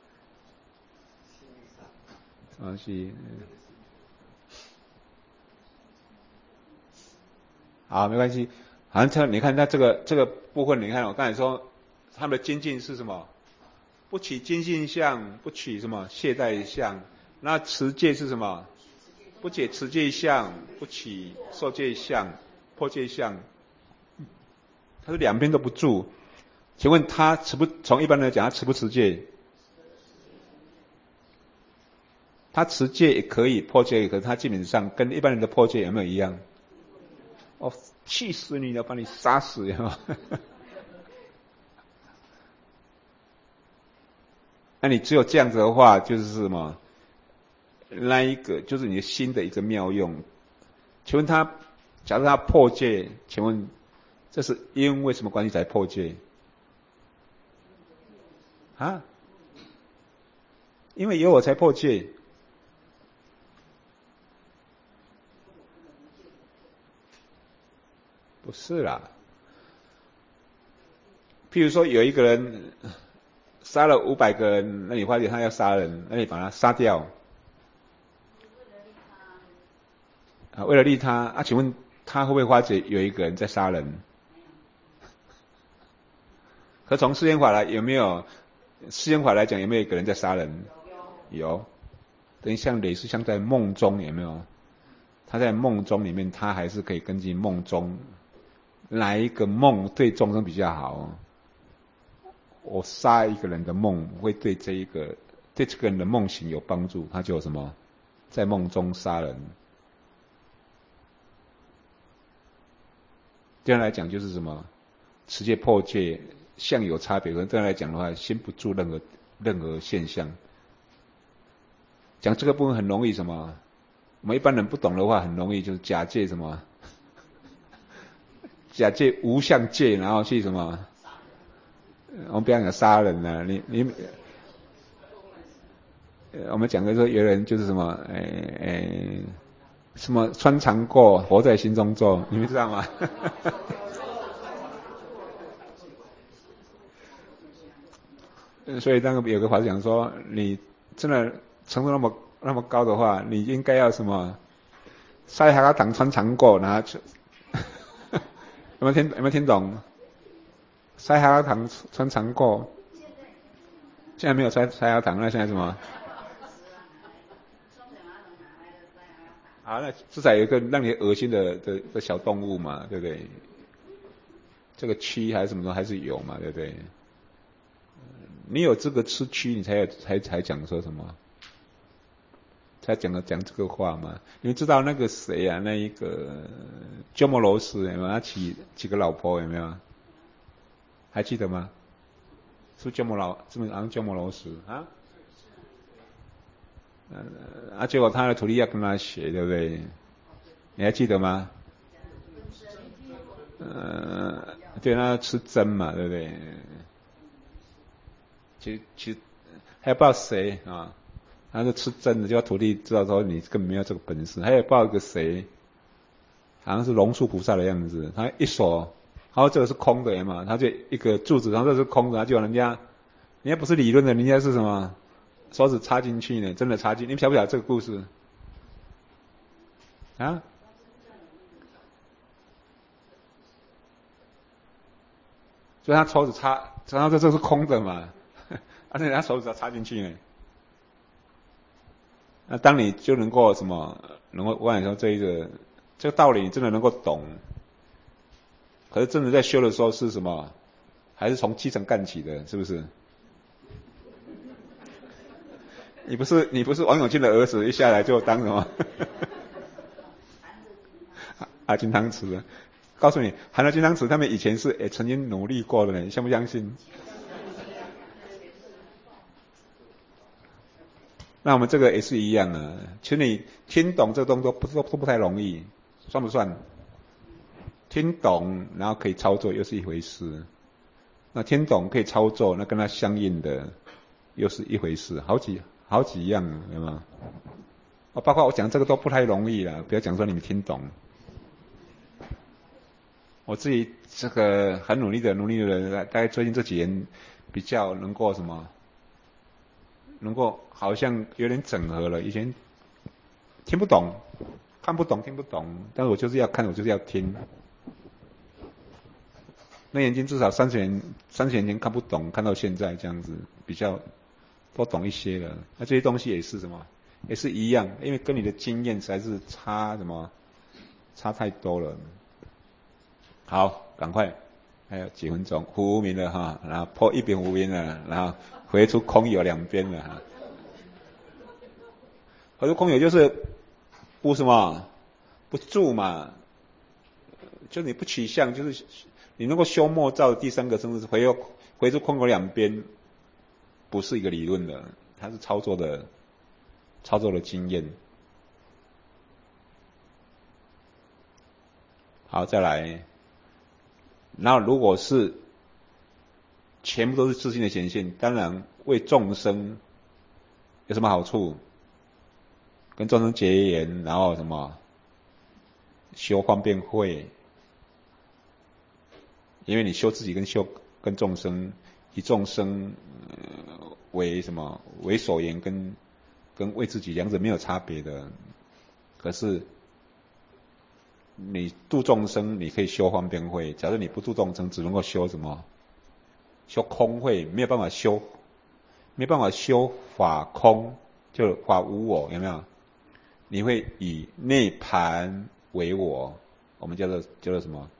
什么东西？好，没关系。好像他，你看他这个这个部分，你看我刚才说他们的精进是什么？不起精进相，不起什么懈怠相。那持戒是什么？不解持戒相，不起受戒相、破戒相。他是两边都不住。请问他持不？从一般人来讲，他持不持戒？他持戒也可以，破戒也可以，他基本上跟一般人的破戒有没有一样？哦，气死你了，把你杀死呀！那你只有这样子的话，就是什么？那一个就是你的心的一个妙用。请问他，假如他破戒，请问这是因为什么关系才破戒？啊？因为有我才破戒。不是啦，譬如说有一个人杀了五百个人，那你发觉他要杀人，那你把他杀掉，啊，为了利他啊，请问他会不会发觉有一个人在杀人？可从世间法来有没有？世间法来讲有没有一个人在杀人？有，等于像类似像在梦中有没有？他在梦中里面，他还是可以根据梦中。哪一个梦对众生比较好？我杀一个人的梦会对这一个对这个人的梦醒有帮助，他就有什么在梦中杀人。这样来讲就是什么持戒破戒相有差别，可能这样来讲的话，先不住任何任何现象。讲这个部分很容易什么？我们一般人不懂的话，很容易就是假借什么？假借无相戒，然后去什么？我们不要讲杀人了、啊，你你，我们讲的说有人就是什么，诶、欸、诶、欸，什么穿肠过，活在心中做，你们知道吗？所以那个有个法师讲说，你真的程度那么那么高的话，你应该要什么？塞哈糖穿肠过，然后去。有没有听有没有听懂？塞哈糖穿肠过，现在没有塞塞哈糖，那现在什么？啊，那至少有一个让你恶心的的的小动物嘛，对不对？这个蛆还是什么的还是有嘛，对不对？你有资格吃蛆，你才有才才讲说什么？才讲的讲这个话嘛？你们知道那个谁啊？那一个鸠摩罗什有没有？他娶几个老婆有没有？还记得吗？是不是鸠摩老？是不是好像鸠摩罗什啊？呃啊，结果他的徒弟要跟他学，对不对？你还记得吗？呃，对，他吃针嘛，对不对？其实其实还不知道谁啊。他是吃真的，就要徒弟知道说你根本没有这个本事。还有报一个谁，好像是龙树菩萨的样子，他一手，然后这个是空的嘛，他就一个柱子，然后这是空的，他就人家，人家不是理论的，人家是什么？手指插进去呢，真的插进。你们晓不晓得这个故事？啊？所以他手指插，然后这这是空的嘛，而且他手指要插进去呢。那当你就能够什么，能够我想说这一个这个道理，你真的能够懂。可是真的在修的时候是什么？还是从基层干起的，是不是？你不是你不是王永庆的儿子，一下来就当什么？啊，金汤匙。告诉你，含了金汤匙，他们以前是也曾经努力过的呢，你相不相信？那我们这个也是一样的，其实你听懂这个动作不都都不太容易，算不算？听懂然后可以操作又是一回事。那听懂可以操作，那跟它相应的， 又是一回事，好几好几样，有没有？哦，包括我讲这个都不太容易了，不要讲说你们听懂。我自己这个很努力的努力的人，大概最近这几年比较能够什么，能够好像有点整合了。以前听不懂，看不懂，听不懂，但是我就是要看，我就是要听。那眼睛至少三十年，三十年前看不懂，看到现在这样子，比较都懂一些了。那这些东西也是什么，也是一样，因为跟你的经验实在是差什么，差太多了。好，赶快，还有几分钟，无名了哈，然后破一边无名了，然后回出空有两边了哈。回出空有就是不什么，不住嘛，就你不取向，就是你能够修莫造的第三个生是回回出空有两边，不是一个理论的，它是操作的，操作的经验。好，再来。那如果是全部都是自性的显现，当然为众生有什么好处？跟众生结缘，然后什么修方便慧，因为你修自己跟修跟众生，以众生、呃、为什么为所缘，跟跟为自己两者没有差别的。可是你度众生，你可以修方便慧；假如你不度众生，只能够修什么？修空慧，没有办法修，没有办法修法空，就法无我，有没有？你会以内盘为我，我们叫做叫做什么？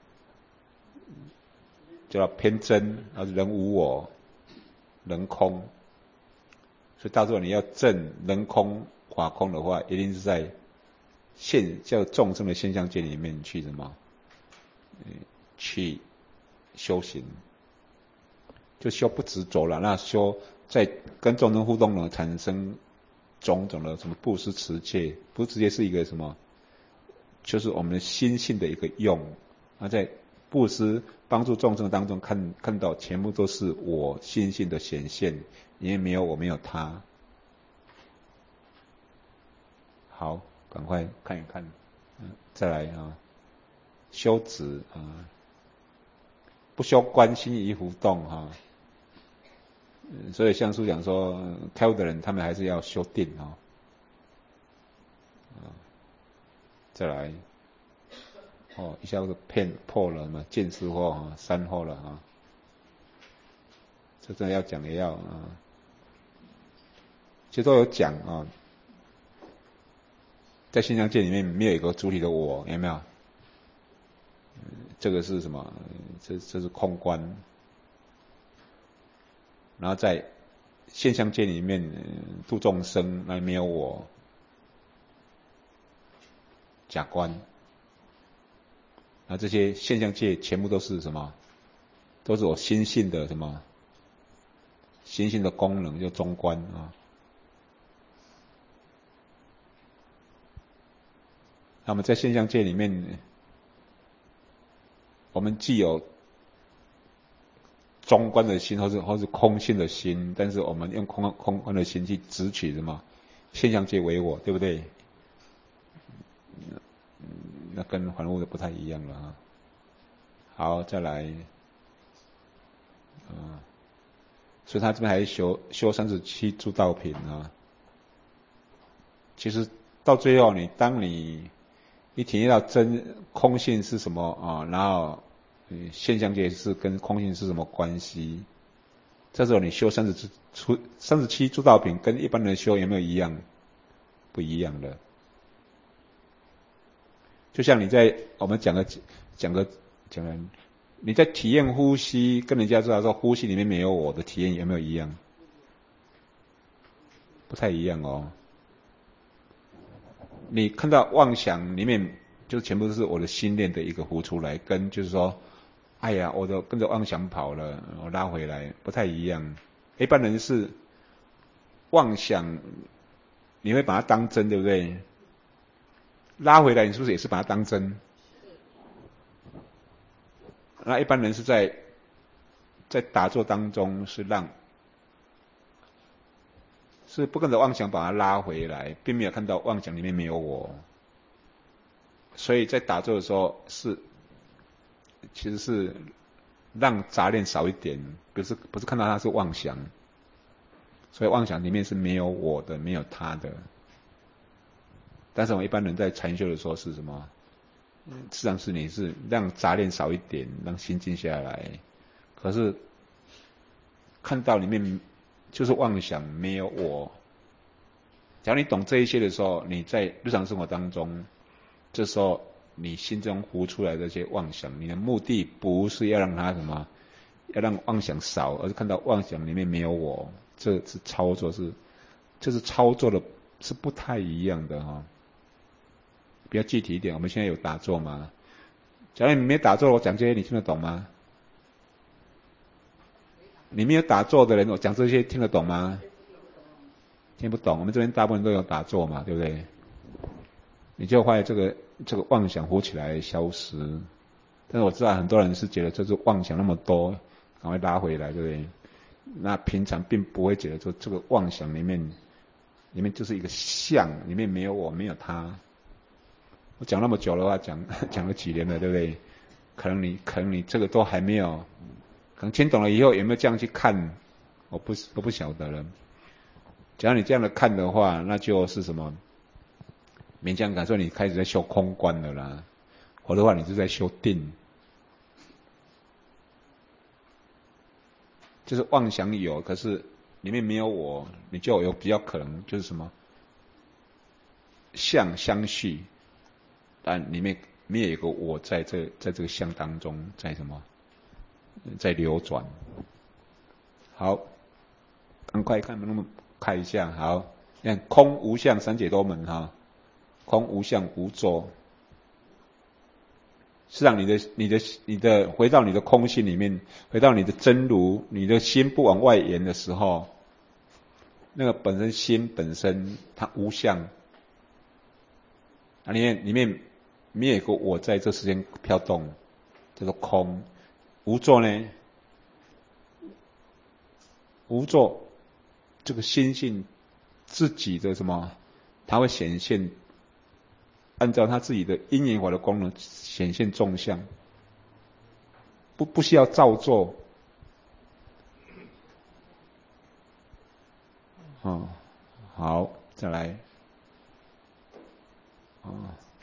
叫做偏真，然后人无我，人空。所以到时候你要证人空法空的话，一定是在现叫众生的现象界里面去什么？去修行，就修不执着了。那修在跟众生互动呢，产生种种的什么布施持戒，布施持戒是一个什么？就是我们心性的一个用。那在布施帮助众生当中看看到全部都是我心性的显现，因为没有我，没有他。好，赶快看一看，嗯，再来啊，修止啊，不修观心疑浮动哈、啊。所以像书讲说，开悟的人他们还是要修定啊。啊，再来，哦，一下子骗破了嘛，见思惑啊，三惑了啊。这真的要讲也要啊，其实都有讲啊。在现象界里面没有一个主体的我，有没有？这个是什么？这这是空观。然后在现象界里面度众生，那没有我，假观。那这些现象界全部都是什么？都是我心性的什么？心性的功能，就中观啊。那么在现象界里面，我们既有中观的心，或是或是空性的心，但是我们用空空观的心去执取什么现象界为我，对不对？那跟凡夫的不太一样了啊。好，再来，啊，所以他这边还修修三十七诸道品啊。其实到最后，你当你一体验到真空性是什么啊，然后现象界是跟空性是什么关系？这时候你修三十出三十七诸道品，跟一般人修有没有一样？不一样的。就像你在我们讲个讲个讲个，你在体验呼吸，跟人家知道说呼吸里面没有我的体验有没有一样？不太一样哦。你看到妄想里面，就是全部都是我的心念的一个浮出来，跟就是说，哎呀，我都跟着妄想跑了，我拉回来，不太一样。一般人是妄想，你会把它当真，对不对？拉回来，你是不是也是把它当真？那一般人是在在打坐当中，是让是不跟着妄想把它拉回来，并没有看到妄想里面没有我。所以在打坐的时候是，其实是让杂念少一点，不是不是看到它是妄想，所以妄想里面是没有我的，没有他的。但是我们一般人在禅修的时候是什么？实际上是你是让杂念少一点，让心静下来。可是看到里面就是妄想，没有我。假如你懂这一些的时候，你在日常生活当中，这时候你心中浮出来的这些妄想，你的目的不是要让它什么，要让妄想少，而是看到妄想里面没有我。这是操作是，这是操作的是不太一样的哈、哦。比较具体一点，我们现在有打坐吗？假如你没打坐，我讲这些你听得懂吗？你没有打坐的人，我讲这些听得懂吗？听不懂。我们这边大部分都有打坐嘛，对不对？你就发现这个这个妄想浮起来消失，但是我知道很多人是觉得这是妄想那么多，赶快拉回来，对不对？那平常并不会觉得说这个妄想里面，里面就是一个相，里面没有我，没有他。我讲那么久的话，讲讲了几年了，对不对？可能你可能你这个都还没有，可能听懂了以后有没有这样去看，我不我不晓得了。只要你这样的看的话，那就是什么？勉强感受你开始在修空观了啦，或者话你是在修定，就是妄想有，可是里面没有我，你就有比较可能就是什么相相续，但里面没有一个我在这在这个相当中，在什么在流转。好，赶快看，那么看一下，好，看空无相三解脱门哈。空无相无作，是让你的你的你的回到你的空性里面，回到你的真如，你的心不往外延的时候，那个本身心本身它无相，啊里面里面没有一个我在这时间飘动，叫做空。无作呢？无作这个心性自己的什么，它会显现。按照他自己的因缘法的功能显现众相，不不需要造作。哦，好，再来。哦，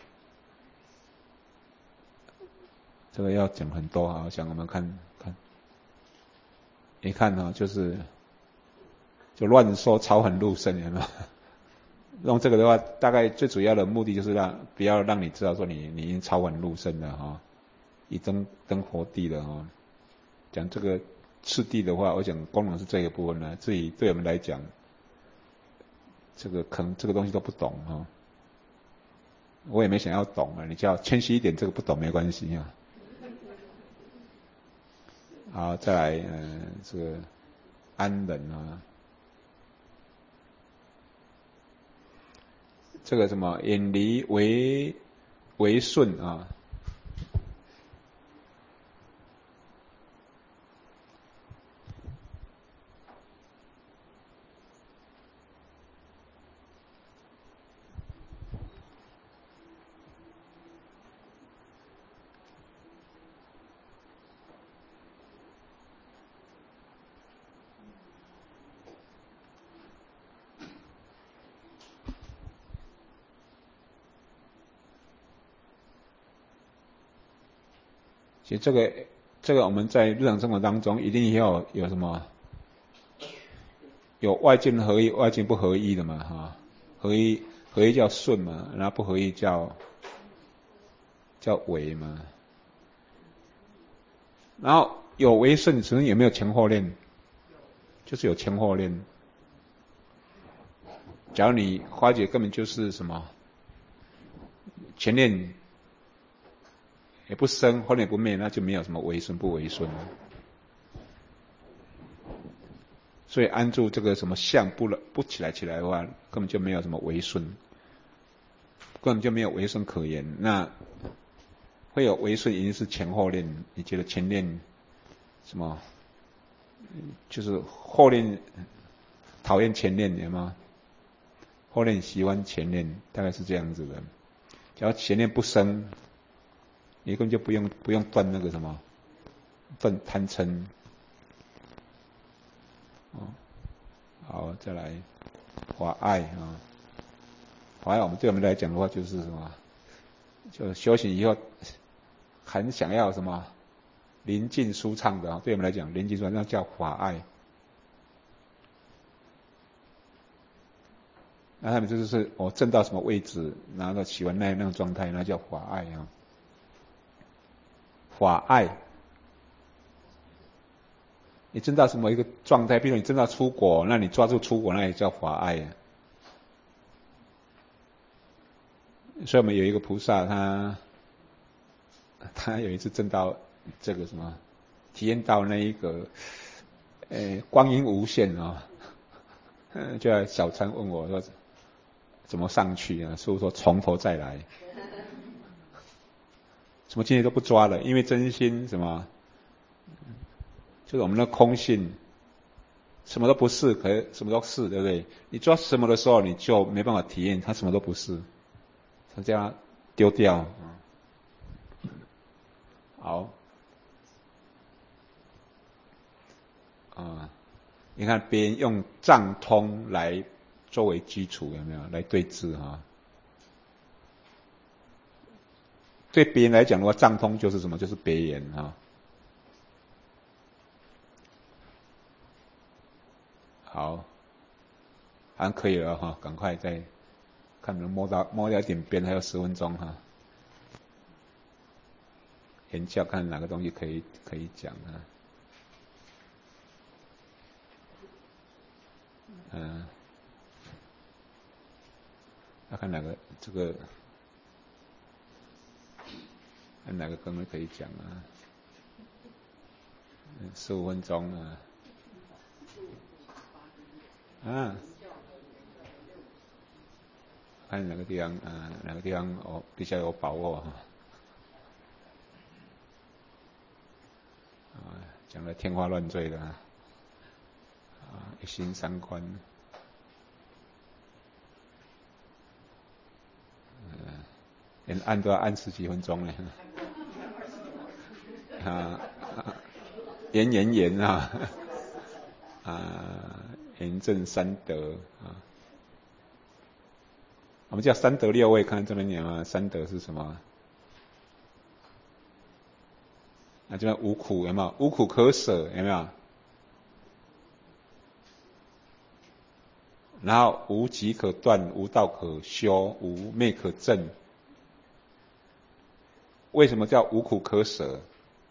这个要讲很多啊，我想我们看看，一看呢、哦、就是就乱说，草很入身，有没有？用这个的话，大概最主要的目的就是让不要让你知道说你你已经超凡入圣了哈、哦，已登登佛地了哈、哦。讲这个次第的话，我想功能是这个部分呢。至于对我们来讲，这个可能这个东西都不懂哈、哦，我也没想要懂啊，你就要谦虚一点，这个不懂没关系啊。好，再来，呃，这个安忍啊。这个什么远离为为顺啊，其实这个这个我们在日常生活当中一定要有什么，有外境合一，外境不合一的嘛哈，合一合一叫顺嘛，然后不合一叫叫违嘛。然后有违顺，请问有没有前后念？就是有前后念。假如你化解根本就是什么前念也不生，后念不灭，那就没有什么违顺不违顺了。所以安住这个什么相不不起来起来的话，根本就没有什么违顺，根本就没有违顺可言。那会有违顺，一定是前后念。你觉得前念什么？就是后念讨厌前念，有吗？后念喜欢前念，大概是这样子的。只要前念不生，你根本就不用不用断那个什么，断贪嗔。哦，好，再来华爱啊，华爱我们对我们来讲的话，就是什么？就修行以后很想要什么宁静舒畅的，对我们来讲，宁静舒畅那叫法爱。那他们就是我证到什么位置，然后喜欢那那种状态，那叫法爱啊。法爱，你证到什么一个状态？比如你证到出国，那你抓住出国，那也叫法爱啊。所以我们有一个菩萨，他他有一次证到这个什么，体验到那一个，呃，光阴无限啊、哦，就在小餐问我说怎么上去啊？师父说从头再来，什么境界都不抓了，因为真心什么，就是我们的空性，什么都不是，可是什么都是，对不对？你抓什么的时候，你就没办法体验它什么都不是。他这样丢掉，好，啊，你看别人用藏通来作为基础，有没有来对治啊？对别人来讲的话，藏通就是什么？就是别言啊。好，好像可以了哈，赶快再看能摸到摸到一点边，还有十分钟哈。研教看哪个东西可以可以讲啊？嗯，要看哪个这个，看哪个根本可以讲啊？十五分钟啊。啊，看哪个地方啊？哪个地方哦比较有把握哈？啊，讲的天花乱坠的啊，啊，一心三观，嗯，连按都要按十几分钟呢，啊，言言言啊，啊，言正三德啊。我们叫三德六位，看这边讲啊，三德是什么？那这边无苦有没有？无苦可舍有没有？然后无集可断，无道可修，无昧可证。为什么叫无苦可舍？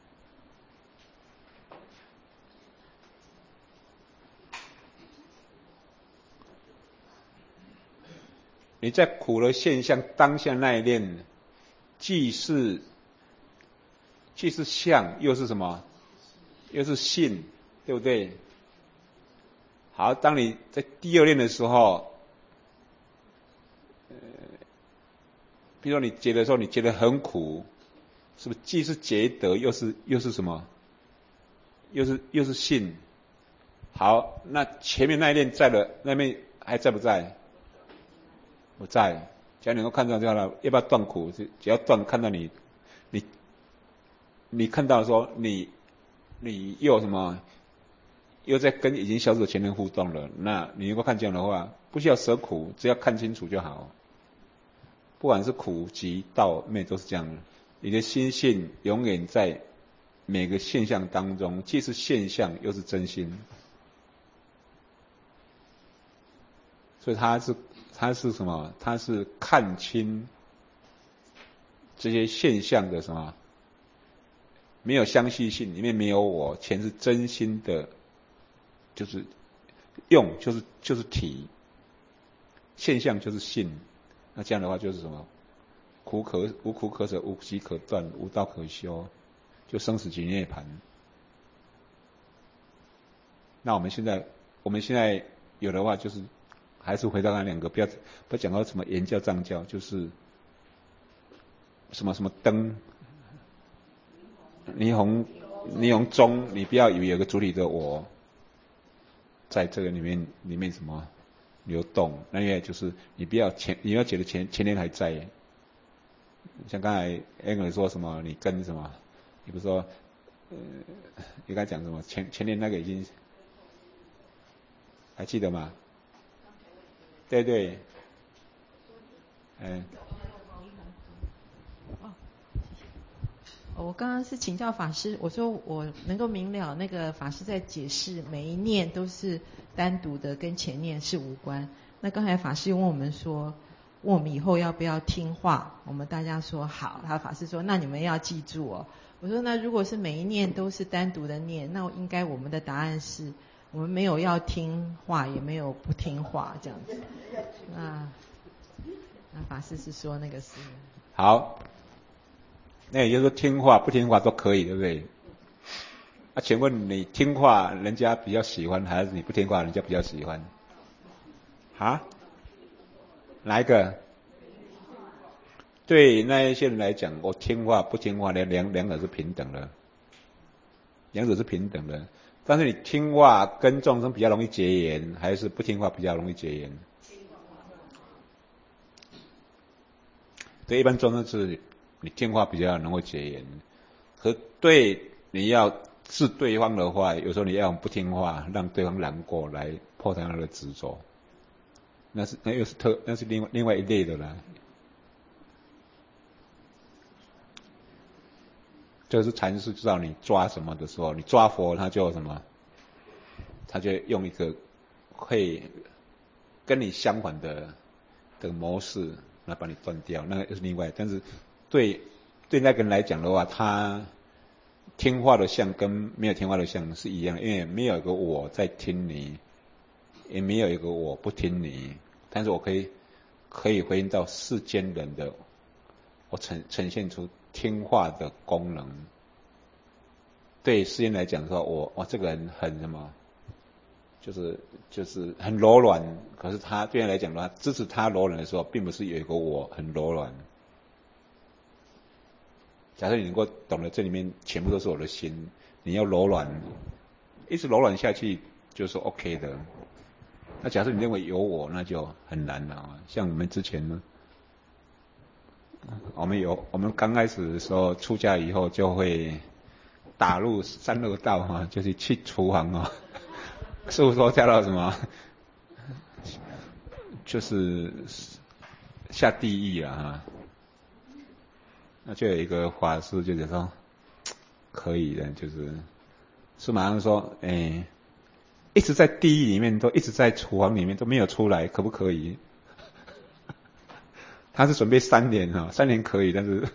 你在苦的现象当下那一念，既是既是相，又是什么？又是性，对不对？好，当你在第二念的时候，呃，比如说你觉得说你觉得很苦，是不是既是觉得，又是又是什么？又是又是性。好，那前面那一念在了，那边还在不在？不在。只要能够看到就好了，要不要断苦？只要断，看到你，你，你看到说你，你又什么？又在跟已经消失的前人互动了，那你如果看这样的话，不需要舍苦，只要看清楚就好。不管是苦集道昧都是这样的，你的心性永远在每个现象当中，既是现象又是真心，所以它是它是什么？它是看清这些现象的什么？没有相续性，里面没有我，全是真心的。就是用，就是就是体，现象就是性，那这样的话就是什么？苦可无苦可舍，无集可断，无道可修，就生死即涅槃。那我们现在，我们现在有的话，就是还是回到那两个，不要不要讲到什么言教藏教，就是什么什么灯，霓虹霓虹钟，你不要以为有个主体的我。 在这个里面里面什么流动，那因为就是你不要前你要觉得前前年还在，像刚才 Angel 说什么，你跟什么，你不是说呃你刚才讲什么前前年那个已经还记得吗？对对，嗯。
我刚刚是请教法师，我说我能够明了那个法师在解释每一念都是单独的，跟前念是无关。那刚才法师问我们说，问我们以后要不要听话，我们大家说好。他法师说，那你们要记住哦。我说那如果是每一念都是单独的念，那应该我们的答案是我们没有要听话，也没有不听话这样子。那那法师是说那个是
好。那也就是说听话不听话都可以，对不对？那、啊、请问你听话人家比较喜欢，还是你不听话人家比较喜欢？啊？哪一个？对那一些人来讲，我听话不听话，两两两者是平等的，两者是平等的。但是你听话跟众生比较容易结缘，还是不听话比较容易结缘？对，一般众生是。你听话比较能够结缘，可对你要治对方的话，有时候你要用不听话，让对方难过来破他的执着，那是那又是特那是另外另外一类的啦。这是禅师知道你抓什么的时候，你抓佛他就什么，他就用一个会跟你相反的的模式来把你断掉，那个是另外，但是。对，对那个人来讲的话，他听话的相跟没有听话的相是一样的，因为没有一个我在听你，也没有一个我不听你，但是我可以可以回应到世间人的，我呈呈现出听话的功能。对世间来讲的话，我我这个人很什么，就是就是很柔软，可是他对人来讲的话，支持他柔软的时候，并不是有一个我很柔软。假设你能够懂得这里面全部都是我的心，你要柔软，一直柔软下去就是 OK 的。那假设你认为有我，那就很难了。像我们之前呢，我们有我们刚开始的时候出家以后，就会打入三恶道哈，就是去厨房啊，师父说跳到什么，就是下地狱了哈。那就有一个法师就说可以的，就是是马上说，哎、欸，一直在地狱里面，都一直在厨房里面都没有出来，可不可以？他是准备三年哈，三年可以，但是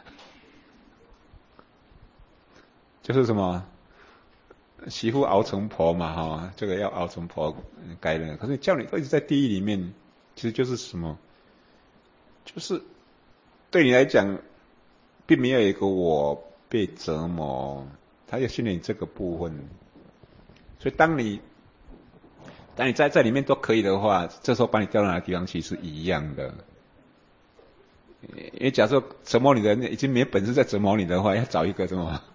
就是什么媳妇熬成婆嘛哈，这个要熬成婆该的。可是叫你都一直在地狱里面，其实就是什么？就是对你来讲。并没有一个我被折磨，他要训练这个部分。所以当你当你在在里面都可以的话，这时候把你调到哪个地方其实是一样的。因为假设折磨你的人已经没本事再折磨你的话，要找一个什么？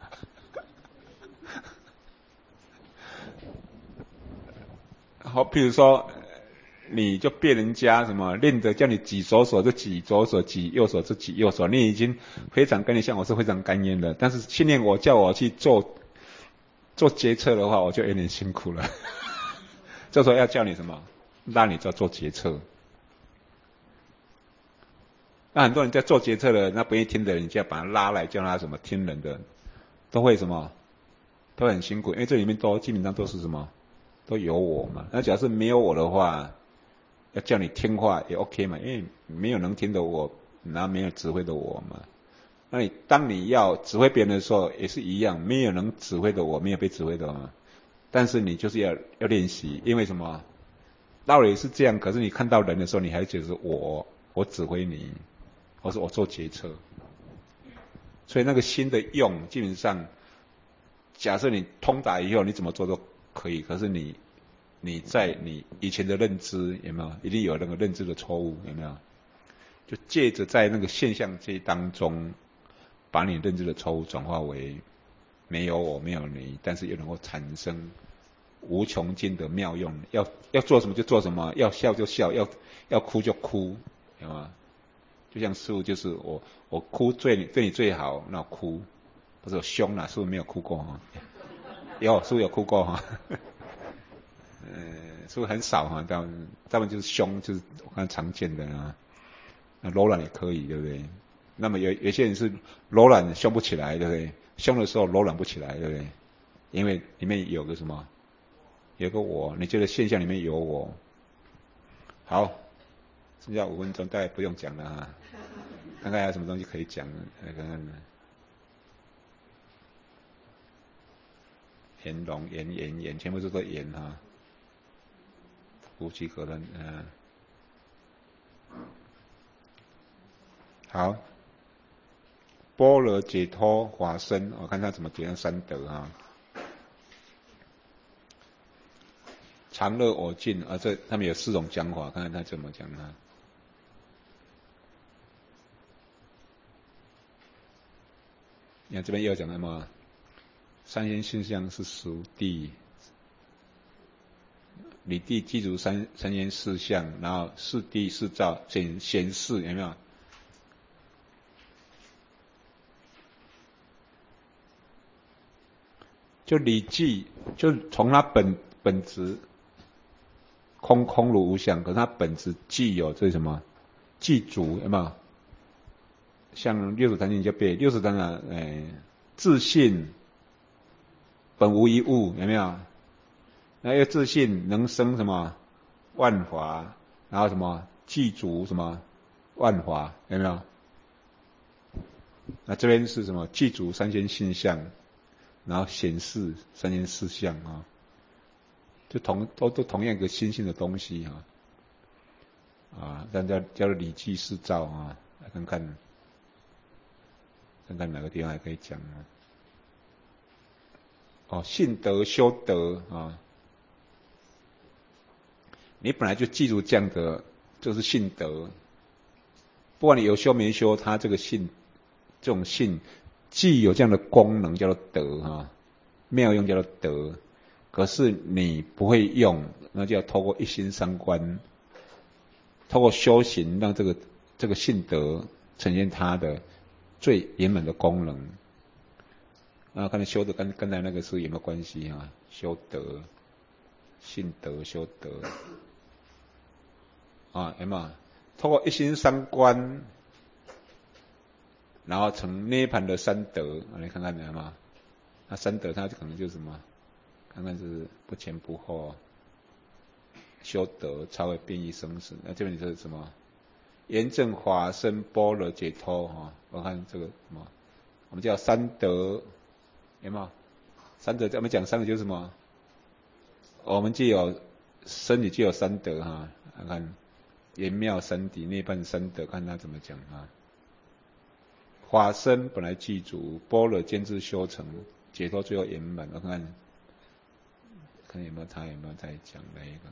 好，比如说。你就别人家什么练得叫你挤左手就挤左手，挤右手就挤右手，你已经非常跟你像我是非常甘愿的。但是训练我叫我去做做决策的话，我就有点辛苦了。这时候要叫你什么？让你在做决策。那很多人在做决策的，那不愿意听的人，你就要把他拉来，叫他什么听人的，都会什么，都很辛苦，因为这里面都基本上都是什么，都有我嘛。那假设没有我的话。要叫你听话也 OK 嘛，因为没有能听的我，然后没有指挥的我嘛。那你当你要指挥别人的时候，也是一样，没有能指挥的我，没有被指挥的我嘛。但是你就是要要练习，因为什么？道理是这样，可是你看到人的时候，你还觉得是我我指挥你，或是我做决策。所以那个心的用，基本上，假设你通达以后，你怎么做都可以，可是你。你在你以前的认知有没有？一定有那个认知的错误，有没有？就借着在那个现象界当中，把你认知的错误转化为没有我，没有你，但是又能够产生无穷尽的妙用，要要做什么就做什么，要笑就笑，要要哭就哭，有吗？就像师父就是我我哭对你对你最好，那我哭，不是我凶啦，师父没有哭过哈，有师父有哭过哈，呃，师父很少哈，但他们就是凶，就是我看常见的啊，那柔软也可以，对不对？那么有有些人是柔软凶不起来，对不对？凶的时候柔软不起来，对不对？因为里面有个什么，有个我，你觉得现象里面有我。好，剩下五分钟，大概不用讲了哈。看看还有什么东西可以讲，来看看。言龙言言言，全部都是言哈。呼吸可能，嗯。好。般若解脱法身，我看他怎么解释三德啊。常乐我净，啊，这他们有四种讲法，看看他怎么讲啊。你看这边又讲了嘛，三贤现象是属地，理地记住三三贤四相，然后四谛四照显显示，有没有？就理记，就从它本本质空空如无相，可是它本质既有这什么记足，有没有？像六祖坛经就背六祖坛啊，哎，自信本无一物，有没有？那要自信能生什么万法，然后什么记足什么万法，有没有？那这边是什么？记足三仙性相。然后显示三贤四相啊，就同都都同样一个新兴的东西啊，啊，但叫叫做理记四照啊，来看看，看看哪个地方还可以讲啊？哦，信德修德啊，你本来就记住这样的，就是信德，不管你有修没修，它这个信，这种信。既有这样的功能叫做德哈，妙用叫做德，可是你不会用，那就要透过一心三观，透过修行，让这个这个信德呈现它的最圆满的功能。然后看修德跟跟才那个是有没有关系啊？修德、信德、修德啊，有没有？透过一心三观。然后成涅槃的三德，来看看有吗？那三德它可能就是什么？看看是不前不后，修德超越变异生死。那这边就是什么？严正法身般若解脱哈。我看这个什么？我们叫三德，有没有？三德我们讲三德就是什么？我们既有身体，既有三德哈。看看圆妙三谛涅槃三德，看他怎么讲啊？法身本来具足，般若渐至修成，解脱最后圆满。我看看，看有没有他有没有在讲那一个？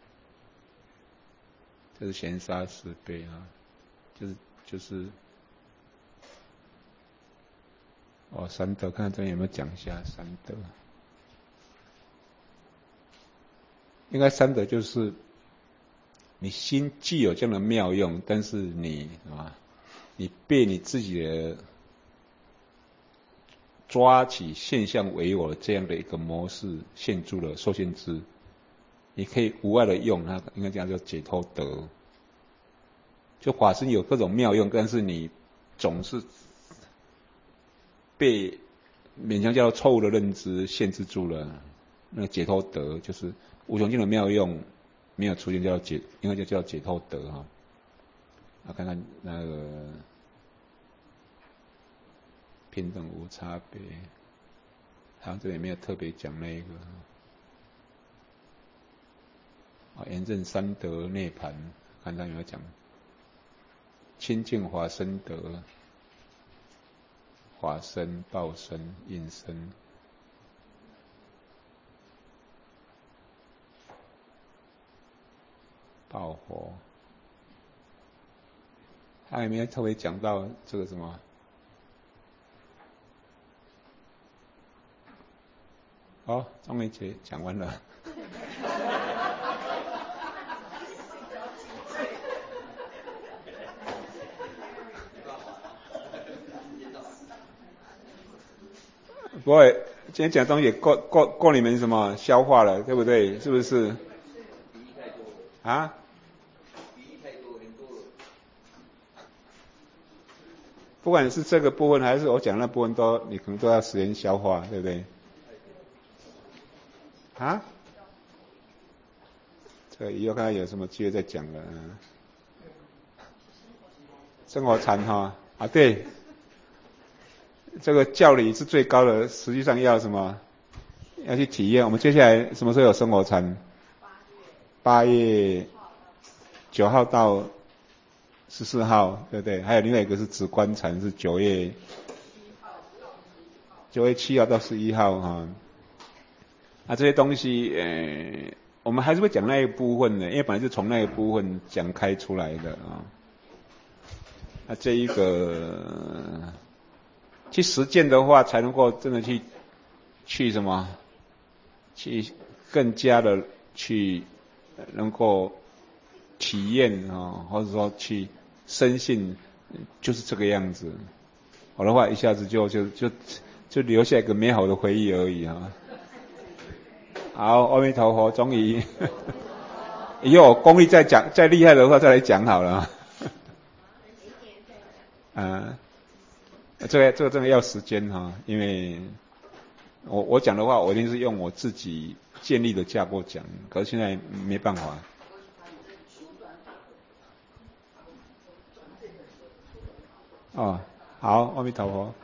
这是贤沙十悲啊，就是就是，哦三德，看看这边有没有讲一下三德？应该三德就是你心既有这样的妙用，但是你啊。你被你自己的抓起现象为我这样的一个模式限住了、受限制，你可以无碍的用它，应该这样叫解脱德。就法身有各种妙用，但是你总是被勉强叫做错误的认知限制住了。那个解脱德就是无穷尽的妙用没有出现，叫解，应该就叫解脱德哈。啊，看看那个平等无差别，好像这里没有特别讲那个。啊，严正三德涅槃，看他有没有讲清净法身德、法身、报身、应身。报佛。他有没有特别讲到这个什么？好，张梅姐讲完了。 不会，今天讲东西够够够你们什么消化了，对不对？是不是？啊？不管是这个部分还是我讲的那部分都，你可能都要时间消化，对不对？啊？这个以后看看有什么机会再讲了。嗯、生活禅哈啊，对，这个教理是最高的，实际上要什么？要去体验。我们接下来什么时候有生活禅？八月九号到十四号，对不对？还有另外一个是止观禅，是九月九月七号到十一号哈。啊，这些东西，呃，我们还是会讲那一部分的，因为本来就从那一部分讲开出来的啊。那这一个去实践的话，才能够真的去去什么，去更加的去能够体验啊，或者说去深信就是这个样子。好的话，一下子就就就就留下一个美好的回忆而已啊。好，阿弥陀佛，终于，以后功力再讲再厉害的话再来讲好了。啊，这个这个真的要时间哈，因为我我讲的话，我一定是用我自己建立的架构讲，可是现在没办法。哦，好，阿弥陀佛。